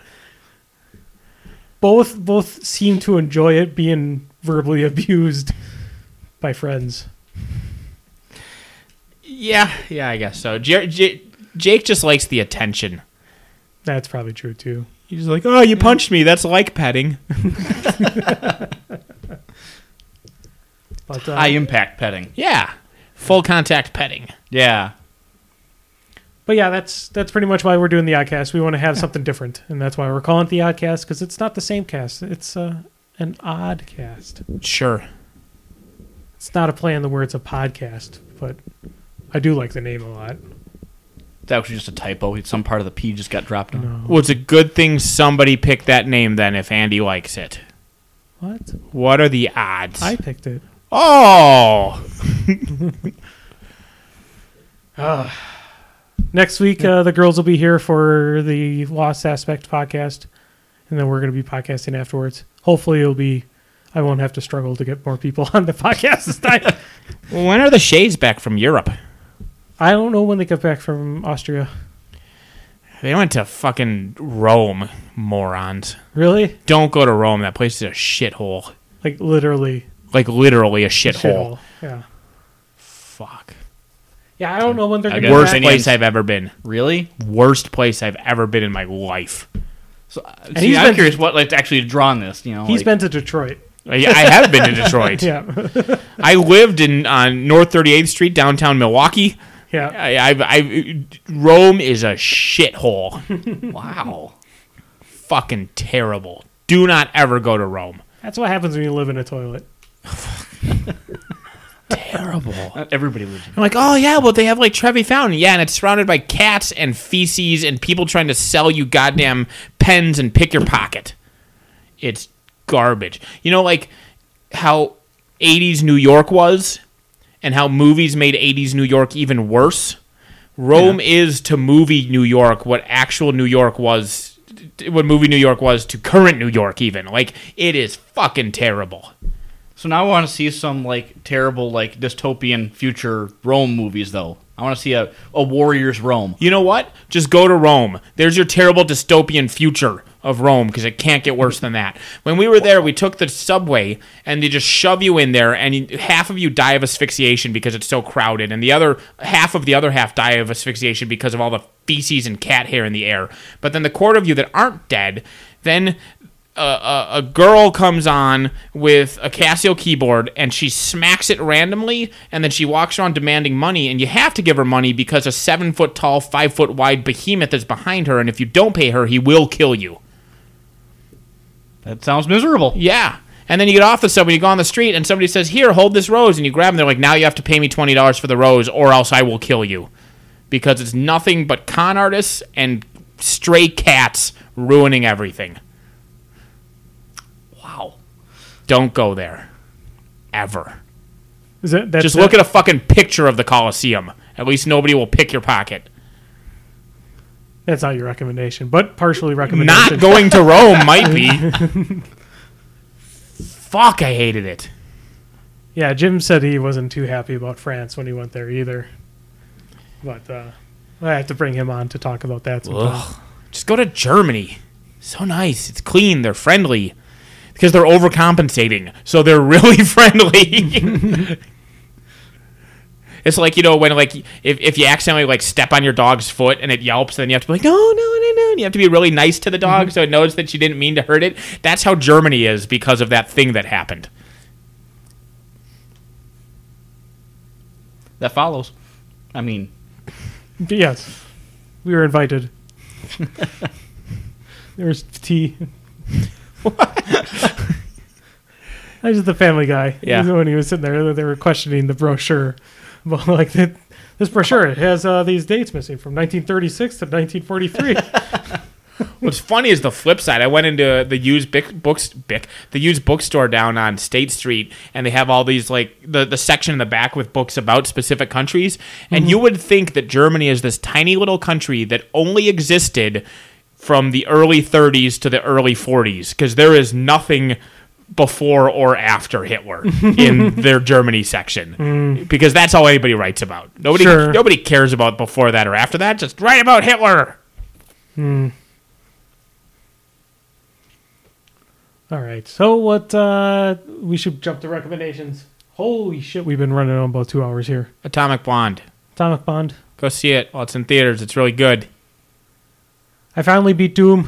Both both seem to enjoy it being verbally abused by friends. Yeah, yeah, I guess so. J- J- Jake just likes the attention. That's probably true too. He's like, oh, you punched me. That's like petting. But uh, High impact petting. Yeah, full contact petting. Yeah. But yeah, that's that's pretty much why we're doing the Oddcast. We want to have something different, and that's why we're calling it the Oddcast, because it's not the same cast. It's uh, an odd cast. Sure. It's not a play on the words of podcast, but I do like the name a lot. That was just a typo. Some part of the P just got dropped on. No. Well, it's a good thing somebody picked that name then if Andy likes it. What? What are the odds? I picked it. Oh! Uh, next week, uh, the girls will be here for the Lost Aspect podcast, and then we're going to be podcasting afterwards. Hopefully, it'll be. I won't have to struggle to get more people on the podcast this time. When are the Shays back from Europe? I don't know when they get back from Austria. They went to fucking Rome, morons. Really? Don't go to Rome. That place is a shithole. Like literally. Like literally a shithole. Shithole. Yeah. Fuck. Yeah, I don't know when they're I going guess to Worst get back. place I've ever been. Really? Worst place I've ever been in my life. So, uh, And see, he's I'm been- curious what like to actually draw on this. You know, He's like, been to Detroit. I I have been to Detroit. Yeah. I lived in on North thirty-eighth Street, downtown Milwaukee. Yeah. I, I, I, Rome is a shithole. wow. Fucking terrible. Do not ever go to Rome. That's what happens when you live in a toilet. Terrible. Not everybody lives. in I'm like, oh yeah, well they have like Trevi Fountain, yeah, and it's surrounded by cats and feces and people trying to sell you goddamn pens and pick your pocket. It's garbage. You know, like how eighties New York was, and how movies made eighties New York even worse. Rome Yeah. is to movie New York what actual New York was, what movie New York was to current New York. Even like it is fucking terrible. So now I want to see some like terrible like dystopian future Rome movies though. I want to see a, a Warriors Rome. You know what? Just go to Rome. There's your terrible dystopian future of Rome, because it can't get worse than that. When we were there, we took the subway, and they just shove you in there, and you, half of you die of asphyxiation because it's so crowded, and the other half of the other half die of asphyxiation because of all the feces and cat hair in the air. But then the quarter of you that aren't dead, then a, a, a girl comes on with a Casio keyboard, and she smacks it randomly, and then she walks around demanding money, and you have to give her money because a seven-foot-tall, five-foot-wide behemoth is behind her, and if you don't pay her, he will kill you. That sounds miserable. Yeah. And then you get off the subway, you go on the street, and somebody says, here, hold this rose, and you grab them. They're like, now you have to pay me twenty dollars for the rose, or else I will kill you. Because it's nothing but con artists and stray cats ruining everything. Wow. Don't go there. Ever. Is it, that's Just it? look at a fucking picture of the Colosseum. At least nobody will pick your pocket. That's not your recommendation, but partially recommendation. Not going to Rome might be. Fuck, I hated it. Yeah, Jim said he wasn't too happy about France when he went there either. But uh, I have to bring him on to talk about that sometime. Ugh. Just go to Germany. So nice. It's clean. They're friendly. Because they're overcompensating. So they're really friendly. It's like, you know, when like if, if you accidentally like step on your dog's foot and it yelps, then you have to be like, no, no, no, no. And you have to be really nice to the dog so it knows that you didn't mean to hurt it. That's how Germany is because of that thing that happened. That follows. I mean, Yes, we were invited. There was tea. I was just the Family Guy. Yeah. When he was sitting there, they were questioning the brochure. But like the, this brochure, it has uh, these dates missing from nineteen thirty-six to nineteen forty-three. What's funny is the flip side. I went into the used bic, books, bic, the used bookstore down on State Street, and they have all these like the, the section in the back with books about specific countries. And you would think that Germany is this tiny little country that only existed from the early thirties to the early forties, because there is nothing before or after Hitler in their Germany section, because that's all anybody writes about. Nobody, Sure. nobody cares about before that or after that. Just write about Hitler. Hmm. All right. So what? Uh, we should jump to recommendations. Holy shit, we've been running on about two hours here. Atomic Blonde. Atomic Bond. Go see it while it's in theaters. It's really good. I finally beat Doom.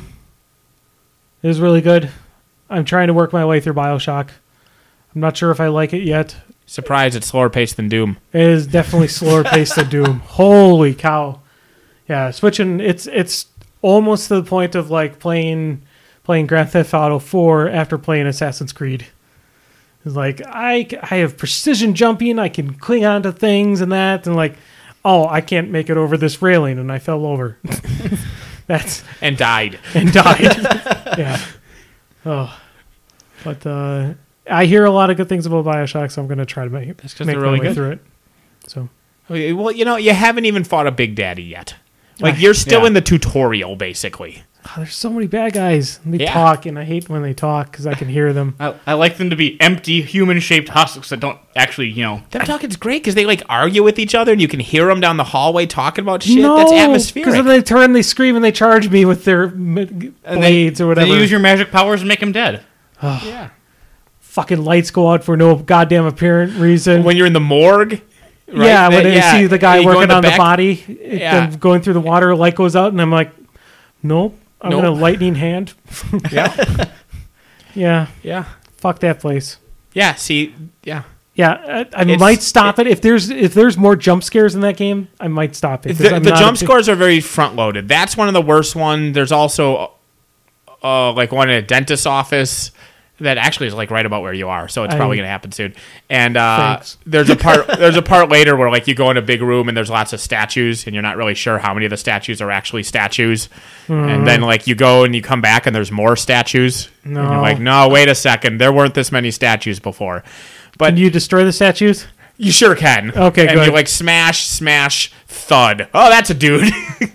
It was really good. I'm trying to work my way through BioShock. I'm not sure if I like it yet. Surprised it's slower paced than Doom. It is definitely slower paced than Doom. Holy cow. Yeah, switching it's it's almost to the point of like playing playing Grand Theft Auto four after playing Assassin's Creed. It's like I I have precision jumping, I can cling onto things and that, and like, oh, I can't make it over this railing and I fell over. That's And died. and died. Yeah. Oh. But uh I hear a lot of good things about BioShock, so I'm going to try to make, That's 'cause make they're my really way good. through it. So, Okay, well, you know, you haven't even fought a Big Daddy yet. Like, Ah, you're still yeah. in the tutorial, basically. oh, there's so many bad guys. They Yeah. talk, and I hate when they talk because I can hear them. I, I like them to be empty, human-shaped husks that don't actually, you know. Them talking's great because they, like, argue with each other and you can hear them down the hallway talking about shit. No, That's because atmospheric. then they turn, they scream, and they charge me with their m- And blades they, or whatever. They use your magic powers and make them dead. yeah. Fucking lights go out for no goddamn apparent reason. When you're in the morgue. Right? Yeah, when That- you yeah, see the guy you go in working on the back- body, it- Yeah. then going through the water, light goes out, and I'm like, nope, I'm Nope. going to lightning hand. Yeah. Yeah, Yeah. fuck that place. Yeah, see, yeah. Yeah, I, I It's- might stop it. if there's if there's more jump scares in that game. I might stop it. 'cause The, I'm the not jump a big- scores are very front loaded. That's one of the worst ones. There's also uh, like one in a dentist's office that actually is like right about where you are, so it's I- probably going to happen soon. And uh, Thanks. there's a part there's a part later where like you go in a big room and there's lots of statues and you're not really sure how many of the statues are actually statues. And then like you go and you come back and there's more statues. And No. you're like, no, wait a second, there weren't this many statues before. But Can you destroy the statues? you sure can. Okay, and good. you like smash, smash, thud. Oh, that's a dude.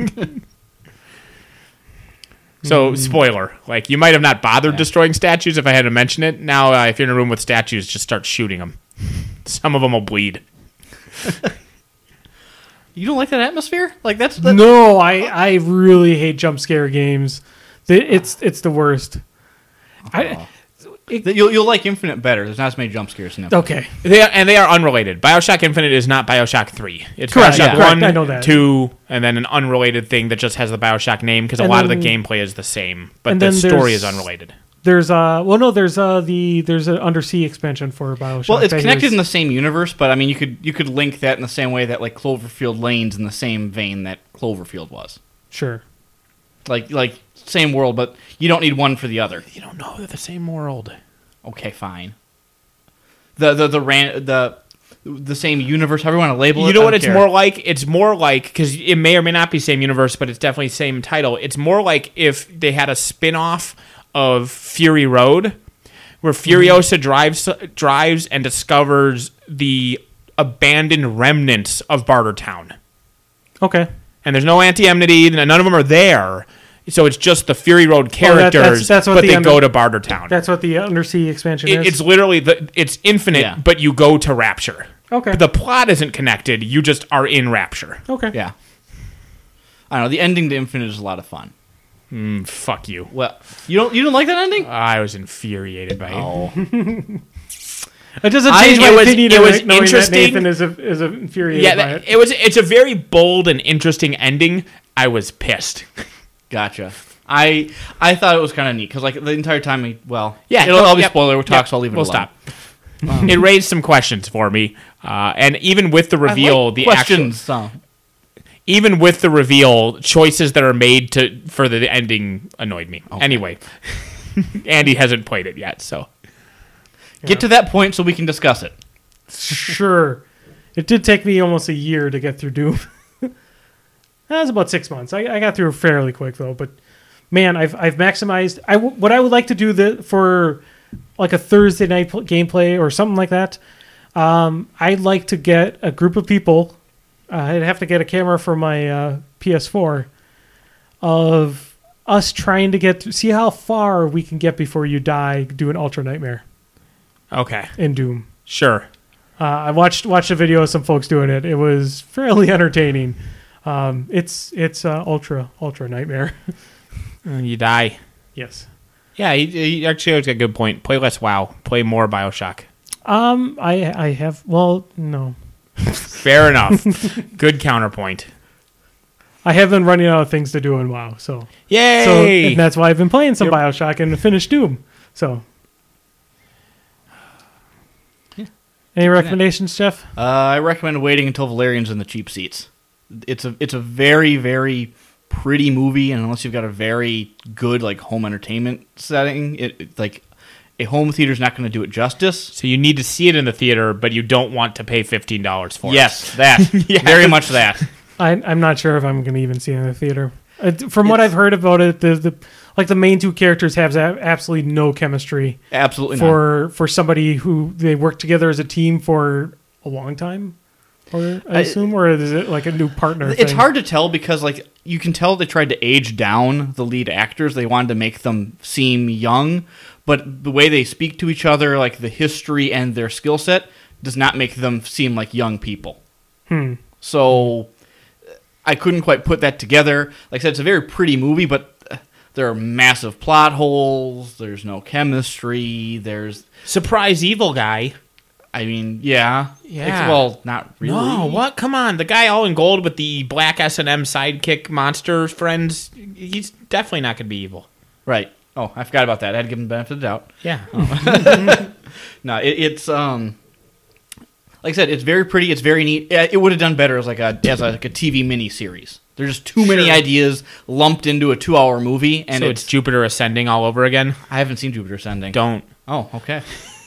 So, spoiler. Like, you might have not bothered destroying statues if I had to mention it. Now, uh, if you're in a room with statues, just start shooting them. Some of them will bleed. You don't like that atmosphere? Like that's, that's No, I, I really hate jump scare games. The- It's it's the worst. I, That You'll you'll like Infinite better. There's not as many jump scares in it. okay. They are, and they are unrelated. BioShock Infinite is not BioShock three. It's Correct, BioShock yeah, correct, one, I know that. two, and then an unrelated thing that just has the BioShock name because a And lot of then- the gameplay is the same, but and the then story is there's- unrelated. There's uh well no there's uh the there's an undersea expansion for BioShock. Well, it's that connected is- in the same universe, but I mean, you could you could link that in the same way that like Cloverfield Lane's in the same vein that Cloverfield was. Sure. Like like same world, but you don't need one for the other. You don't know they're the same world. Okay, fine. The the the ran the the same universe. However you want to label it. You know I what don't it's care. more like? It's more like, because it may or may not be same universe, but it's definitely same title. It's more like if they had a spin-off of Fury Road, where Furiosa drives drives and discovers the abandoned remnants of Bartertown. Okay. And there's no anti-enmity, none of them are there. So it's just the Fury Road Oh, that- characters, that's- that's what but the they under- go to Bartertown. That's what the undersea expansion It, is. it's literally, the, it's infinite, Yeah. but you go to Rapture. Okay. The plot isn't connected, you just are in Rapture. Okay. Yeah. I don't know. The ending to Infinite is a lot of fun. Mm, fuck you. Well, you don't you don't like that ending? I was infuriated by it. Oh, It doesn't I- change my it was- opinion it of was it, knowing that interesting. Nathan is, a, is a infuriated Yeah, by that, it. it was. It's a very bold and interesting ending. I was pissed. gotcha. I I thought it was kind of neat because like the entire time, we, well, Yeah, it'll no, all be yep, spoiler talk, yep, so I'll leave it we'll alone. stop. It raised some questions for me, uh, and even with the reveal, I like the questions. so. actual, even with the reveal, choices that are made to for the ending annoyed me. Anyway, Andy hasn't played it yet, so Get to that point so we can discuss it. Sure. It did take me almost a year to get through Doom. That was about six months. I, I got through fairly quick though. But man, I've I've maximized. I w- what I would like to do the for like a Thursday night pl- gameplay or something like that. Um, I'd like to get a group of people. Uh, I'd have to get a camera for my uh, P S four of us trying to get see how far we can get before you die. Do an Ultra Nightmare okay, in Doom. sure. Uh, I watched watched a video of some folks doing it. It was fairly entertaining. Um, it's it's uh, ultra ultra nightmare. Uh, You die. Yes. Yeah, he, he actually has a good point. Play less WoW. Play more Bioshock. Um, I I have well no. Fair enough. Good counterpoint. I have been running out of things to do in WoW, so Yay! so and that's why I've been playing some Yep. Bioshock and finished Doom. So, Yeah. any recommendations, Jeff? Uh, I recommend waiting until Valerian's in the cheap seats. It's a it's a very very pretty movie, and unless you've got a very good like home entertainment setting, it, it like a home theater's not going to do it justice. So you need to see it in the theater, but you don't want to pay fifteen dollars for Yes, that Yes. very much that. I, I'm not sure if I'm going to even see it in the theater. Uh, from what I've heard about it, the, the like the main two characters have a- absolutely no chemistry Absolutely not. for for somebody who they work together as a team for a long time, or I I- assume, or is it like a new partner? It's thing? hard to tell because like you can tell they tried to age down the lead actors. They wanted to make them seem young, but the way they speak to each other, like the history and their skill set, does not make them seem like young people. Hmm. So I couldn't quite put that together. Like I said, it's a very pretty movie, but uh, there are massive plot holes. There's no chemistry. There's, Surprise evil guy. I mean, yeah, Yeah. It's, well, not really. No, what? Come on. The guy all in gold with the black S and M sidekick monster friends, he's definitely not going to be evil. Right. Oh, I forgot about that. I had to give him the benefit of the doubt. Yeah. No, it, it's um, like I said, it's very pretty. It's very neat. Uh, It would have done better as like a as a, like a T V miniseries. There's just too many Sure. ideas lumped into a two-hour movie, and so it's, it's Jupiter Ascending all over again? I haven't seen Jupiter Ascending. Don't. Oh, okay.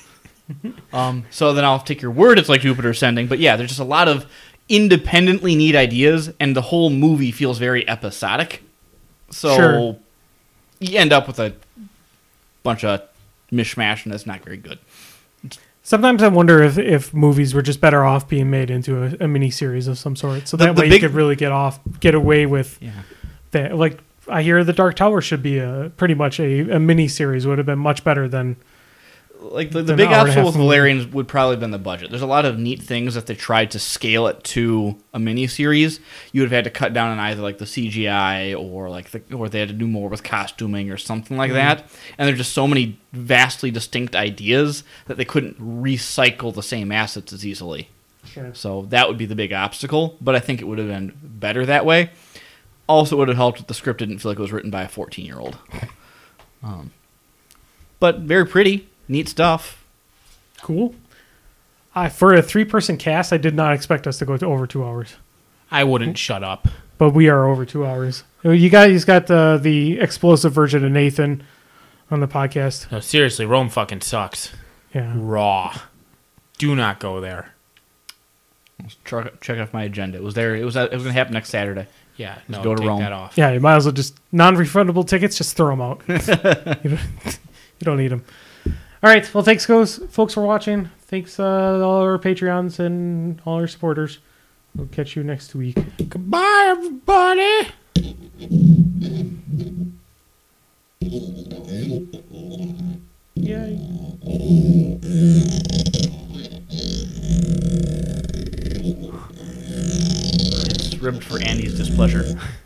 um, so then I'll take your word. It's like Jupiter Ascending, but yeah, there's just a lot of independently neat ideas, and the whole movie feels very episodic. So Sure. you end up with a bunch of mishmash, and that's not very good. Sometimes I wonder if, if movies were just better off being made into a, a mini series of some sort, so The- that the way big- you could really get off, get away with Yeah. that. Like I hear, The Dark Tower should be a pretty much a, a mini series. Would have been much better than. Like the, the An big hour and a obstacle half with movie. Valerians would probably have been the budget. There's a lot of neat things that they tried to scale it to a miniseries. You would have had to cut down on either like the C G I or like the or they had to do more with costuming or something like that. And there's just so many vastly distinct ideas that they couldn't recycle the same assets as easily. Sure. So that would be the big obstacle. But I think it would have been better that way. Also, it would have helped if the script didn't feel like it was written by a fourteen year old. Um, but very pretty. Neat stuff. Cool. Uh, for a three-person cast, I did not expect us to go to over two hours, I wouldn't shut up. but we are over two hours. You guys got the the explosive version of Nathan on the podcast. No, seriously, Rome fucking sucks. Yeah. Raw. Do not go there. Let's try- check off my agenda. It was there. It was. It was going to happen next Saturday. Yeah, no, go to take Rome. that off. Yeah, you might as well just non-refundable tickets. Just throw them out. you, don't, you don't need them. All right. Well, thanks, guys, folks, for watching. Thanks, uh, all our Patreons and all our supporters. We'll catch you next week. Goodbye, everybody. Yay. It's ribbed for Andy's displeasure.